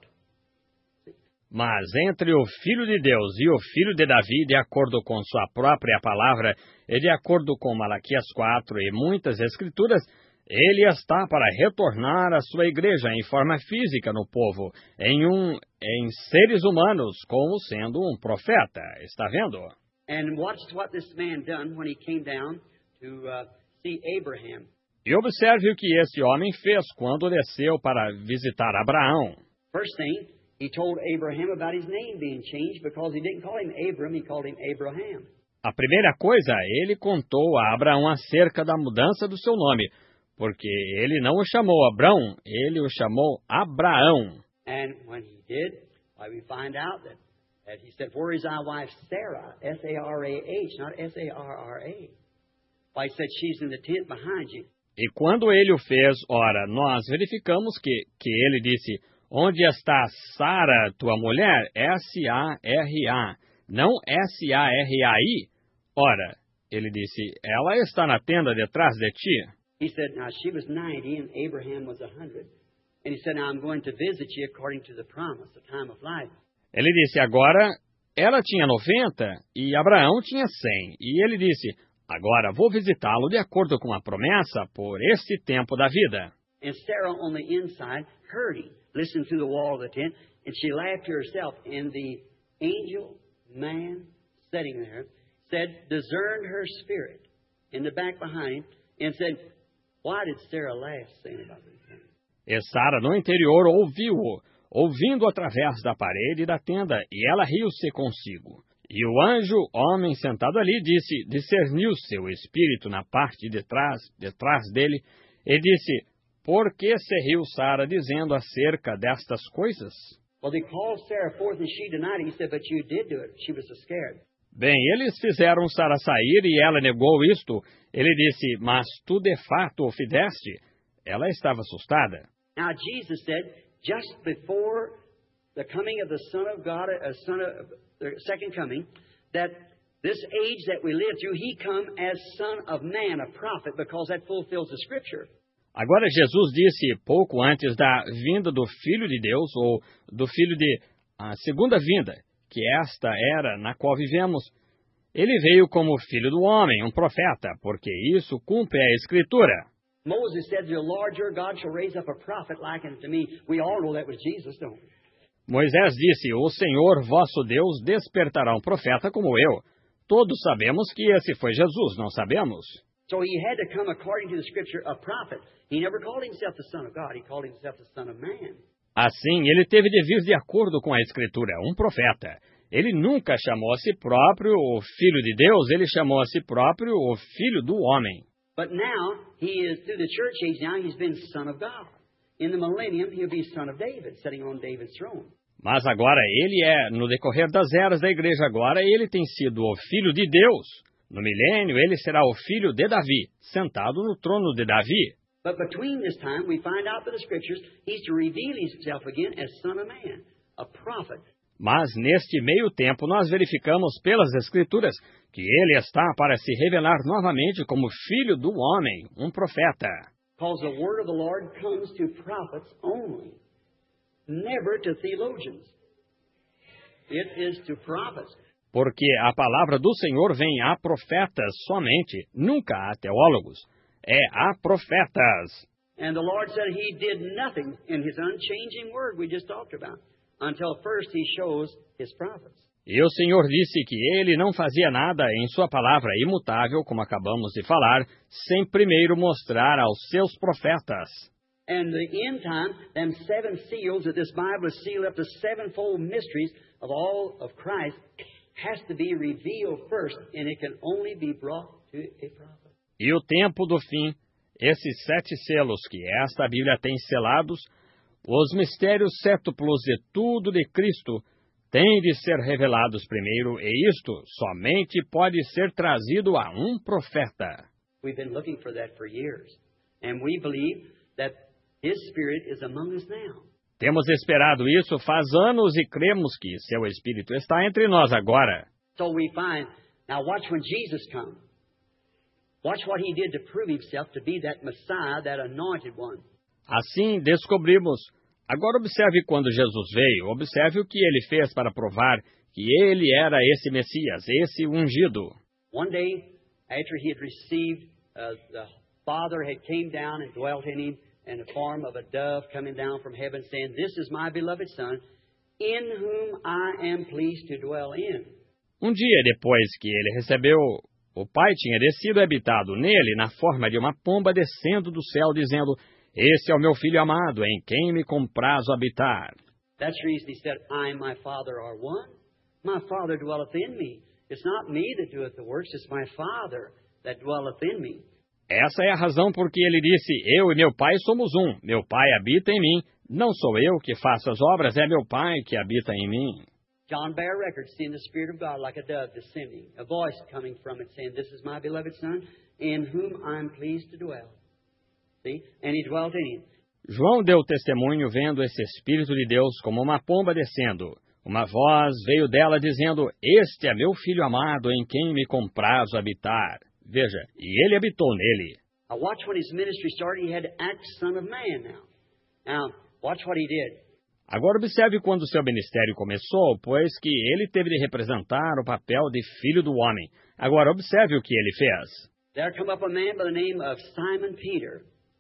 Mas entre o Filho de Deus e o Filho de Davi, de acordo com sua própria palavra, e de acordo com Malaquias quatro e muitas escrituras, ele está para retornar à sua igreja em forma física no povo, em, um, em seres humanos, como sendo um profeta. Está vendo? And watch what this man done when he came down to uh, see Abraham. E observe o que esse homem fez quando desceu para visitar Abraão. First thing, he told Abraham about his name being changed because he didn't call him Abram, he called him Abraham. A primeira coisa, ele contou a Abraão acerca da mudança do seu nome, porque ele não o chamou Abrão, ele o chamou Abraão. And when he did, why we find out that, that he said, where is thy wife Sarah? S A R A H, not S A R R A. Why he said, she's in the tent behind you. E quando ele o fez, ora, nós verificamos que, que ele disse, onde está Sara, tua mulher? S A R A, não S A R A I. Ora, ele disse, ela está na tenda detrás de ti. He said, now she was ninety and Abraham was a hundred. And he said, now I'm going to visit you according to the promise, the time of life. Ele disse, agora, ela tinha noventa e Abraão tinha cem. E ele disse, agora vou visitá-lo de acordo com a promessa por este tempo da vida. And Sarah on the inside heard him, listened through the wall of the tent, and she laughed to herself. And the angel man sitting there said, discerned her spirit in the back behind him, and said, why did Sarah laugh, saying about this thing? E Sara no interior ouviu-o, ouvindo através da parede da tenda, e ela riu-se consigo. E o anjo, homem sentado ali, disse, discerniu seu espírito na parte de trás, de trás dele, e disse, por que se riu Sara dizendo acerca destas coisas? Well, they called Sarah forth, and she denied it. He said, but you did do it. She was so scared. Bem, eles fizeram Sara sair e ela negou isto. Ele disse, mas tu de fato o fizeste. Ela estava assustada. Now Jesus said, just before the coming of the Son of God, a son of the second coming, that this age that we live through, He come as Son of Man, a prophet, because that fulfills the Scripture. Agora Jesus disse, pouco antes da vinda do Filho de Deus, ou do Filho de a segunda vinda, que esta era na qual vivemos, ele veio como Filho do Homem, um profeta, porque isso cumpre a Escritura. Moses said, the Lord your God shall raise up a prophet like unto me. We all know that was Jesus, don't we? Moisés disse, o Senhor vosso Deus despertará um profeta como eu. Todos sabemos que esse foi Jesus, não sabemos? So he had to come according to the Scripture a prophet. He never called himself the Son of God. He called himself the Son of Man. Assim, ele teve de vir de acordo com a Escritura, um profeta. Ele nunca chamou a si próprio o Filho de Deus, ele chamou a si próprio o Filho do Homem. But now, he is, through the church age now, he's been Son of God. In the millennium, he'll be Son of David, sitting on David's throne. Mas agora ele é, no decorrer das eras da igreja agora, ele tem sido o Filho de Deus. No milênio, ele será o Filho de Davi, sentado no trono de Davi. But between this time, we find out by the Scriptures, he's to reveal himself again as Son of Man, a prophet. Mas neste meio tempo, nós verificamos pelas Escrituras que ele está para se revelar novamente como Filho do Homem, um profeta. Because the word of the Lord comes to prophets only, never to theologians. It is to prophets. Porque a palavra do Senhor vem a profetas somente, nunca a teólogos. É a profetas. And the Lord said He did nothing in His unchanging word we just talked about, until first He shows His prophets. E o Senhor disse que Ele não fazia nada em sua palavra imutável, como acabamos de falar, sem primeiro mostrar aos seus profetas. And the end time, them seven seals that this Bible is sealed up, the sevenfold mysteries of all of Christ, has to be revealed first, and it can only be brought to a prophet. E o tempo do fim, esses sete selos que esta Bíblia tem selados, os mistérios sétuplos de tudo de Cristo, têm de ser revelados primeiro, e isto somente pode ser trazido a um profeta. We've been looking for that for years, and we believe that His Spirit is among us now. Temos esperado isso faz anos e cremos que seu Espírito está entre nós agora. So we find, now watch when Jesus comes. Watch what He did to prove Himself to be that Messiah, that anointed one. Assim descobrimos. Agora observe quando Jesus veio, observe o que Ele fez para provar que Ele era esse Messias, esse ungido. One day, after He had received, uh, the Father had came down and dwelt in Him, in the form of a dove coming down from heaven, saying, This is my beloved Son, in whom I am pleased to dwell in. Um dia depois que ele recebeu, o Pai tinha descido e habitado nele na forma de uma pomba descendo do céu, dizendo, Esse é o meu Filho amado, em quem me comprazo habitar. That's the reason He said, I and my Father are one. My Father dwelleth in me. It's not me that doeth the works, it's my Father that dwelleth in me. Essa é a razão por que ele disse, eu e meu Pai somos um, meu Pai habita em mim, não sou eu que faço as obras, é meu Pai que habita em mim. John bare record, seeing the Spirit of God like a dove descending, a voice coming from it saying, This is my beloved Son, in whom I am pleased to dwell. See? And He dwelt in him. João deu testemunho vendo esse Espírito de Deus como uma pomba descendo. Uma voz veio dela dizendo, Este é meu Filho amado, em quem me comprazo habitar. Veja, e ele habitou nele. Now watch when His ministry started, He had to act Son of Man now. Now, watch what He did. Agora observe quando seu ministério começou, pois que ele teve de representar o papel de Filho do Homem. Agora observe o que ele fez. There come up a man by the name of Simon Peter.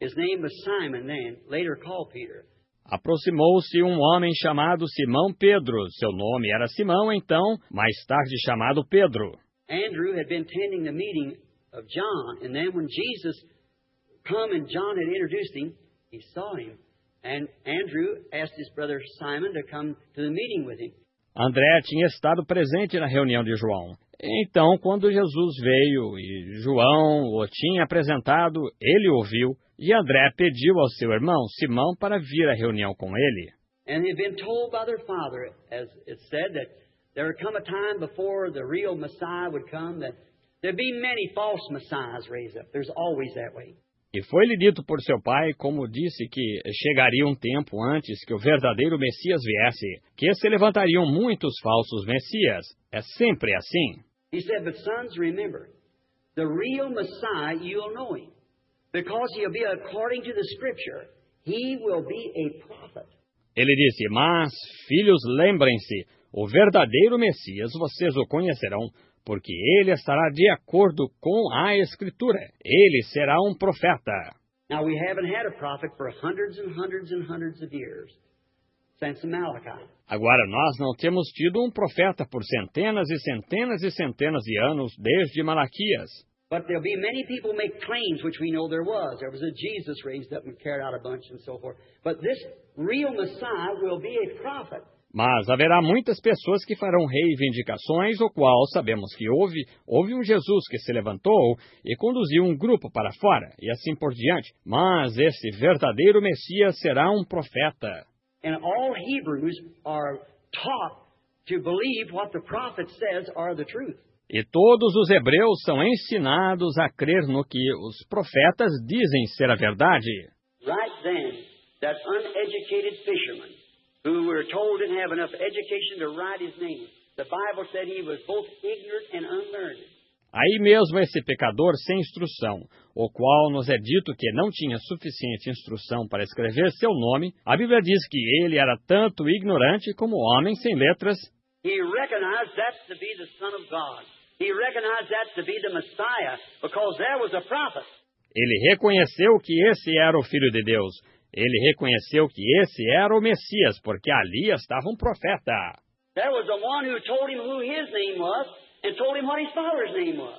His name was Simon then, later called Peter. Aproximou-se um homem chamado Simão Pedro. Seu nome era Simão, então, mais tarde chamado Pedro. Andrew had been attending the meeting of John, and then when Jesus come and John had introduced him, he saw him. And Andrew asked his brother Simon to come to the meeting with him. André tinha estado presente na reunião de João. Então, quando Jesus veio e João o tinha apresentado, ele o viu, e André pediu ao seu irmão Simão para vir à reunião com ele. And they had been told by their father, as it said, that there would come a time before the real Messiah would come, that there'd be many false messiahs raised up. There's always that way. E foi-lhe dito por seu pai, como disse, que chegaria um tempo antes que o verdadeiro Messias viesse, que se levantariam muitos falsos Messias. É sempre assim. He said, but sons, remember, the real Messiah, you'll know him. Because he'll be according to the Scripture. He will be a prophet. Ele disse, mas, filhos, lembrem-se, o verdadeiro Messias vocês o conhecerão, porque ele estará de acordo com a Escritura. Ele será um profeta. Now, we haven't had a prophet for hundreds and hundreds and hundreds of years, since Malachi. Agora, nós não temos tido um profeta por centenas e centenas e centenas de anos, desde Malaquias. But there'll be many people make claims, which we know there was. There was a Jesus raised up and carried out a bunch and so forth. But this real Messiah will be a prophet. Mas haverá muitas pessoas que farão reivindicações, o qual sabemos que houve, houve um Jesus que se levantou e conduziu um grupo para fora, e assim por diante. Mas esse verdadeiro Messias será um profeta. And all Hebrews are taught to believe what the prophet says are the truth. E todos os hebreus são ensinados a crer no que os profetas dizem ser a verdade. Right then, that uneducated fisherman, who were told didn't have enough education to write his name, the Bible said he was both ignorant and unlearned. Aí mesmo esse pecador sem instrução, o qual nos é dito que não tinha suficiente instrução para escrever seu nome, a Bíblia diz que ele era tanto ignorante como homem sem letras. He recognized that to be the Son of God. He recognized that to be the Messiah, because there was a prophet. Ele reconheceu que esse era o Filho de Deus. Ele reconheceu que esse era o Messias, porque ali estava um profeta. There was the one who told him who his name was and told him what his father's name was.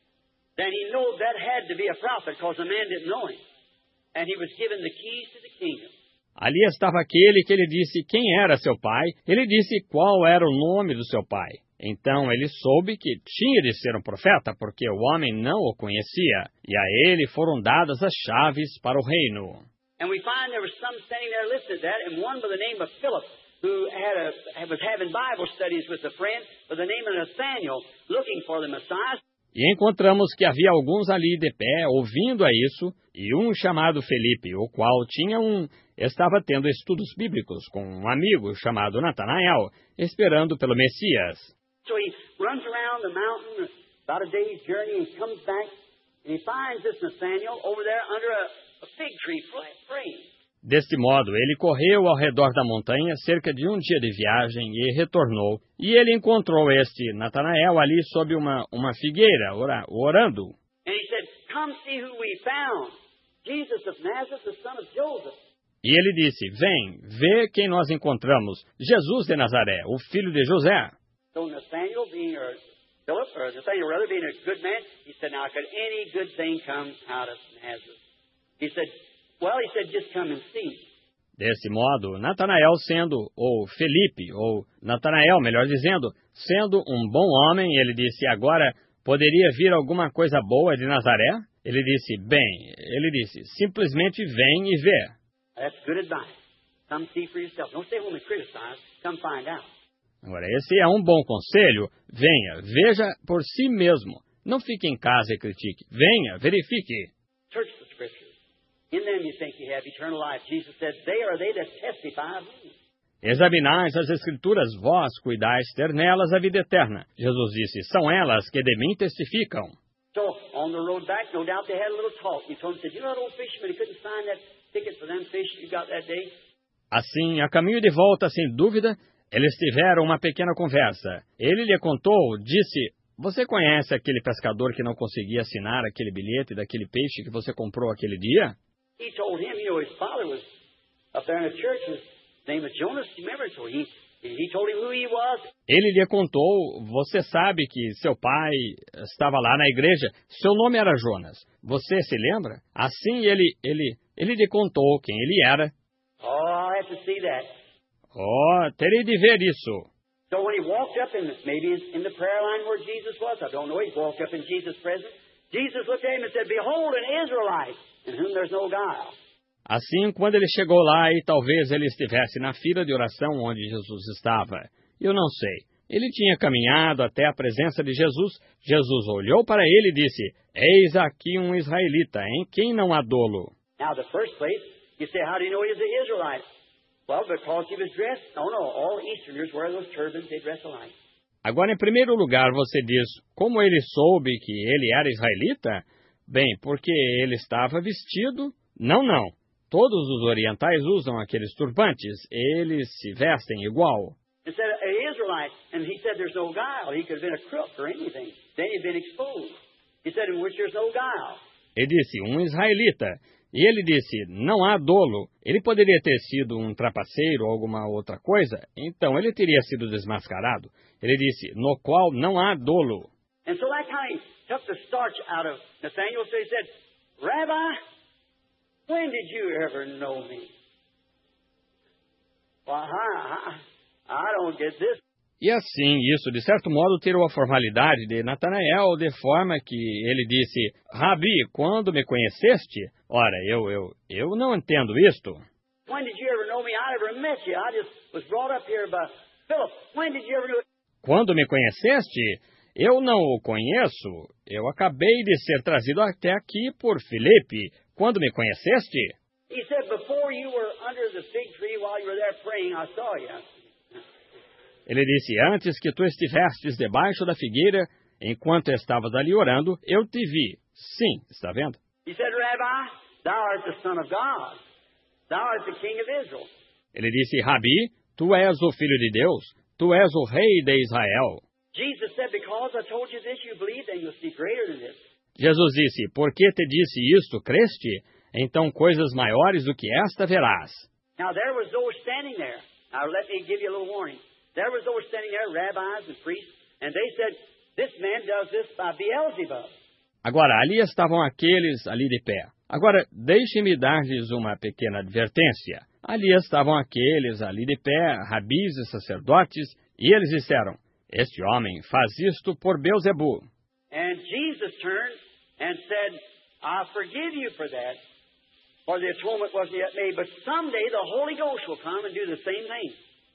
Then he knew that had to be a prophet, because the man didn't know him. And he was given the keys to the kingdom. Ali estava aquele que ele disse quem era seu pai. Ele disse qual era o nome do seu pai. Então ele soube que tinha de ser um profeta, porque o homem não o conhecia. E a ele foram dadas as chaves para o reino. And we find there was some standing there listening to that, and one by the name of Philip, who had a, was having Bible studies with a friend by the name of Nathaniel, looking for the Messiah. E encontramos que havia alguns ali de pé, ouvindo a isso, e um chamado Felipe, o qual tinha um, estava tendo estudos bíblicos com um amigo chamado Natanael, esperando pelo Messias. So he runs around the mountain about a day's journey and comes back, and he finds this Nathaniel over there under a, a fig tree praying. Deste modo, ele correu ao redor da montanha cerca de um dia de viagem e retornou. E ele encontrou este Natanael ali sob uma, uma figueira, ora, orando. And he said, "Come see who we found, Jesus of Nazareth, the son of Joseph." E ele disse, vem, vê quem nós encontramos, Jesus de Nazaré, o filho de José. So Nathaniel, being or Philip, or Nathaniel rather, being a good man, he said, "Now could any good thing come out of Nazareth?" He said, "Well," he said, "just come and see." Desse modo, Natanael sendo, ou Felipe, ou Natanael, melhor dizendo, sendo um bom homem, ele disse, agora, poderia vir alguma coisa boa de Nazaré? Ele disse, bem, ele disse, simplesmente vem e vê. That's good advice. Come see for yourself. Don't stay home and criticize. Come find out. Agora, esse é um bom conselho. Venha, veja por si mesmo. Não fique em casa e critique. Venha, verifique. Search the Scriptures. In them you think you have eternal life. Jesus said, "They are they that testify of me." Examinais as Escrituras, vós cuidais ter nelas a vida eterna. Jesus disse, são elas que de mim testificam. So, on the road back, no doubt they had a little talk. He told him, said, "You know that old fisherman, he couldn't find that ticket for them fish you got that day?" Assim, a caminho de volta, sem dúvida, eles tiveram uma pequena conversa. Ele lhe contou, disse, você conhece aquele pescador que não conseguia assinar aquele bilhete daquele peixe que você comprou aquele dia? He told him, you know, his father was up there in the church. His name was Jonas, remember? So he, he told him who he was. Ele lhe contou, você sabe que seu pai estava lá na igreja, seu nome era Jonas. Você se lembra? Assim ele, ele, ele lhe contou quem ele era. Oh, I have to see that. Oh, terei de ver isso. So when he walked up in, maybe in the prayer line where Jesus was, I don't know, he walked up in Jesus' presence. Jesus looked at him and said, behold, an Israelite, in whom there's no guile. Assim, quando ele chegou lá e talvez ele estivesse na fila de oração onde Jesus estava, eu não sei. Ele tinha caminhado até a presença de Jesus. Jesus olhou para ele e disse, eis aqui um israelita, em quem não há dolo. Now, the first place, you say, how do you know he was an Israelite? Well, because he was dressed, no, no, all Easterners wear those turbans, they dress alike. Agora, em primeiro lugar, você diz, como ele soube que ele era israelita? Bem, porque ele estava vestido... Não, não. Todos os orientais usam aqueles turbantes. Eles se vestem igual. He said, an Israelite, and he said there's no guile. He could have been a crook or anything. Then he'd been exposed. He said, in which there's no guile. Ele disse, um israelita. E ele disse, não há dolo. Ele poderia ter sido um trapaceiro ou alguma outra coisa, então ele teria sido desmascarado. Ele disse, no qual não há dolo. And so that kind of took the starch out of Nathaniel. So he said, Rabbi, when did you ever know me? Well, I, I, I don't get this. E assim, isso, de certo modo, tirou a formalidade de Natanael, de forma que ele disse, Rabi, quando me conheceste? Ora, eu, eu, eu não entendo isto. When did you ever know me? I never met you. I just was brought up here by Philip. When did you ever know? Quando me conheceste? Eu não o conheço. Eu acabei de ser trazido até aqui por Filipe. Quando me conheceste? He said, before you were under the fig tree while you were there praying, I saw you. Ele disse, antes que tu estivestes debaixo da figueira, enquanto estavas ali orando, eu te vi. Sim, está vendo? He said, Rabbi, thou art the Son of God. Thou art the King of Israel. Ele disse, Rabi, tu és o Filho de Deus. Tu és o Rei de Israel. Jesus said, because I told you this, you believe, then you'll see greater than this. Jesus disse, porque te disse isto, creste? Então coisas maiores do que esta verás. Now there was those standing there. Now let me give you a little warning. There was those standing there, rabbis and priests, and they said, this man does this by Beelzebub. Agora, ali estavam aqueles ali de pé. Agora, deixe-me dar-lhes uma pequena advertência. Ali estavam aqueles ali de pé, rabis e sacerdotes, e eles disseram, este homem faz isto por Beelzebu. And Jesus turned and said, I forgive you for that, for the atonement wasn't yet made, but someday the Holy Ghost will come and do the same thing.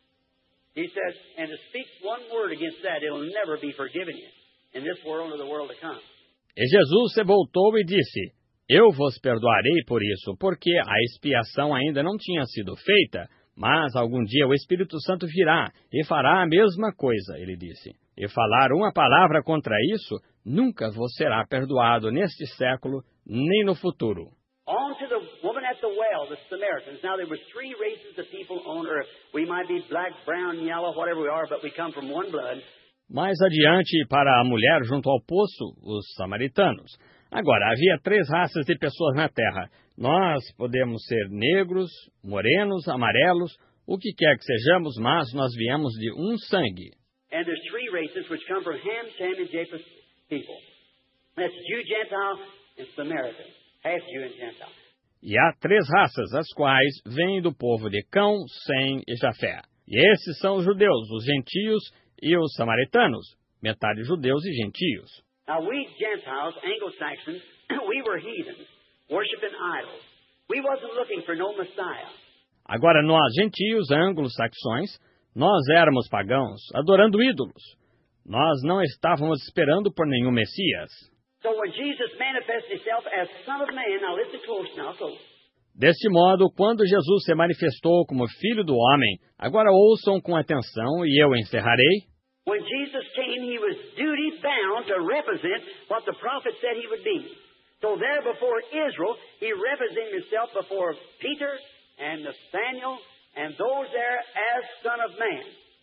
He said, and to speak one word against that, it'll never be forgiven you in this world or the world to come. E Jesus se voltou e disse, eu vos perdoarei por isso, porque a expiação ainda não tinha sido feita, mas algum dia o Espírito Santo virá e fará a mesma coisa, ele disse. E falar uma palavra contra isso, nunca vos será perdoado neste século, nem no futuro. On to the woman at the well, the Samaritans. Now, there were three races of people on earth. We might be black, brown, yellow, whatever we are, but we come from one blood. Mais adiante, para a mulher junto ao poço, os samaritanos. Agora, havia três raças de pessoas na terra. Nós podemos ser negros, morenos, amarelos, o que quer que sejamos, mas nós viemos de um sangue. And there's three races which come from Ham, Shem, and Japheth people. That's Jew, Gentile, and Samaritan. Half Jew and Gentile. E há três raças, as quais vêm do povo de Cão, Sem e Jafé. E esses são os judeus, os gentios e os samaritanos, metade judeus e gentios. Now we Gentiles, Anglo-Saxons, we were heathens, worshiping idols. We wasn't looking for no Messiah. Agora nós, gentios, anglo-saxões, nós éramos pagãos, adorando ídolos. Nós não estávamos esperando por nenhum Messias. So when Jesus manifested himself as Son of Man, now listen close now, close. Deste modo, quando Jesus se manifestou como Filho do Homem, agora ouçam com atenção e eu encerrarei. When Jesus came, he was duty-bound to represent what the prophet said he would be. So there before Israel, he represented himself before Peter and Nathaniel and those there as Son of Man.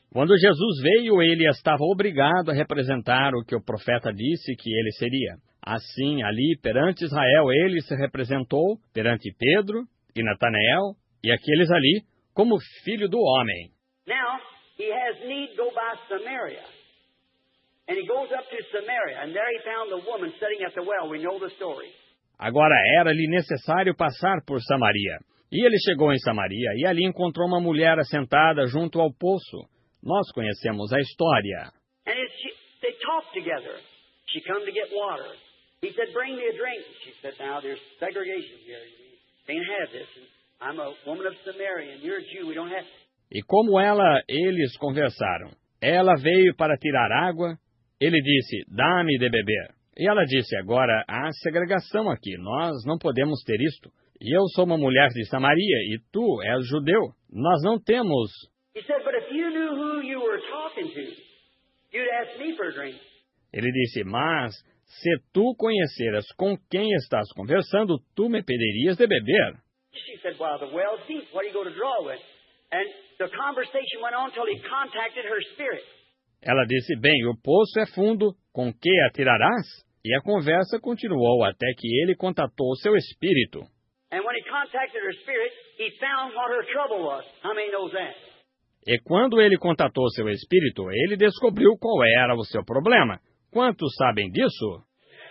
Quando Jesus veio, ele estava obrigado a representar o que o profeta disse que ele seria. Assim, ali, perante Israel, ele se representou perante Pedro e Natanael e aqueles ali como filho do homem. Now, he has need go by Samaria. And he goes up to Samaria, and there he found the woman sitting at the well. We know the story. Agora era-lhe necessário passar por Samaria. E ele chegou em Samaria, e ali encontrou uma mulher assentada junto ao poço. Nós conhecemos a história. And as she, they talked together. She come to get water. He said, bring me a drink. She said, now there's segregation here. You can't have this. And I'm a woman of Samaria, and you're a Jew. We don't have... E como ela, eles conversaram. Ela veio para tirar água. Ele disse, dá-me de beber. E ela disse, agora há segregação aqui. Nós não podemos ter isto. E eu sou uma mulher de Samaria, e tu és judeu. Nós não temos... He said, but if you knew who you were talking to, you'd ask me for a drink. Ele disse, mas se tu conheceras com quem estás conversando, tu me pedirias de beber. She said, well, the well's deep. What are you going to draw with? And the conversation went on till he contacted her spirit. Ela disse, bem, o poço é fundo, com que atirarás? E a conversa continuou até que ele contatou seu espírito. And when he contacted her spirit, he found what her trouble was. How many knows that? E quando ele contatou seu espírito, ele descobriu qual era o seu problema. Quantos sabem disso?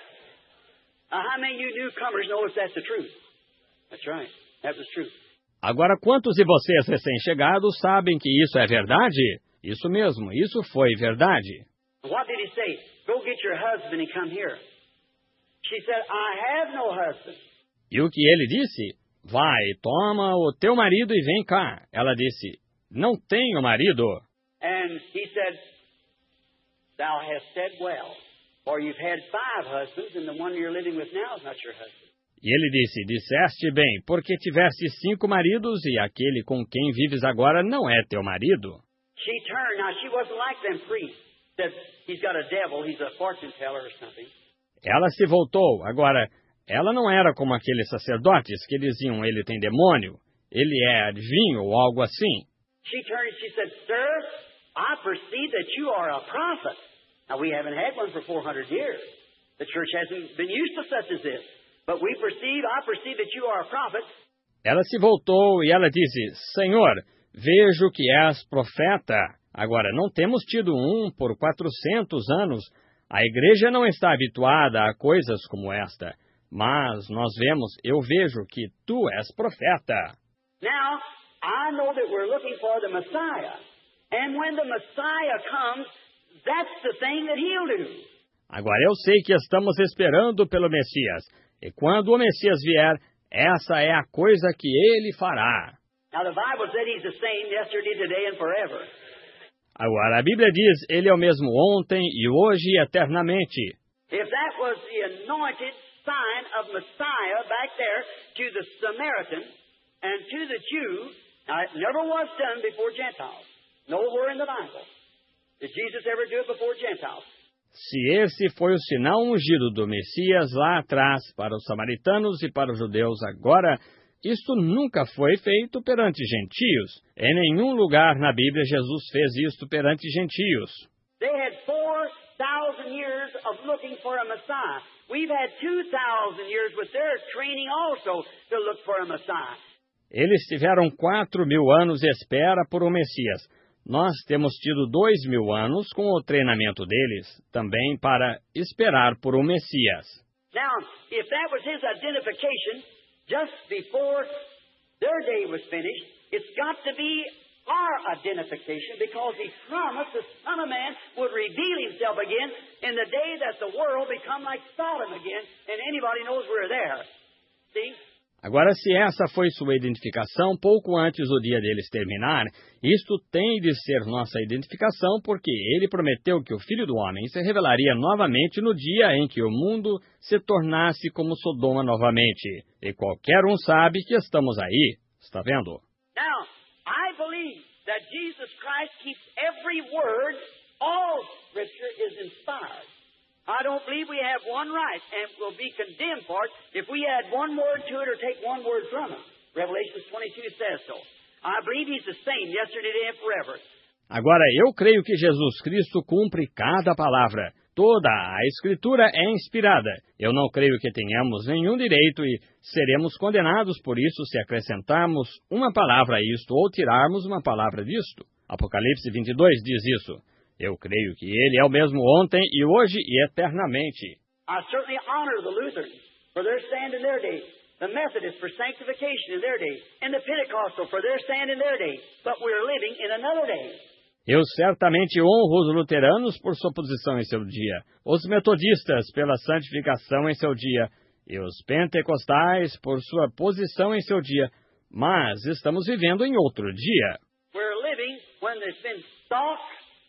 Uh, how many of you newcomers know if that's the truth? That's right. That was true. Agora, quantos de vocês recém-chegados sabem que isso é verdade? Isso mesmo, isso foi verdade. What did he say? Go get your husband and come here. She said, I have no husband. E o que ele disse? Vai, toma o teu marido e vem cá. Ela disse, não tenho marido. And he said, thou hast said well, for you've had five husbands, and the one you're living with now is not your husband. E ele disse, disseste bem, porque tiveste cinco maridos e aquele com quem vives agora não é teu marido. She turned. Now, she wasn't like them priests. Said, he's got a devil, he's a fortune teller or something. Ela se voltou. Agora, ela não era como aqueles sacerdotes que diziam, ele tem demônio, ele é adivinho ou algo assim. She turned and she said, sir, I perceive that you are a prophet. Now, we haven't had one for four hundred years. The church hasn't been used to such as this. But we perceive, I perceive that you are a prophet. Ela se voltou e ela disse, Senhor, vejo que és profeta. Agora, não temos tido um por quatrocentos anos. A igreja não está habituada a coisas como esta. Mas nós vemos, eu vejo que tu és profeta. Now, I know that we're looking for the Messiah. And when the Messiah comes, that's the thing that he'll do. Agora, eu sei que estamos esperando pelo Messias. E quando o Messias vier, essa é a coisa que ele fará. Now, the Bible said he's the same yesterday, today, and forever. Agora, a Bíblia diz, ele é o mesmo ontem e hoje e eternamente. If that was the anointed sign of Messiah back there to the Samaritan and to the Jew, now it never was done before Gentiles. Nowhere in the Bible did Jesus ever do it before Gentiles. Se esse foi o sinal ungido do Messias lá atrás para os samaritanos e para os judeus agora, isto nunca foi feito perante gentios. Em nenhum lugar na Bíblia Jesus fez isto perante gentios. They had four thousand years of looking for a Messiah. We've had two thousand years with their training also to look for a Messiah. Eles tiveram quatro mil anos de espera por um Messias. Nós temos tido dois mil anos com o treinamento deles, também para esperar por um Messias. Now, if that was his identification, just before their day was finished, it's got to be our identification because he promised the Son of Man would reveal himself again in the day that the world become like Sodom again, and anybody knows we're there. See? Agora, se essa foi sua identificação pouco antes do dia deles terminar, isto tem de ser nossa identificação porque ele prometeu que o Filho do Homem se revelaria novamente no dia em que o mundo se tornasse como Sodoma novamente. E qualquer um sabe que estamos aí. Está vendo? Now, I believe that Jesus Christ keeps every word, all Scripture is inspired. I don't believe we have one right and will be condemned for it if we add one word to it or take one word from it. Revelation twenty-two says so. I believe he's the same yesterday, today, and forever. Agora, eu creio que Jesus Cristo cumpre cada palavra. Toda a Escritura é inspirada. Eu não creio que tenhamos nenhum direito e seremos condenados por isso se acrescentarmos uma palavra a isto ou tirarmos uma palavra disto. Apocalipse vinte e dois diz isso. Eu creio que Ele é o mesmo ontem e hoje e eternamente. I certainly honor the Lutherans for their stand in their day, the Methodists for sanctification in their day, and the Pentecostal for their stand in their day. But we're living in another day. Eu certamente honro os luteranos por sua posição em seu dia, os metodistas pela santificação em seu dia, e os pentecostais por sua posição em seu dia, mas estamos vivendo em outro dia. We're living when there's been stalk,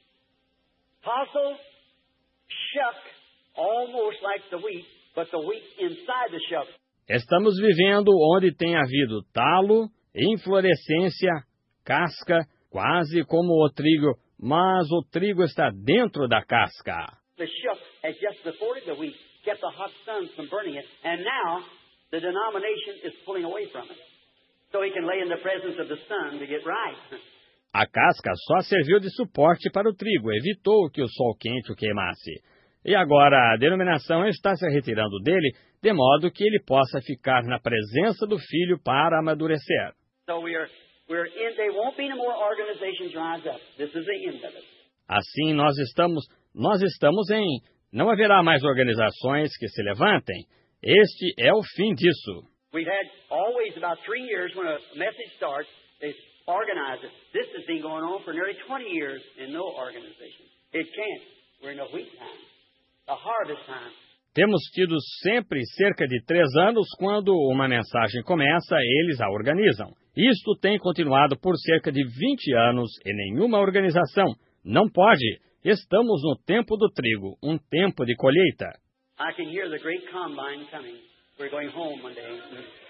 tassel, shuck, almost like the wheat, but the wheat inside the shuck. Estamos vivendo onde tem havido talo, inflorescência, casca, quase como o trigo, mas o trigo está dentro da casca. The shuck has just supported the wheat, kept the hot sun from burning it, and now the denomination is pulling away from it, so he can lay in the presence of the sun to get right. A casca só serviu de suporte para o trigo, evitou que o sol quente o queimasse. E agora a denominação está se retirando dele, de modo que ele possa ficar na presença do Filho para amadurecer. So we are We're in, there won't be no more organizations rise up. This is the end of it. Assim nós estamos, nós estamos em, não haverá mais organizações que se levantem. Este é o fim disso. We've had always about three years when a message starts, they organize it. This has been going on for nearly twenty years and no organization. It can't. We're in the wheat time, the harvest time. Temos tido sempre cerca de três anos quando uma mensagem começa, eles a organizam. Isto tem continuado por cerca de vinte anos e nenhuma organização. Não pode. Estamos no tempo do trigo, um tempo de colheita. I can hear the great combine coming. We're going home one day.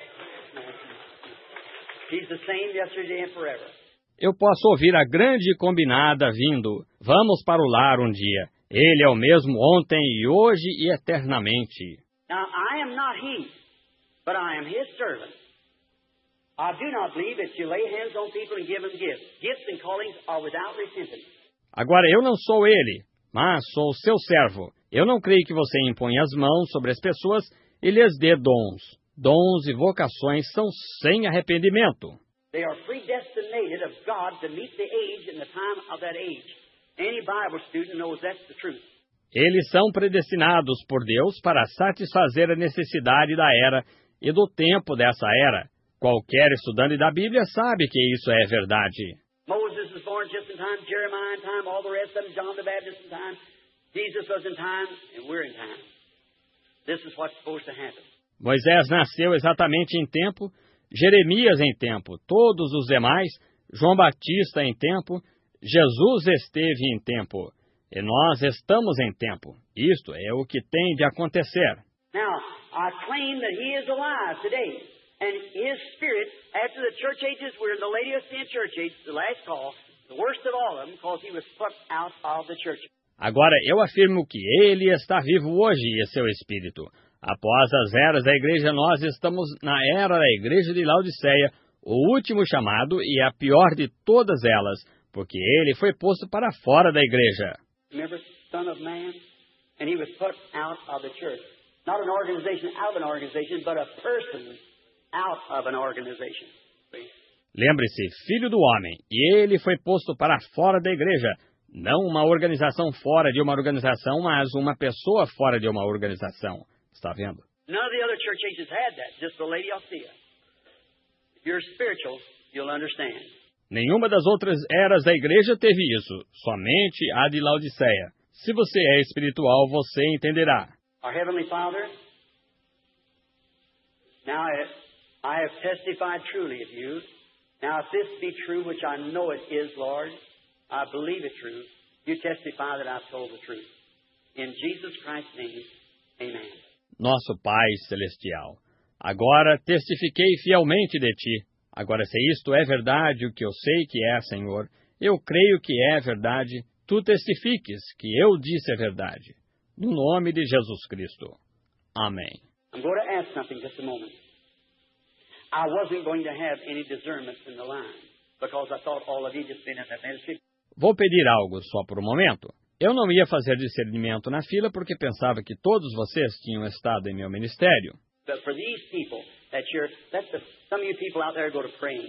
He's the same yesterday and forever. Eu posso ouvir a grande combinada vindo. Vamos para o lar um dia. Ele é o mesmo ontem e hoje e eternamente. Now, I am not he, but I am his servant. I do not believe that you lay hands on people and give them gifts. Gifts and callings are without repentance. Agora, eu não sou ele, mas sou seu servo. Eu não creio que você imponha as mãos sobre as pessoas e lhes dê dons. Dons e vocações são sem arrependimento. They are predestinated of God to meet the age and the time of that age. Any Bible student knows that's the truth. Eles são predestinados por Deus para satisfazer a necessidade da era e do tempo dessa era. Qualquer estudante da Bíblia sabe que isso é verdade. Moses was born just in time, Jeremiah in time, all the rest of them, John the Baptist in time. Jesus was in time, and we're in time. This is what's supposed to happen. Moisés nasceu exatamente em tempo, Jeremias em tempo, todos os demais, João Batista em tempo, Jesus esteve em tempo, e nós estamos em tempo. Isto é o que tem de acontecer. Now, I claim that he is alive today, and his spirit, after the church ages, we're in the Laodicean church age, the last call, the worst of all of them, because he was put out of the church. Agora, eu afirmo que ele está vivo hoje e seu espírito. Após as eras da igreja, nós estamos na era da igreja de Laodiceia, o último chamado e a pior de todas elas, porque ele foi posto para fora da igreja. Remember, Son of Man? And he was put out of the church. Not an organization out of an organization, but a person out of an organization. Lembre-se, filho do homem, e ele foi posto para fora da igreja. Não uma organização fora de uma organização, mas uma pessoa fora de uma organização. Está vendo? None of the other church ages had that, just the Laodicea. If you're spiritual, you'll understand. Nenhuma das outras eras da igreja teve isso, somente a de Laodiceia. Se você é espiritual, você entenderá. Our Heavenly Father, now I have, I have testified truly of you. Now if this be true, which I know it is, Lord, I believe it true, you testify that I've told the truth. In Jesus Christ's name, amen. Nosso Pai Celestial, agora testifiquei fielmente de ti. Agora, se isto é verdade, o que eu sei que é, Senhor, eu creio que é verdade, tu testifiques que eu disse a verdade. No nome de Jesus Cristo. Amém. I'm going to ask something just a moment. I wasn't going to have any discernment in the line, because I thought all of you just been in that ministry. Vou pedir algo só por um momento. Eu não ia fazer discernimento na fila porque pensava que todos vocês tinham estado em meu ministério. But for these people that you're, let the, some of you people out there go to praying.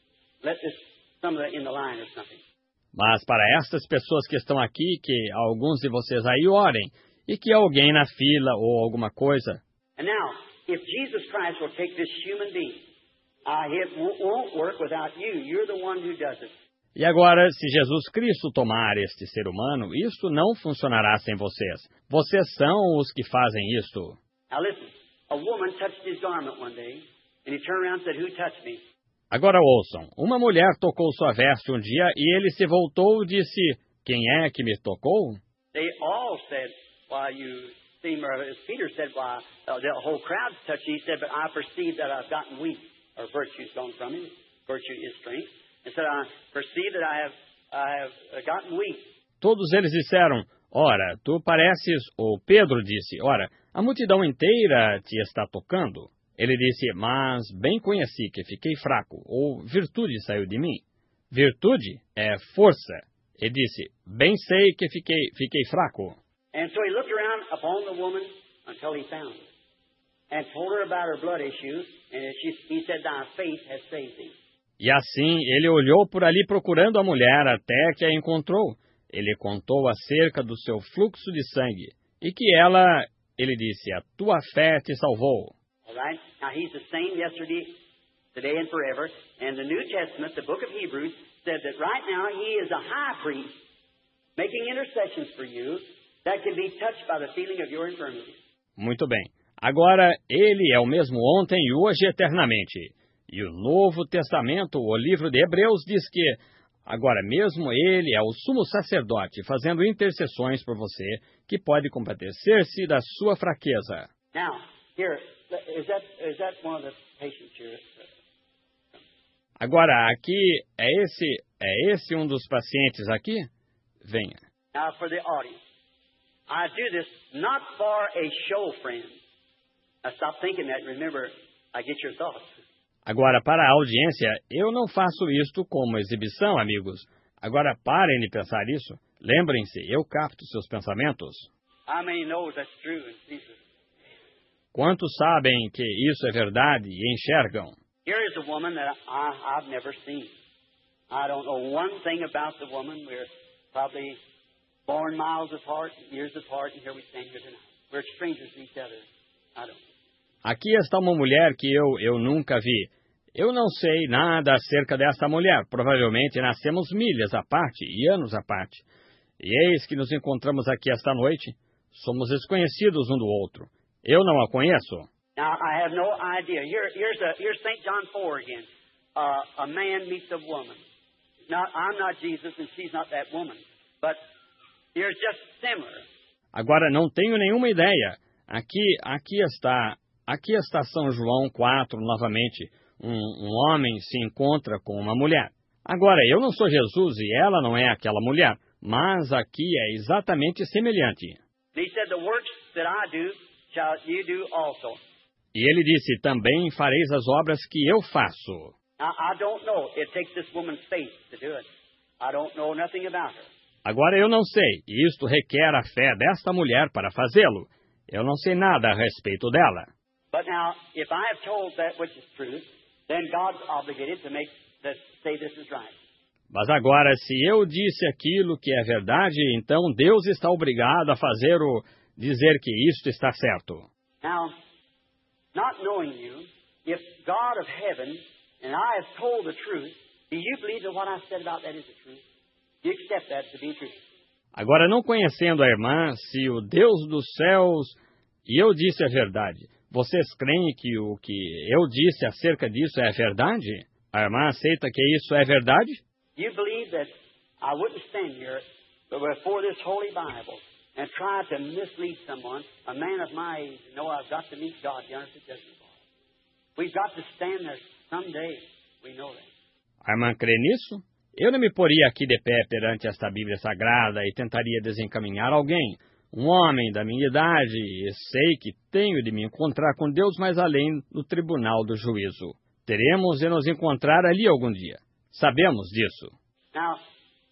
Let this, some of the in the line or something. Mas para estas pessoas que estão aqui, que alguns de vocês aí orem, e que alguém na fila ou alguma coisa. And now, if Jesus Christ will take this human being, uh, it w- won't work without you. You're the one who does it. E agora, se Jesus Cristo tomar este ser humano, isto não funcionará sem vocês. Vocês são os que fazem isto. Now listen, a woman touched his garment one day, and he turned around and said, "Who touched me?" Agora ouçam, uma mulher tocou sua veste um dia e ele se voltou e disse, quem é que me tocou? They all said, "Why you seem," or as Peter said, "Why uh, the whole crowd's touched you." He said, "But I perceive that I've gotten weak, or virtue's gone from him. Virtue is strength." And said, "I perceive that I have, I have gotten weak." Todos eles disseram, ora, tu pareces, ou Pedro disse, ora, a multidão inteira te está tocando. Ele disse, mas bem conheci que fiquei fraco, ou virtude saiu de mim. Virtude é força. Ele disse, bem sei que fiquei, fiquei fraco. And so he looked around upon the woman until he found her, and told her about her blood issue, and she, he said, "Thy faith has saved thee." E assim ele olhou por ali procurando a mulher até que a encontrou. Ele contou acerca do seu fluxo de sangue, e que ela, ele disse, a tua fé te salvou. All right? Now he's the same yesterday, today, and forever. And the New Testament, the book of Hebrews, said that right now he is a high priest, making intercessions for you that can be touched by the feeling of your infirmity. Muito bem. Agora, ele é o mesmo ontem e hoje eternamente. E o Novo Testamento, o livro de Hebreus, diz que, agora mesmo ele é o sumo sacerdote, fazendo intercessões por você, que pode compadecer-se da sua fraqueza. Now, here, is that, is that one of the patients here? Agora, aqui, é esse, é esse um dos pacientes aqui? Venha. Now, for the audience, I do this not for a show, friend. Now, stop thinking that. Remember, I get your thoughts. Agora, para a audiência, eu não faço isto como exibição, amigos. Agora, parem de pensar isso. Lembrem-se, eu capto seus pensamentos. How many knows that's true and sees it? Quantos sabem que isso é verdade e enxergam? Here is a woman that I, I've never seen. I don't know one thing about the woman. We're probably born miles apart, years apart, and here we stand here tonight. We're strangers to each other. I don't know. Aqui está uma mulher que eu, eu nunca vi. Eu não sei nada acerca dessa mulher. Provavelmente nascemos milhas à parte e anos à parte. E eis que nos encontramos aqui esta noite. Somos desconhecidos um do outro. Eu não a conheço. Now, I have no idea. Here, here's a, here's Saint John four again. Uh, a man meets a woman. Not, I'm not Jesus and she's not that woman. But you're just similar. Agora, não tenho nenhuma ideia. Aqui, aqui está, aqui está São João quatro, novamente. Um, um homem se encontra com uma mulher. Agora, eu não sou Jesus e ela não é aquela mulher. Mas aqui é exatamente semelhante. And he said, "The works that I do shall you do also." E ele disse, também fareis as obras que eu faço. Now, I don't know. It takes this woman's faith to do it. I don't know nothing about her. Agora eu não sei, e isto requer a fé desta mulher para fazê-lo. Eu não sei nada a respeito dela. But now, if I have told that which is truth, then God's obligated to make that say this is right. Mas agora, se eu disse aquilo que é verdade, então Deus está obrigado a fazer o dizer que isto está certo. Now, not knowing you, if God of heaven and I have told the truth, do you believe that what I said about that is the truth? Do you accept that to be true? Agora, não conhecendo a irmã, se o Deus dos céus e eu disse a verdade, vocês creem que o que eu disse acerca disso é verdade? A irmã aceita que isso é verdade? You believe that I wouldn't stand here before this Holy Bible and try to mislead someone, a man of my age, and know I've got to meet God the honest judgment bar. We've got to stand there someday. We know that. A irmã crê nisso? Eu não me poria aqui de pé perante esta Bíblia Sagrada e tentaria desencaminhar alguém, um homem da minha idade, e sei que tenho de me encontrar com Deus mais além no tribunal do juízo. Teremos de nos encontrar ali algum dia. Sabemos disso. Now,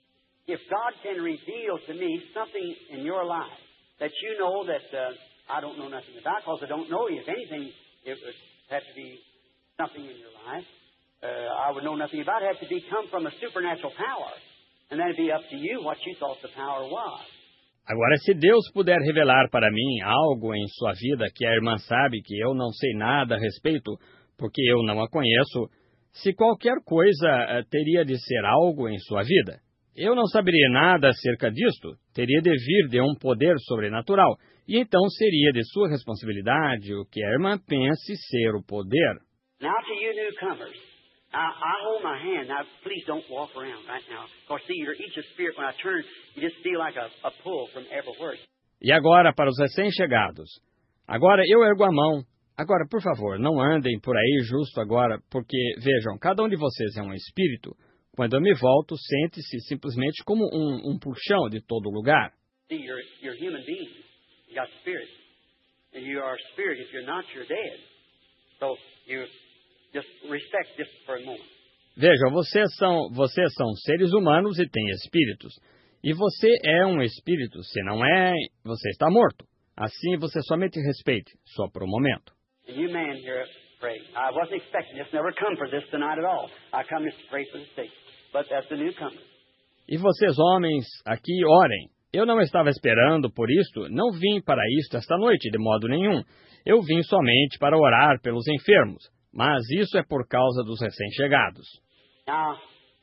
if God can reveal to me something in your life that you know that uh, I don't know nothing about, because I don't know you. If anything, it would have to be something in your life uh, I would know nothing about. It had to be come from a supernatural power. And then it'd be up to you what you thought the power was. Agora, se Deus puder revelar para mim algo em sua vida que a irmã sabe que eu não sei nada a respeito, porque eu não a conheço, se qualquer coisa uh, teria de ser algo em sua vida, eu não saberia nada acerca disto, teria de vir de um poder sobrenatural, e então seria de sua responsabilidade o que a irmã pense ser o poder. Now to you newcomers, I, I hold my hand. Now please don't walk around right now. Because see, you're each a spirit. When I turn, you just feel like a, a pull from everywhere. E agora para os recém-chegados. Agora eu ergo a mão. Agora, por favor, não andem por aí justo agora, porque, vejam, cada um de vocês é um espírito. Quando eu me volto, sente-se simplesmente como um, um puxão de todo lugar. See, you're, you're human beings. You got spirit. And you are spirit. If you're not, you're dead. So you just respect this for a moment. Vejam, vocês são, vocês são seres humanos e têm espíritos. E você é um espírito. Se não é, você está morto. Assim, você somente respeite, só por um momento. And you man here pray. I wasn't expecting this. Never come for this tonight at all. I come just to pray for the sick. But that's the newcomer. E vocês, homens, aqui orem. Eu não estava esperando por isto, não vim para isto esta noite, de modo nenhum. Eu vim somente para orar pelos enfermos. Mas isso é por causa dos recém-chegados. Now,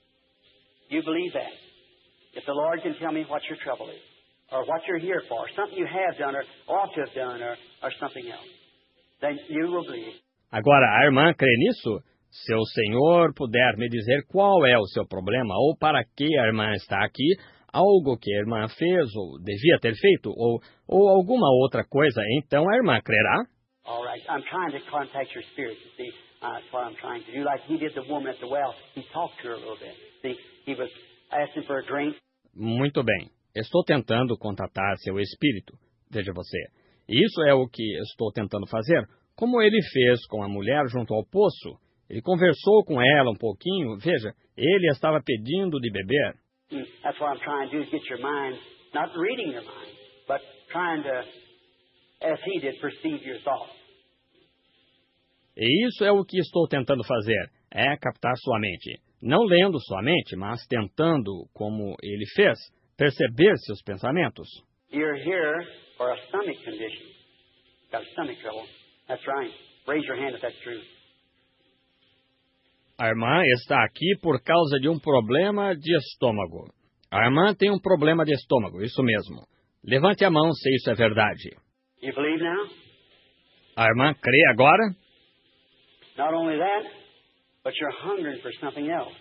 you believe that. If the Lord can tell me what your trouble is, or what you're here for, something you have done, or ought to have done, or, or something else, then you will believe. Agora, a irmã crê nisso? Se o Senhor puder me dizer qual é o seu problema, ou para que a irmã está aqui, algo que a irmã fez, ou devia ter feito, ou, ou alguma outra coisa, então a irmã crerá? All right. I'm trying to contact your spirit, you see. Uh, that's what I'm trying to do. Like he did the woman at the well. He talked to her a little bit. See, he was asking for a drink. Muito bem. Estou tentando contatar seu espírito. Veja você. Isso é o que estou tentando fazer. Como ele fez com a mulher junto ao poço. Ele conversou com ela um pouquinho. Veja, ele estava pedindo de beber. Mm, that's what I'm trying to do, is get your mind, not reading your mind, but trying to, as he did, perceive your thoughts. E isso é o que estou tentando fazer, é captar sua mente. Não lendo sua mente, mas tentando, como ele fez, perceber seus pensamentos. You're here for a stomach condition. Got a stomach trouble. That's right. Raise your hand if that's true. A irmã está aqui por causa de um problema de estômago. A irmã tem um problema de estômago, isso mesmo. Levante a mão se isso é verdade. You believe now? A irmã crê agora? Not only that, but you're hungering for something else.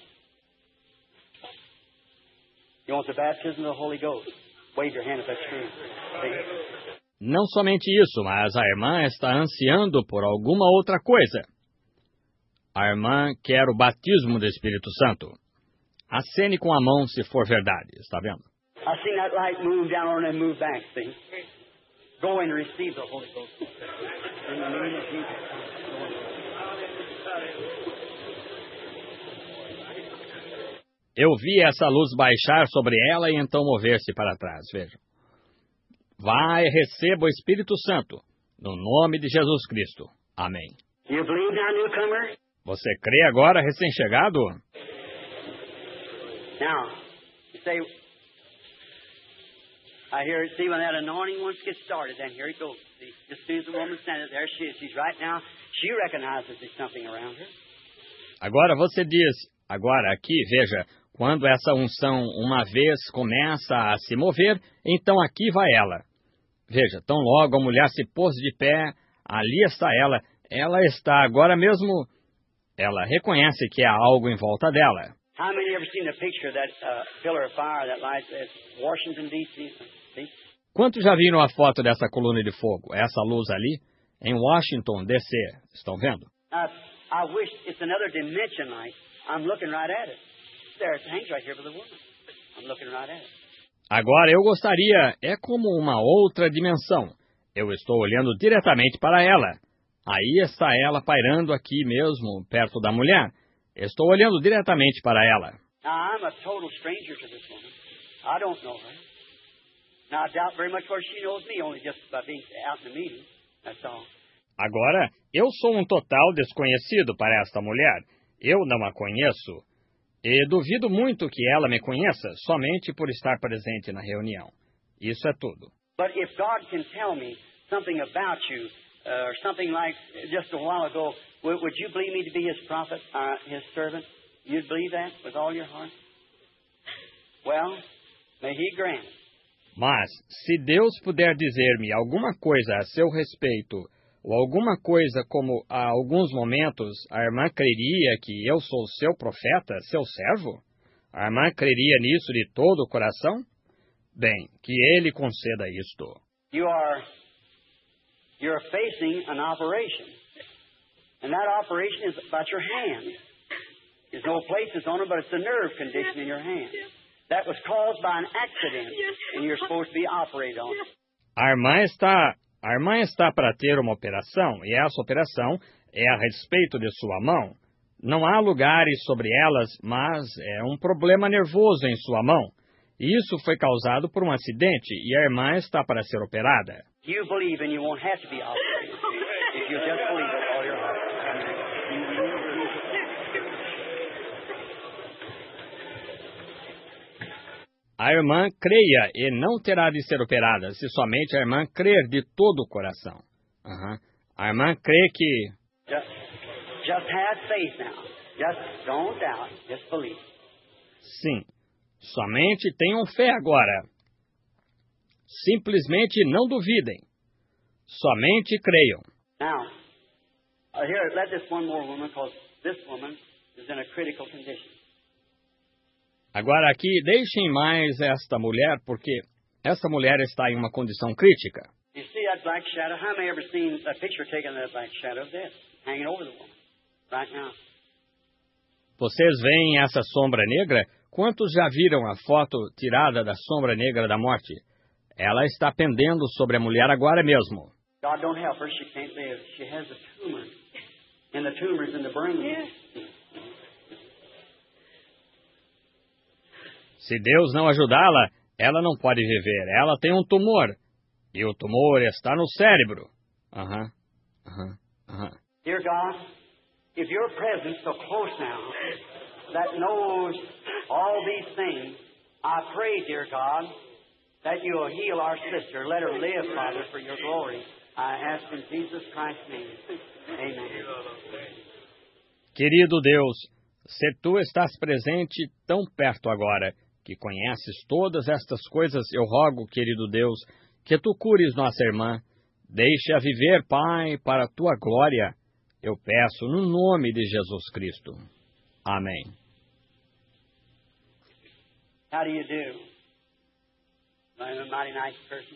You want the baptism of the Holy Ghost? Wave your hand if that's true. See? Não somente isso, mas a irmã está ansiando por alguma outra coisa. A irmã quer o batismo do Espírito Santo. Acene com a mão se for verdade, está vendo? I've seen that light move down on and move back, see? Go and receive the Holy Ghost. In the name of Jesus. Eu vi essa luz baixar sobre ela e então mover-se para trás, vejam. Vai, receba o Espírito Santo, no nome de Jesus Cristo. Amém. You believe now, newcomer? Você crê agora, recém-chegado? Now, you say, I hear it, see, when that anointing once gets started, then here it goes. See, just as soon as the woman standing there, she is. She's right now, she recognizes there's something around her. Agora você diz, agora aqui, veja, quando essa unção uma vez começa a se mover, então aqui vai ela. Veja, tão logo a mulher se pôs de pé, ali está ela. Ela está agora mesmo, ela reconhece que há algo em volta dela. How many ever seen a picture of that uh, pillar of fire that lights at Washington, D C? See? Quantos já viram a foto dessa coluna de fogo, essa luz ali, em Washington, D C? Estão vendo? Uh, I wish it's another dimension light. I'm looking right at it. There, it hangs right here for the woman. I'm looking right at it. Agora, eu gostaria, é como uma outra dimensão. Eu estou olhando diretamente para ela. Aí está ela pairando aqui mesmo, perto da mulher. Estou olhando diretamente para ela. Now, I'm a total stranger to this woman. I don't know her. Now, I doubt very much whether she knows me, only just by being out in the meeting. That's all. Agora, eu sou um total desconhecido para esta mulher. Eu não a conheço. E duvido muito que ela me conheça somente por estar presente na reunião. Isso é tudo. But if God can tell me something about you, uh, or something like just a while ago, would, would you believe me to be His prophet, uh, His servant? You'd believe that with all your heart? Well, may He grant. Mas, se Deus puder dizer-me alguma coisa a seu respeito, ou alguma coisa como há alguns momentos a irmã creria que eu sou seu profeta, seu servo? A irmã creria nisso de todo o coração? Bem, que Ele conceda isto. You are, you're facing an operation. And that operation is about your hand. There's no places on it, but it's a nerve condition in your hand. That was caused by an accident, and you're supposed to be operated on. A irmã está... A irmã está para ter uma operação, e essa operação é a respeito de sua mão. Não há lugares sobre elas, mas é um problema nervoso em sua mão. E isso foi causado por um acidente, e a irmã está para ser operada. You believe and you won't have to be operated. If you just believe with all your heart. A irmã creia e não terá de ser operada, se somente a irmã crer de todo o coração. Uhum. A irmã crê que... Just, just have faith now. Just don't doubt. Just believe. Sim, somente tenham fé agora. Simplesmente não duvidem. Somente creiam. Now, uh, here, let this one more woman, because this woman is in a critical condition. Agora aqui, deixem mais esta mulher, porque esta mulher está em uma condição crítica. You see that black shadow? How many ever seen a picture taken of that black shadow of death hanging over the woman right now? Vocês veem essa sombra negra? Quantos já viram a foto tirada da sombra negra da morte? Ela está pendendo sobre a mulher agora mesmo. God don't help her. She can't live. She has a tumor. And the tumor's in the brain. Se Deus não ajudá-la, ela não pode viver. Ela tem um tumor. E o tumor está no cérebro. Aham, aham, aham. Dear God, if your presence so close now, that knows all these things, I pray, dear God, that you will heal our sister. Let her live, Father, for your glory. I ask in Jesus Christ's name. Amen. Querido Deus, se tu estás presente tão perto agora, que conheces todas estas coisas, eu rogo, querido Deus, que tu cures nossa irmã. Deixe-a viver, Pai, para a tua glória. Eu peço no nome de Jesus Cristo. Amém. How do you do? I'm a mighty nice person.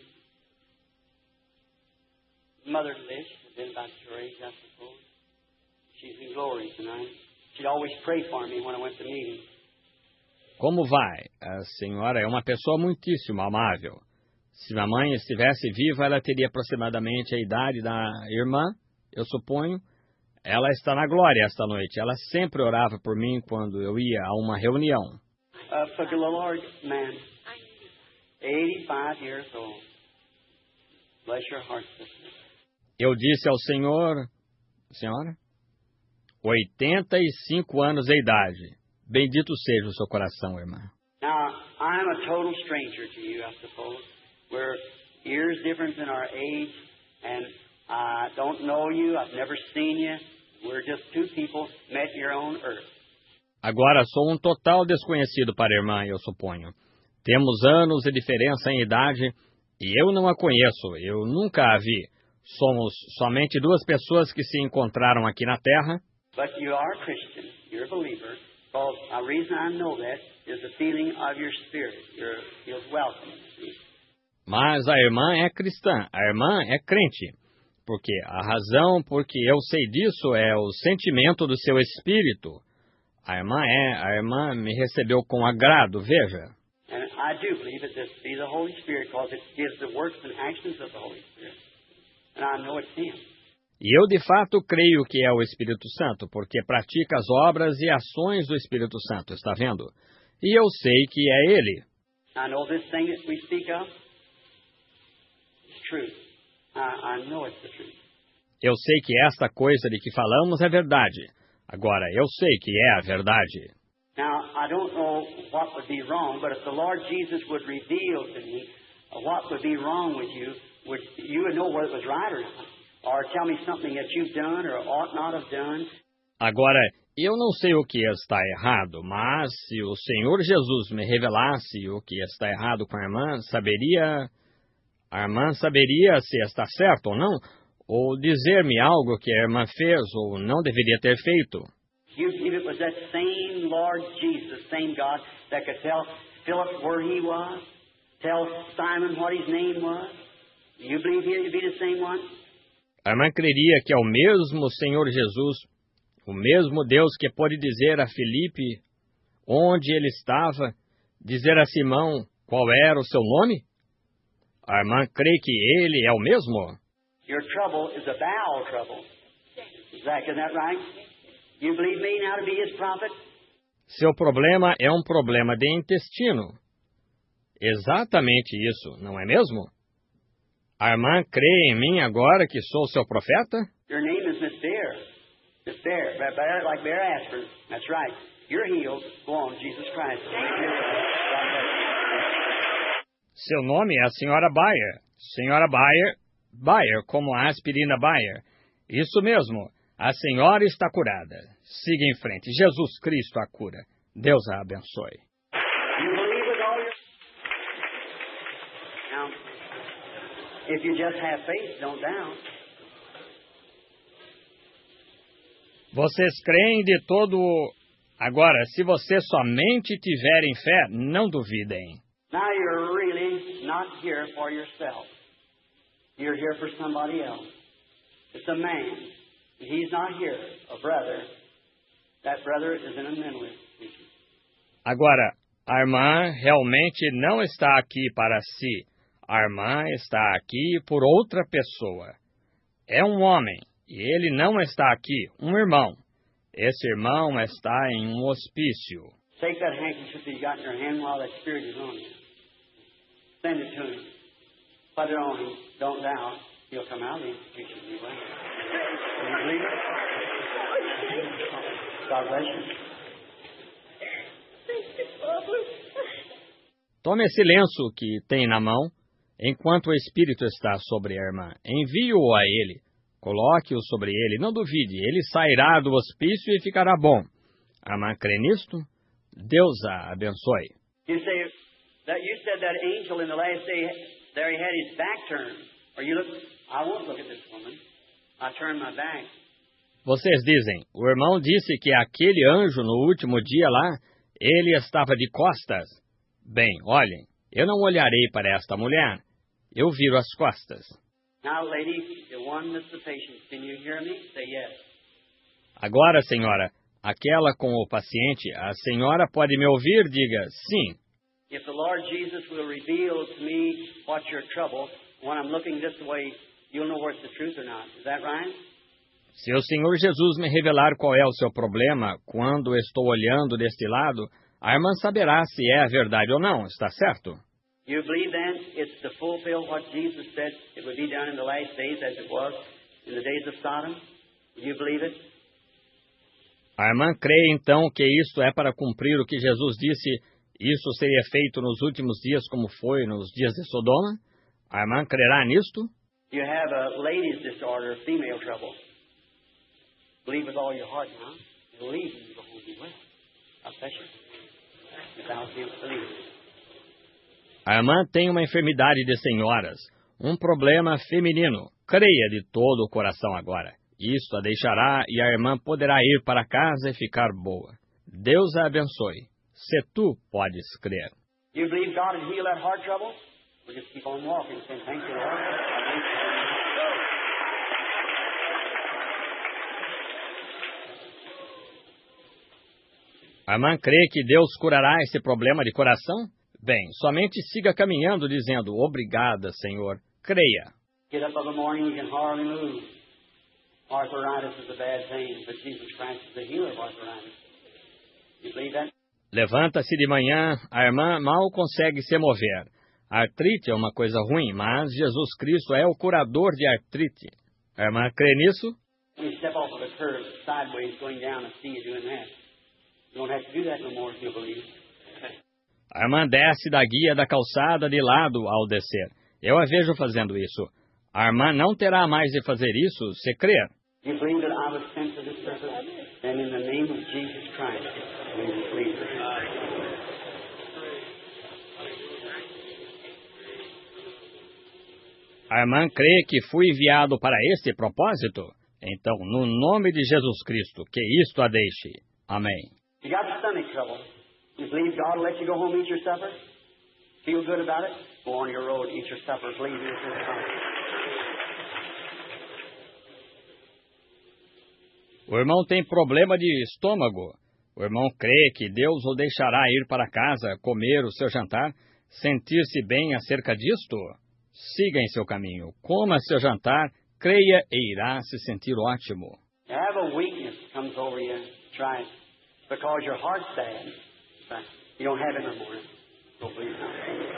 Mother Lish has been about your age, I suppose. She's in glory tonight. She'd always pray for me when I went to meeting. Como vai? A senhora é uma pessoa muitíssimo amável. Se minha mãe estivesse viva, ela teria aproximadamente a idade da irmã, eu suponho. Ela está na glória esta noite. Ela sempre orava por mim quando eu ia a uma reunião. Uh, for the Lord, man, eighty-five years old. Bless your heart, sister. Eu disse ao Senhor, senhora, oitenta e cinco anos de idade. Bendito seja o seu coração, irmã. Now, I'm a total stranger to you, I suppose. We're years different in our age, and I don't know you. I've never seen you. We're just two people met here on earth. Agora sou um total desconhecido para a irmã, eu suponho. Temos anos de diferença em idade e eu não a conheço. Eu nunca a vi. Somos somente duas pessoas que se encontraram aqui na Terra. But you are a Christian. You're a believer. Because the reason I know that is the feeling of your spirit. You're, you're welcome. Mas a irmã é cristã. A irmã é crente. Porque a razão por que eu sei disso é o sentimento do seu espírito. A irmã é, a irmã me recebeu com agrado, veja. And I do believe that this be the Holy Spirit because it gives the works and actions of the Holy Spirit. And I know it's Him. E eu de fato creio que é o Espírito Santo, porque pratica as obras e ações do Espírito Santo, está vendo? e eu sei que é Ele. I know this thing that we speak of is true. I, I know it's the truth. Eu sei que esta coisa de que falamos é verdade. Agora, eu sei que é a verdade. Now, I don't know what would be wrong, but if the Lord Jesus would reveal to me what would be wrong with you, would you would know whether it was right or not, or tell me something that you've done or ought not have done. Agora, eu não sei o que está errado, mas se o Senhor Jesus me revelasse o que está errado com a irmã, saberia... A irmã saberia se está certo ou não, ou dizer-me algo que a irmã fez ou não deveria ter feito. You believe it was that same Lord Jesus, same God, that could tell Philip where he was, tell Simon what his name was? You believe he would be the same one? A irmã creria que é o mesmo Senhor Jesus, o mesmo Deus que pode dizer a Filipe onde ele estava, dizer a Simão qual era o seu nome? A irmã crê que ele é o mesmo? Your trouble is a bowel trouble. Is that, isn't that right? You believe me now to be his prophet? Seu problema é um problema de intestino. Exatamente isso, não é mesmo? A irmã crê em mim agora que sou seu profeta? Your name is Miss Bear. Miss Bear, Bear like Bear Aspirin. That's right. You're healed. Go on, Jesus Christ. Seu nome é a Senhora Bayer. Senhora Bayer, Bayer, como a aspirina Bayer. Isso mesmo. A senhora está curada. Siga em frente. Jesus Cristo a cura. Deus a abençoe. You believe with all your... Now, if you just have faith, don't doubt. Vocês creem de todo... Agora, se vocês somente tiverem fé, não duvidem. Now you're really not here for yourself. You're here for somebody else. It's a man. He's not here, a brother. That brother is in a mental institution. Agora, a irmã realmente não está aqui para si. A irmã está aqui por outra pessoa. É um homem, e ele não está aqui, um irmão. Esse irmão está em um hospício. Take that handkerchief that you got in your hand while that spirit is on you. Send it to him. Put it on him. Don't doubt. He'll come out of the institution. He will. Can you believe it? God bless you. Tome esse lenço que tem na mão, enquanto o Espírito está sobre a irmã. Envie-o a ele. Coloque-o sobre ele. Não duvide. Ele sairá do hospício e ficará bom. A irmã crê nisto? Deus a abençoe. You say that you said that angel in the last day, there he had his back turned. Or you look, I won't look at this woman. I turn my back. Vocês dizem, o irmão disse que aquele anjo no último dia lá, ele estava de costas. Bem, olhem, eu não olharei para esta mulher. Eu viro as costas. Now, lady, the one that's the patient, can you hear me? Say yes. Agora, senhora, aquela com o paciente, a senhora pode me ouvir? Diga sim. If the Lord Jesus will reveal to me what's your trouble, when I'm looking this way, you'll know where it's the truth or not. Is that right? Se o Senhor Jesus me revelar qual é o seu problema, quando estou olhando deste lado, a irmã saberá se é a verdade ou não, está certo? You believe then it's to fulfill what Jesus said it would be done in the last days as it was in the days of Sodom? Do you believe it? A irmã crê então que isto é para cumprir o que Jesus disse, isso seria feito nos últimos dias como foi nos dias de Sodoma? A irmã crerá nisto? You have a ladies' disorder, a female trouble. Believe with all your heart now. Believe and you will be well. God bless you. Without you believe. A irmã tem uma enfermidade de senhoras, um problema feminino. Creia de todo o coração agora. Isto a deixará e a irmã poderá ir para casa e ficar boa. Deus a abençoe. Se tu podes crer. You believe God has healed that heart trouble? We'll just keep on walking. Saying, thank you, Lord. A irmã crê que Deus curará esse problema de coração? Bem, somente siga caminhando dizendo, obrigada, Senhor. Creia. Get up in the morning, you can hardly move. Arthritis is a bad thing, but Jesus Christ is the healer of arthritis. You believe that? Levanta-se de manhã, a irmã mal consegue se mover. A artrite é uma coisa ruim, mas Jesus Cristo é o curador de artrite. A irmã crê nisso? When you step off of a curve sideways going down and see you doing that. You don't have to do that no more if you believe. A irmã desce da guia da calçada de lado ao descer. Eu a vejo fazendo isso. A irmã não terá mais de fazer isso se crer. You believe that I was sent for this purpose? Then in the name of Jesus Christ, we believe. A irmã crê que fui enviado para este propósito? Então, no nome de Jesus Cristo, que isto a deixe. Amém. You got stomach trouble. You believe God will let you go home and eat your supper? Feel good about it? Go on your road, eat your supper, believe this is coming. O irmão tem problema de estômago. O irmão crê que Deus o deixará ir para casa, comer o seu jantar, sentir-se bem acerca disto? Siga em seu caminho, coma seu jantar, creia e irá se sentir ótimo. You have a weakness comes over you. Try it. It's because your heart's sad. You don't have it no more. Don't believe it.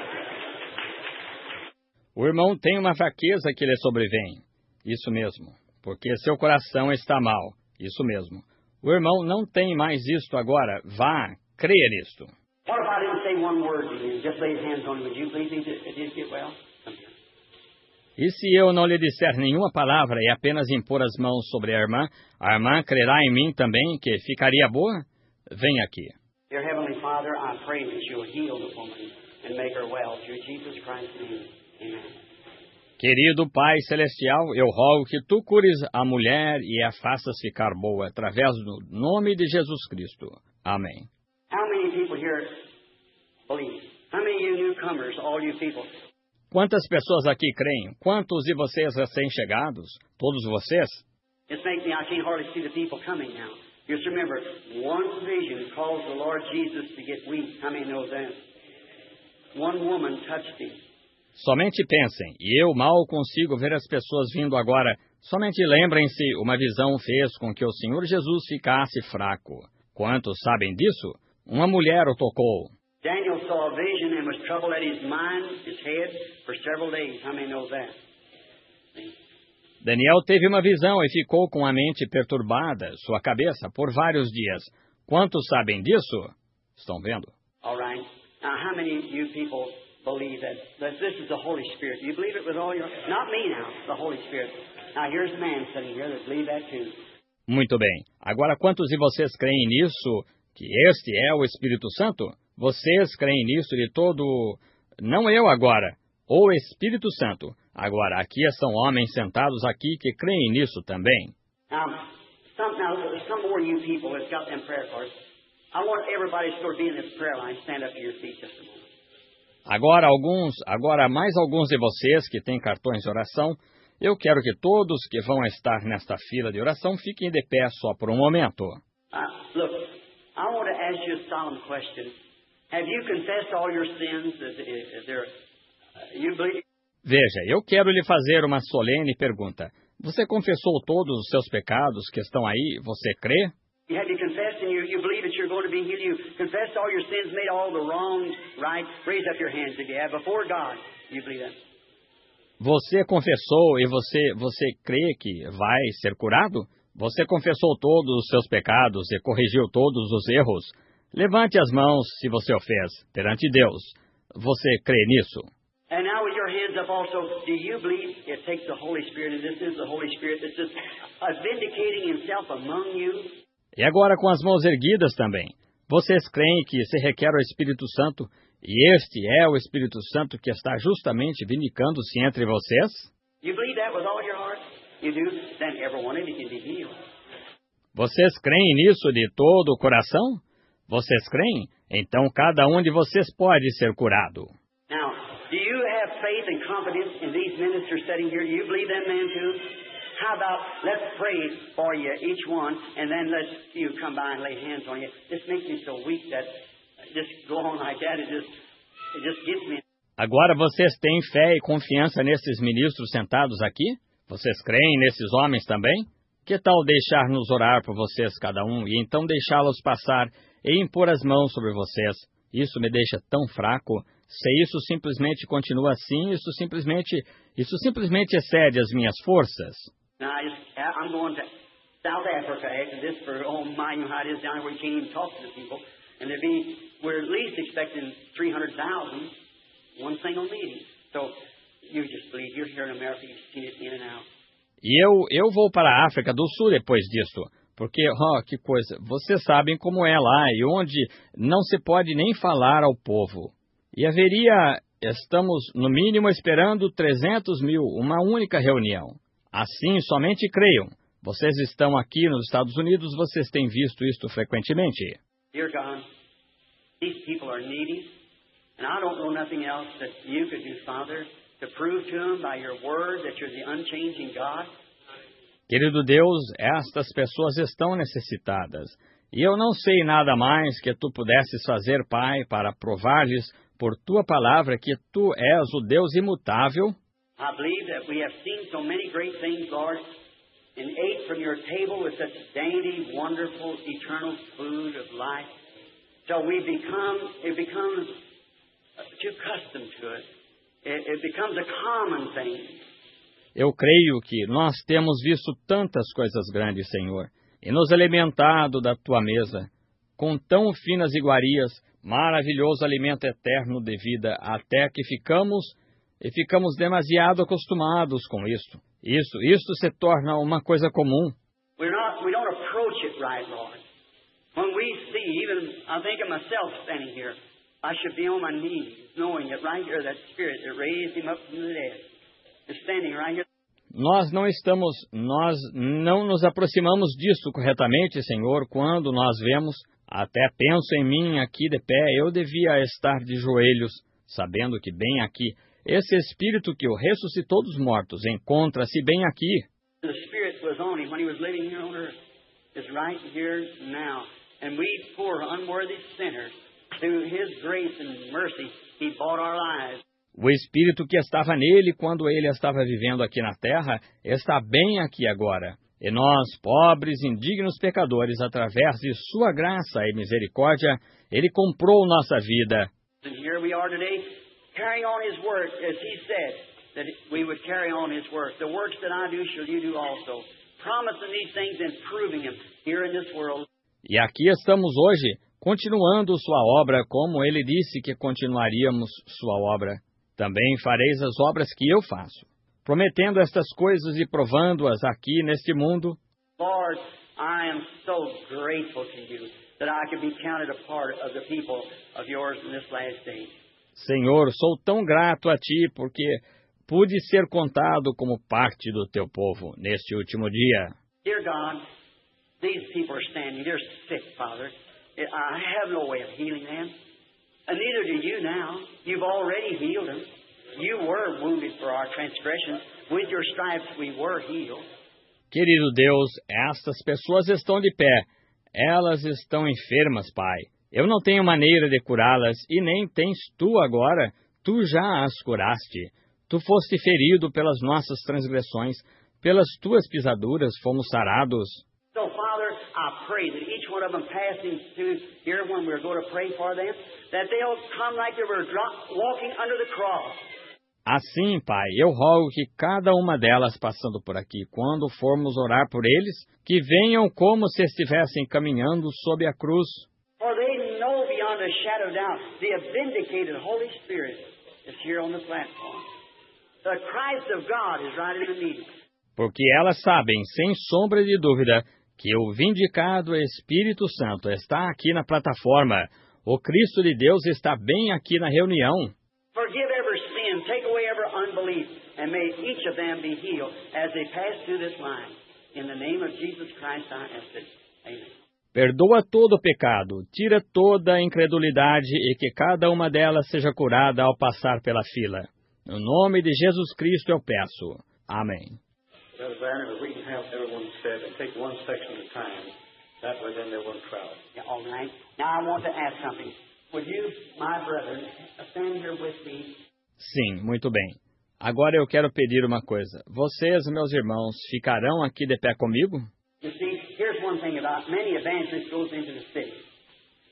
O irmão tem uma fraqueza que lhe sobrevém. Isso mesmo. Porque seu coração está mal. Isso mesmo. O irmão não tem mais isto agora. Vá, creia nisto. What if I didn't say one word to you? Just lay hands on you. Would you believe it did get well? Come here. E se eu não lhe disser nenhuma palavra e apenas impor as mãos sobre a irmã, a irmã crerá em mim também, que ficaria boa? Venha aqui. Dear Heavenly Father, I pray that you'll heal the woman and make her well through Jesus Christ's name. Amen. Querido Pai Celestial, eu rogo que tu cures a mulher e a faças ficar boa, através do nome de Jesus Cristo. Amém. How many people here believe? How many of you newcomers, all you people? Quantas pessoas aqui creem? Quantos de vocês recém-chegados? Todos vocês? It's making me, I can't hardly see the people coming now. Just remember, one vision caused the Lord Jesus to get weak. How many know that? One woman touched him. Somente pensem, e eu mal consigo ver as pessoas vindo agora. Somente lembrem-se, uma visão fez com que o Senhor Jesus ficasse fraco. Quantos sabem disso? Uma mulher o tocou. Daniel saw a vision and was troubled at his mind, his head, for several days. How many know that? Daniel teve uma visão e ficou com a mente perturbada, sua cabeça, por vários dias. Quantos sabem disso? Estão vendo? All right. Now, how many of you people believe that, that this is the Holy Spirit? Do you believe it with all your... Not me now, the Holy Spirit. Now, here's a man sitting here that believes that too. Muito bem. Agora, quantos de vocês creem nisso, que este é o Espírito Santo? Vocês creem nisso de todo... Não eu agora, o Espírito Santo. Agora, aqui estão homens sentados aqui que creem nisso também. Now, some, now, some more of you people that's got them prayer cards, I want everybody to sort of be in this prayer line. Stand up to your feet just a moment. Agora, alguns, agora mais alguns de vocês que têm cartões de oração, eu quero que todos que vão estar nesta fila de oração fiquem de pé só por um momento. Uh, look, I want to ask you a solemn question. Have you confessed all your sins? Is, is, is there, uh, you believe? Veja, eu quero lhe fazer uma solene pergunta. Você confessou todos os seus pecados que estão aí? Você crê? Have you confessed and you, you believe that you're going to be healed? You confessed all your sins, made all the wrongs right? Raise up your hands if you have before God. You believe that? Você confessou e você, você crê que vai ser curado? Você confessou todos os seus pecados e corrigiu todos os erros? Levante as mãos se você o fez perante Deus. Você crê nisso? And now with your hands up also, do you believe it takes the Holy Spirit, and this is the Holy Spirit that's just uh, vindicating himself among you? E agora com as mãos erguidas também. Vocês creem que se requer o Espírito Santo, e este é o Espírito Santo que está justamente vindicando-se entre vocês? You believe that with all your heart? You do? Then every one of you can be healed. Vocês creem nisso de todo o coração? Vocês creem? Então cada um de vocês pode ser curado. Now, do you have faith and confidence in these ministers sitting here? Do you believe them men too? How about let's pray for you, each one, and then let's you come by and lay hands on you. This makes me so weak that just go on like that. It just, it just gets me. Agora vocês têm fé e confiança nesses ministros sentados aqui? Vocês creem nesses homens também? Que tal deixar-nos orar por vocês cada um e então deixá-los passar e impor as mãos sobre vocês. Isso me deixa tão fraco. Se isso simplesmente continua assim, isso simplesmente, isso simplesmente excede as minhas forças. Now, I just, I'm going to South Africa after this for, oh my, you know how it is down there where you can't even talk to the people. And there be, we're at least expecting three hundred thousand, one single meeting. So, you just believe, you're here in America, you've seen it in and out. E eu, eu vou para a África do Sul depois disso, porque, oh, que coisa, vocês sabem como é lá e onde não se pode nem falar ao povo. E haveria, estamos no mínimo esperando trezentos mil, uma única reunião. Assim, somente creiam. Vocês estão aqui nos Estados Unidos, vocês têm visto isto frequentemente. Dear God, these people are needy, and I don't know nothing else that you could do, Father, to prove to them by your word that you're the unchanging God. Querido Deus, estas pessoas estão necessitadas, e eu não sei nada mais que tu pudesses fazer, Pai, para provar-lhes por tua palavra que tu és o Deus imutável. I believe that we have seen so many great things, Lord, and ate from your table with such dainty, wonderful, eternal food of life. So we become, it becomes too accustomed to it. It, it becomes a common thing. Eu creio que nós temos visto tantas coisas grandes, Senhor, e nos alimentado da tua mesa, com tão finas iguarias, maravilhoso alimento eterno de vida, até que ficamos e ficamos demasiado acostumados com isto. Isso, isto se torna uma coisa comum. We're not, we don't approach it right, Lord. When we see, even I think of myself standing here, I should be on my knees, knowing that right here, that Spirit that raised him up from the dead is standing right here. Nós não estamos, nós não nos aproximamos disso corretamente, Senhor, quando nós vemos, até penso em mim aqui de pé, eu devia estar de joelhos, sabendo que bem aqui, esse Espírito que o ressuscitou dos mortos encontra-se bem aqui. The Spirit was on him when he was living here on earth. It's right here now. And we poor unworthy sinners, through his grace and mercy, he bought our lives. O Espírito que estava nele quando ele estava vivendo aqui na terra está bem aqui agora. E nós, pobres, indignos pecadores, através de sua graça e misericórdia, ele comprou nossa vida. And here we are today, carrying on his work, as he said, that we would carry on his work. The works that I do shall you do also. Promising these things and proving them here in this world. E aqui estamos hoje, continuando sua obra, como ele disse que continuaríamos sua obra. Também fareis as obras que eu faço, prometendo estas coisas e provando-as aqui neste mundo. Lord, I am so grateful to you that I could be counted a part of the people of yours in this last day. Senhor, sou tão grato a ti porque pude ser contado como parte do teu povo neste último dia. Dear God, these people are standing, they're sick, Father. I have no way of healing them. And neither do you now. You've already healed them. You were wounded for our transgressions. With your stripes we were healed. Querido Deus, estas pessoas estão de pé. Elas estão enfermas, Pai. Eu não tenho maneira de curá-las e nem tens tu agora. Tu já as curaste. Tu foste ferido pelas nossas transgressões. Pelas tuas pisaduras fomos sarados. So, Father, I pray that each one of them passing through here when we're going to pray for them, that they'll come like they were walking under the cross. Assim, Pai, eu rogo que cada uma delas passando por aqui, quando formos orar por eles, que venham como se estivessem caminhando sob a cruz. For they know beyond a shadow of doubt the vindicated Holy Spirit is here on the platform. The Christ of God is right in the meeting. Porque elas sabem, sem sombra de dúvida, que o vindicado Espírito Santo está aqui na plataforma. O Cristo de Deus está bem aqui na reunião. Forgive every sin, take away every unbelief, and may each of them be healed as they pass through this line. In the name of Jesus Christ I ask it. Amen. Perdoa todo o pecado, tira toda a incredulidade e que cada uma delas seja curada ao passar pela fila. No nome de Jesus Cristo eu peço. Amém. Brother Barron, if we can have everyone sit and take one section at a time, that way then they won't crowd. Yeah, all right. Now I want to ask something. Would you, my brethren, stand here with me? Sim, muito bem. Agora eu quero pedir uma coisa. Vocês, meus irmãos, ficarão aqui de pé comigo? You see, here's one thing about many evangelists goes into the city.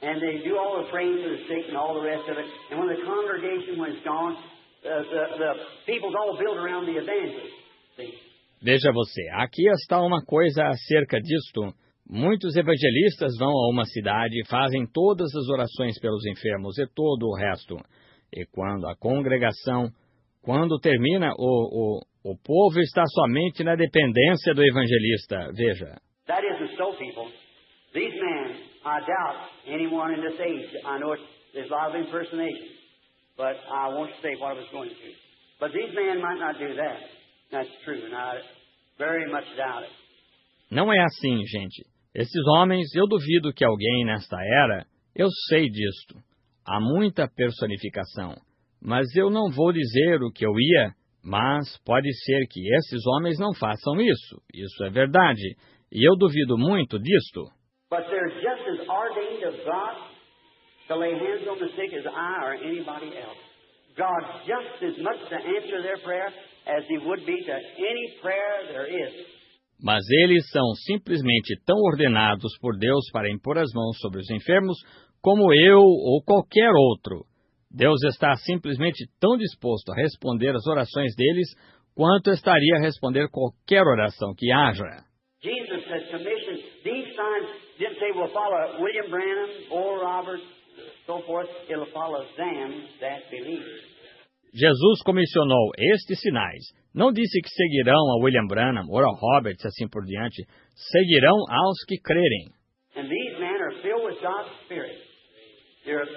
and they do all the praying for the sick and all the rest of it. And when the congregation was gone, uh, the, the people's all built around the evangelist. See? Veja você, aqui está uma coisa acerca disto. Muitos evangelistas vão a uma cidade e fazem todas as orações pelos enfermos e todo o resto. E quando a congregação, quando termina, o, o, o povo está somente na dependência do evangelista. Veja. That isn't so, people. These men, I doubt anyone in this age. I know it's, there's a lot of impersonation, but I won't say what I was going to. But these men might not do that. That's true, and I very much doubt it. Não é assim, gente. Esses homens, eu duvido que alguém nesta era, eu sei disto. Há muita personificação. Mas eu não vou dizer o que eu ia, mas pode ser que esses homens não façam isso. Isso é verdade. E eu duvido muito disto. But they're just as ordained of God to lay hands on the sick as I or anybody else. God just as much to answer their prayer as He would be to any prayer there is. Mas eles são simplesmente tão ordenados por Deus para impor as mãos sobre os enfermos como eu ou qualquer outro. Deus está simplesmente tão disposto a responder as orações deles quanto estaria a responder qualquer oração que haja. Jesus has commissioned these signs. Didn't say we'll follow William Branham or Robert, so forth. It'll follow them that believe. Jesus comissionou estes sinais. Não disse que seguirão a William Branham ou a Robert, assim por diante. Seguirão aos que crerem. And these men are filled with God's Spirit. They're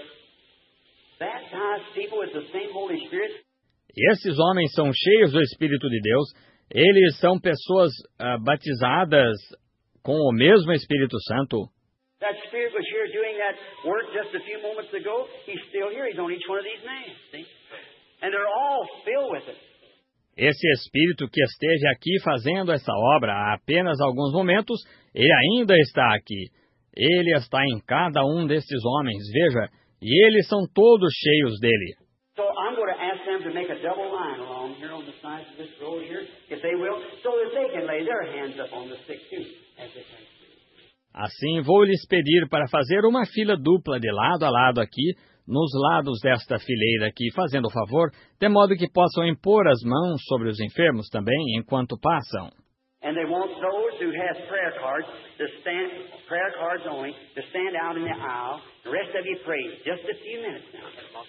baptized people with the same Holy Spirit. E esses homens são cheios do Espírito de Deus. Eles são pessoas uh, batizadas com o mesmo Espírito Santo. That Spirit was here doing that work just a few moments ago. He's still here. He's on each one of these men. See? And they're all filled with it. Esse Espírito que esteja aqui fazendo essa obra há apenas alguns momentos, ele ainda está aqui. Ele está em cada um destes homens, veja, e eles são todos cheios dele. So I'm going to ask them to make a double line along here on the sides of this road here, if they will, so that they can lay their hands up on the sick too, as they can. Assim, vou lhes pedir para fazer uma fila dupla de lado a lado aqui, nos lados desta fileira aqui, fazendo o favor, de modo que possam impor as mãos sobre os enfermos também, enquanto passam. And they want those who have prayer cards to stand, prayer cards only, to stand out in the aisle. The rest of you pray just a few minutes now.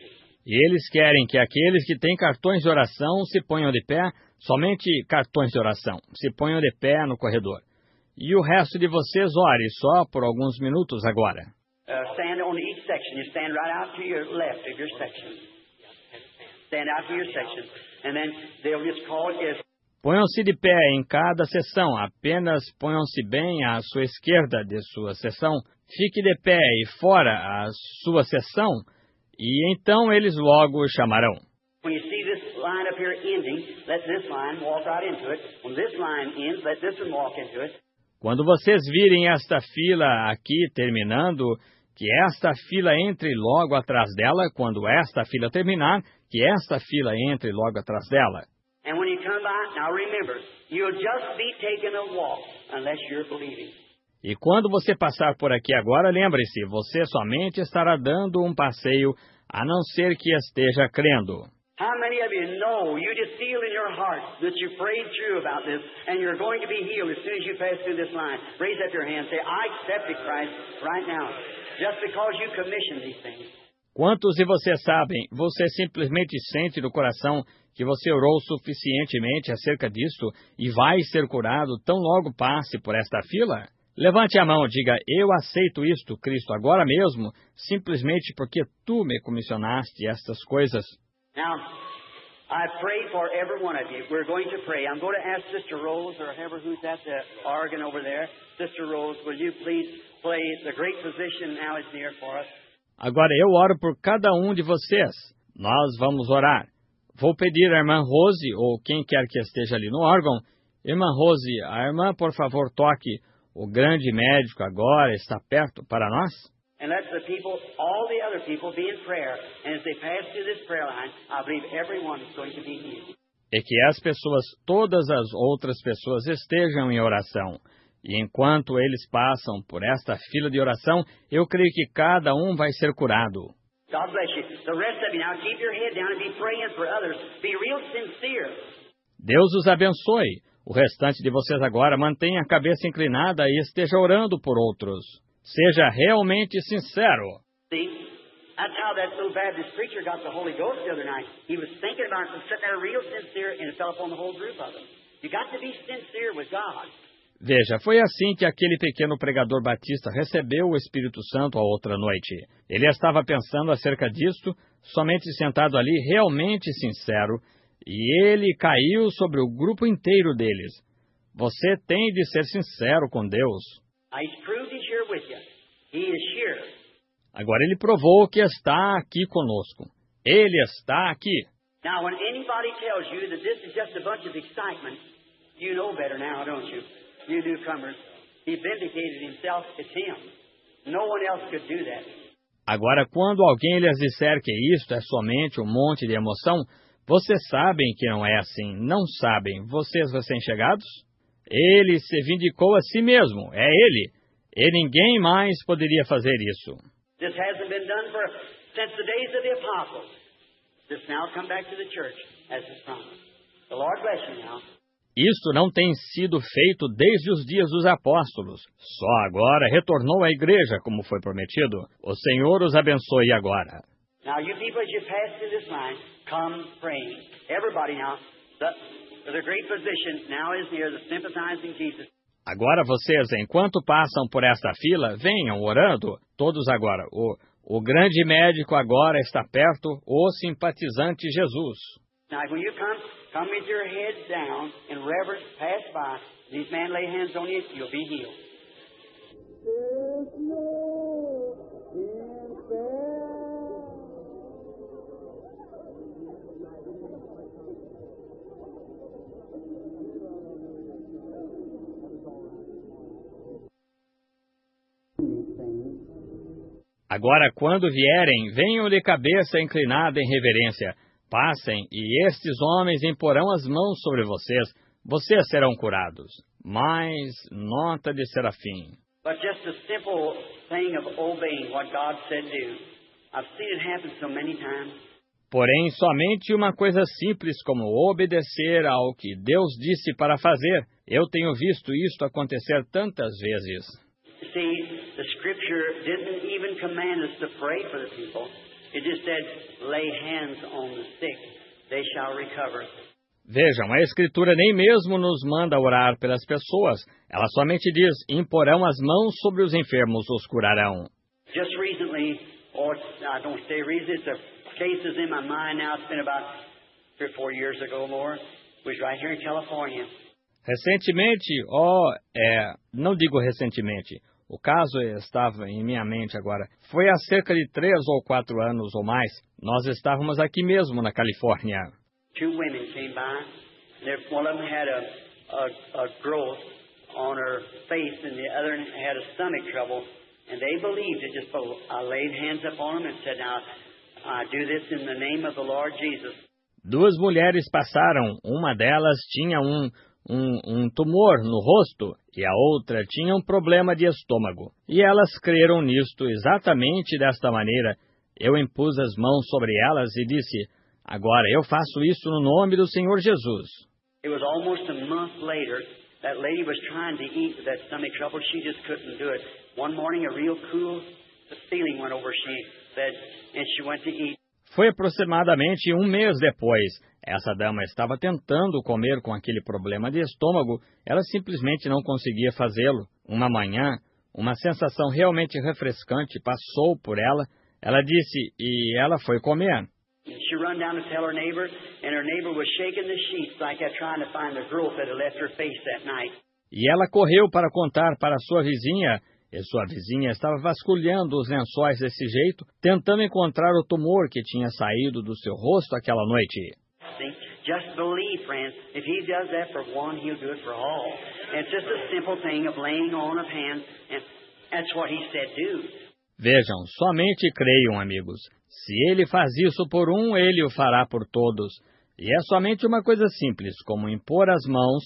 E eles querem que aqueles que têm cartões de oração se ponham de pé, somente cartões de oração, se ponham de pé no corredor. E o resto de vocês ore só por alguns minutos agora. Uh, stand on each section. You stand right out to your left of your section. Stand out to your section. And then they'll just call it. Ponham-se de pé em cada sessão, apenas ponham-se bem à sua esquerda de sua sessão. Fique de pé e fora a sua sessão, e então eles logo chamarão. When you see this line up here ending, let this line walk right into it. When this line ends, let this one walk into it. Quando vocês virem esta fila aqui terminando, que esta fila entre logo atrás dela. Quando esta fila terminar, que esta fila entre logo atrás dela. And when you come by, now remember, you'll just be taking a walk unless you're believing. E quando você passar por aqui agora, lembre-se, você somente estará dando um passeio, a não ser que esteja crendo. How many of you know, you just feel in your heart that you prayed through about this and you're going to be healed as soon as you pass through this line? Raise up your hand and say, I accepted Christ right now, just because you commissioned these things. Quantos de vocês sabem, você simplesmente sente no coração que você orou suficientemente acerca disto e vai ser curado tão logo passe por esta fila? Levante a mão e diga, eu aceito isto, Cristo, agora mesmo, simplesmente porque tu me comissionaste estas coisas. Now, I pray for every one of you. We're going to pray. I'm going to ask Sister Rose, or whoever who's at the organ over there. Sister Rose, will you please play The Great Physician Now Is Near for us? Agora eu oro por cada um de vocês. Nós vamos orar. Vou pedir à irmã Rose, ou quem quer que esteja ali no órgão. Irmã Rose, a irmã, por favor, toque. O grande médico agora está perto para nós. And let the people, all the other people, be in prayer. And as they pass through this prayer line, I believe everyone is going to be healed. E que as pessoas, todas as outras pessoas, estejam em oração. E enquanto eles passam por esta fila de oração, eu creio que cada um vai ser curado. God bless you. The rest of you now, keep your head down and be praying for others. Be real sincere. Deus os abençoe. O restante de vocês agora mantenha a cabeça inclinada e esteja orando por outros. Seja realmente sincero. See? That's how that little Baptist preacher got the Holy Ghost the other night. He was thinking about it and sitting there real sincere, and it fell upon the whole group of them. You got to be sincere with God. Veja, foi assim que aquele pequeno pregador batista recebeu o Espírito Santo a outra noite. Ele estava pensando acerca disto, somente sentado ali, realmente sincero, e ele caiu sobre o grupo inteiro deles. Você tem de ser sincero com Deus. Agora ele provou que está aqui conosco. Ele está aqui. Now, when anybody tells you that this is just a bunch of excitement, you know better now, don't you? You newcomers. He vindicated himself. It's him. No one else could do that. Agora, quando alguém lhes disser que isto é somente um monte de emoção, vocês sabem que não é assim. Não sabem, vocês recém-chegados? Ele se vindicou a si mesmo. É ele. E ninguém mais poderia fazer isso. This hasn't been done for since the days of the apostles. This now come back to the church as his promise. The Lord bless you now. Isto não tem sido feito desde os dias dos apóstolos. Só agora retornou à igreja, como foi prometido. O Senhor os abençoe agora. Now, you people, as you pass through this line, come praying. Everybody now, the, the great physician now is here, the sympathizing Jesus. Agora vocês, enquanto passam por esta fila, venham orando. Todos agora. O, o grande médico agora está perto, o simpatizante Jesus. Now, when you come, come with your head down in reverence, pass by. These men lay hands on you, you'll be healed. Agora, quando vierem, venham de cabeça inclinada em reverência. Passem, e estes homens imporão as mãos sobre vocês. Vocês serão curados. Mas, nota de Serafim. But just a simple thing of obeying what God said do. I've seen it happen so many times. Porém, somente uma coisa simples como obedecer ao que Deus disse para fazer. Eu tenho visto isto acontecer tantas vezes. You see, the Scripture didn't even command us to pray for the people. It just said, lay hands on the sick, they shall recover. Vejam, a Escritura nem mesmo nos manda orar pelas pessoas. Ela somente diz, imporão as mãos sobre os enfermos, os curarão. Just recently, or I don't say recently, it's a cases in my mind now. It's been about three or four years ago more. It was right here in California. Recentemente, ó, oh, é, não digo recentemente, o caso estava em minha mente agora. Foi há cerca de três ou quatro anos ou mais. Nós estávamos aqui mesmo na Califórnia. Two women came by. And one of them had a, a, a growth on her face, and the other had a stomach trouble. And they believed it. Just I laid hands upon them and said, "Now I do this in the name of the Lord Jesus." Duas mulheres passaram. Uma delas tinha um Um, um tumor no rosto e a outra tinha um problema de estômago. E elas creram nisto exatamente desta maneira. Eu impus as mãos sobre elas e disse, agora eu faço isso no nome do Senhor Jesus. It was almost a month later, that lady was trying to eat with that stomach trouble. She just couldn't do it. One morning, a real cool feeling went over she said, and she went to eat. Foi aproximadamente um mês depois. Essa dama estava tentando comer com aquele problema de estômago. Ela simplesmente não conseguia fazê-lo. Uma manhã, uma sensação realmente refrescante passou por ela. Ela disse, e ela foi comer. She ran down to tell her neighbor, and her neighbor was shaking the sheets like that, trying to find the growth that had left her face that night. E ela correu para contar para sua vizinha. E sua vizinha estava vasculhando os lençóis desse jeito, tentando encontrar o tumor que tinha saído do seu rosto aquela noite. See, just believe, friends. If he does that for one, he'll do it for all. And it's just a simple thing of laying on of hands, and that's what he said do. Vejam, somente creiam, amigos. Se ele faz isso por um, ele o fará por todos. E é somente uma coisa simples, como impor as mãos,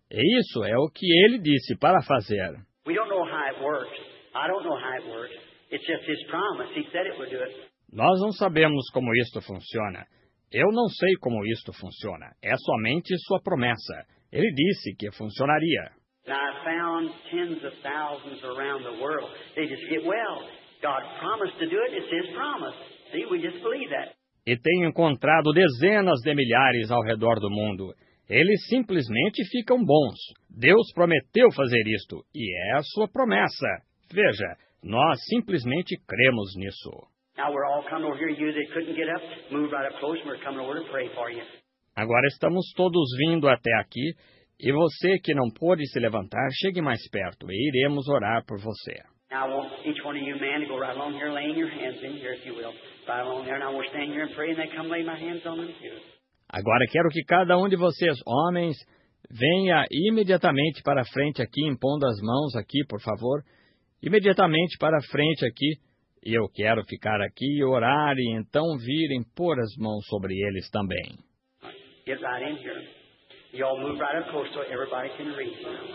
E isso é o que ele disse para fazer. We don't know how it works. I don't know how it works. It's just His promise. He said it would do it. Nós não sabemos como isto funciona. Eu não sei como isto funciona. É somente sua promessa. Ele disse que funcionaria. And I found tens of thousands around the world. They just get well. God promised to do it. It's His promise. See, we just believe that. E tenho encontrado dezenas de milhares ao redor do mundo. Eles simplesmente ficam bons. Deus prometeu fazer isto, e é a sua promessa. Veja, nós simplesmente cremos nisso. Now we're all coming over here. You that couldn't get up, move right up close, and we're coming over to pray for you. Agora estamos todos vindo até aqui, e você que não pôde se levantar, chegue mais perto, e iremos orar por você. Now I want each one of you men to go right along here, laying your hands in here, if you will. Right along there, and I will stand here and pray, and then come lay my hands on them too. Agora quero que cada um de vocês, homens, venha imediatamente para frente aqui, impondo as mãos aqui, por favor. Imediatamente para frente aqui. E eu quero ficar aqui e orar, e então virem pôr as mãos sobre eles também. Get right in here. You all move right up close so everybody can read.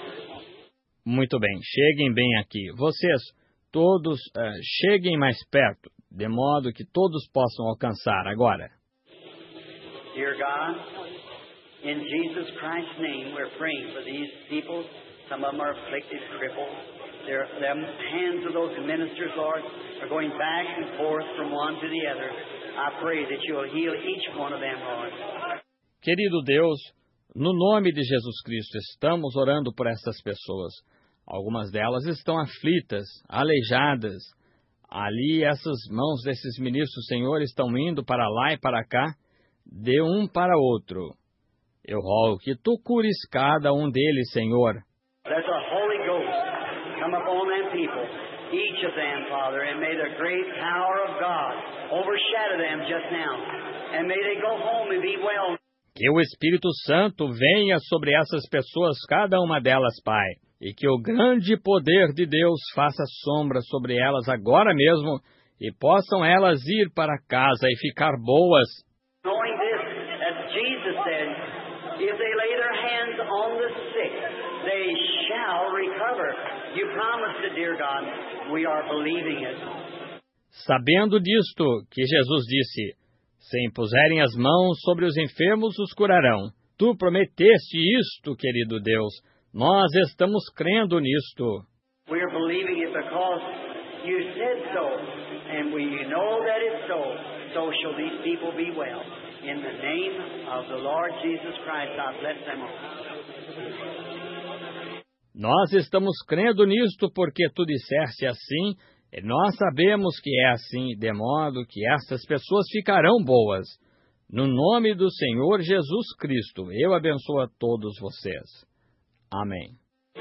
Muito bem, cheguem bem aqui. Vocês, todos, uh, cheguem mais perto, de modo que todos possam alcançar agora. Dear God, in Jesus Christ's name, we're praying for these people. Some of them are afflicted, crippled. Their them hands of those ministers, Lord, are going back and forth from one to the other. I pray that you'll heal each one of them, Lord. Querido Deus, no nome de Jesus Cristo, estamos orando por essas pessoas. Algumas delas estão aflitas, aleijadas. Ali, essas mãos desses ministros, Senhor, estão indo para lá e para cá, de um para outro. Eu rogo que tu cures cada um deles, Senhor. Let the Holy Ghost come upon them people, each of them, Father, and may the great power of God overshadow them just now. And may they go home and be well. Que o Espírito Santo venha sobre essas pessoas, cada uma delas, Pai, e que o grande poder de Deus faça sombra sobre elas agora mesmo, e possam elas ir para casa e ficar boas. Knowing this, as Jesus said, if they lay their hands on the sick, they shall recover. You promised it, dear God. We are believing it. Sabendo disto, que Jesus disse, se impuserem as mãos sobre os enfermos, os curarão. Tu prometeste isto, querido Deus. Nós estamos crendo nisto. We are believing it because you said so, and we know that it's so. So shall these people be well. In the name of the Lord Jesus Christ, I bless them all. Nós estamos crendo nisto porque tu disseste assim, e nós sabemos que é assim, de modo que essas pessoas ficarão boas. No nome do Senhor Jesus Cristo, eu abençoo a todos vocês. Amém.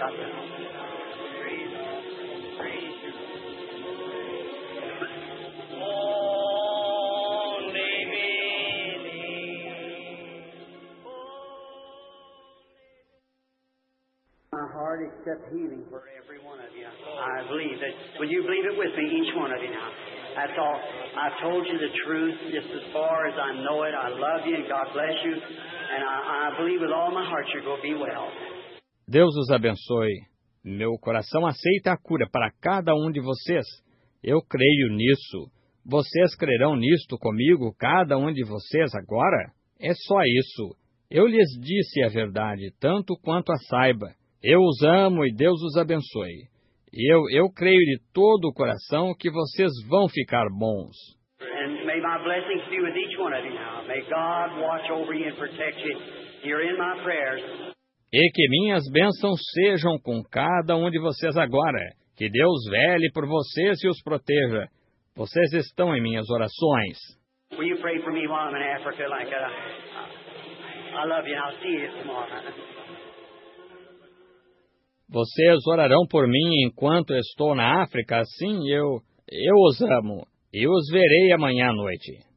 My heart accept healing for every one of you. I believe that. Will you believe it with me, each one of you now? That's all. I've told you the truth just as far as I know it. I love you and God bless you. And I, I believe with all my heart you're going to be well. Deus os abençoe. Meu coração aceita a cura para cada um de vocês. Eu creio nisso. Vocês crerão nisto comigo, cada um de vocês, agora? É só isso. Eu lhes disse a verdade, tanto quanto a saiba. Eu os amo e Deus os abençoe. E eu, eu creio de todo o coração que vocês vão ficar bons. And may my blessings be with each one of you now. May God watch over you and protect you. You're in my prayers. E que minhas bênçãos sejam com cada um de vocês agora. Que Deus vele por vocês e os proteja. Vocês estão em minhas orações. Will you pray for me while I'm in Africa like that? I love you and I'll see you tomorrow. Vocês orarão por mim enquanto estou na África, assim eu, eu os amo, e os verei amanhã à noite.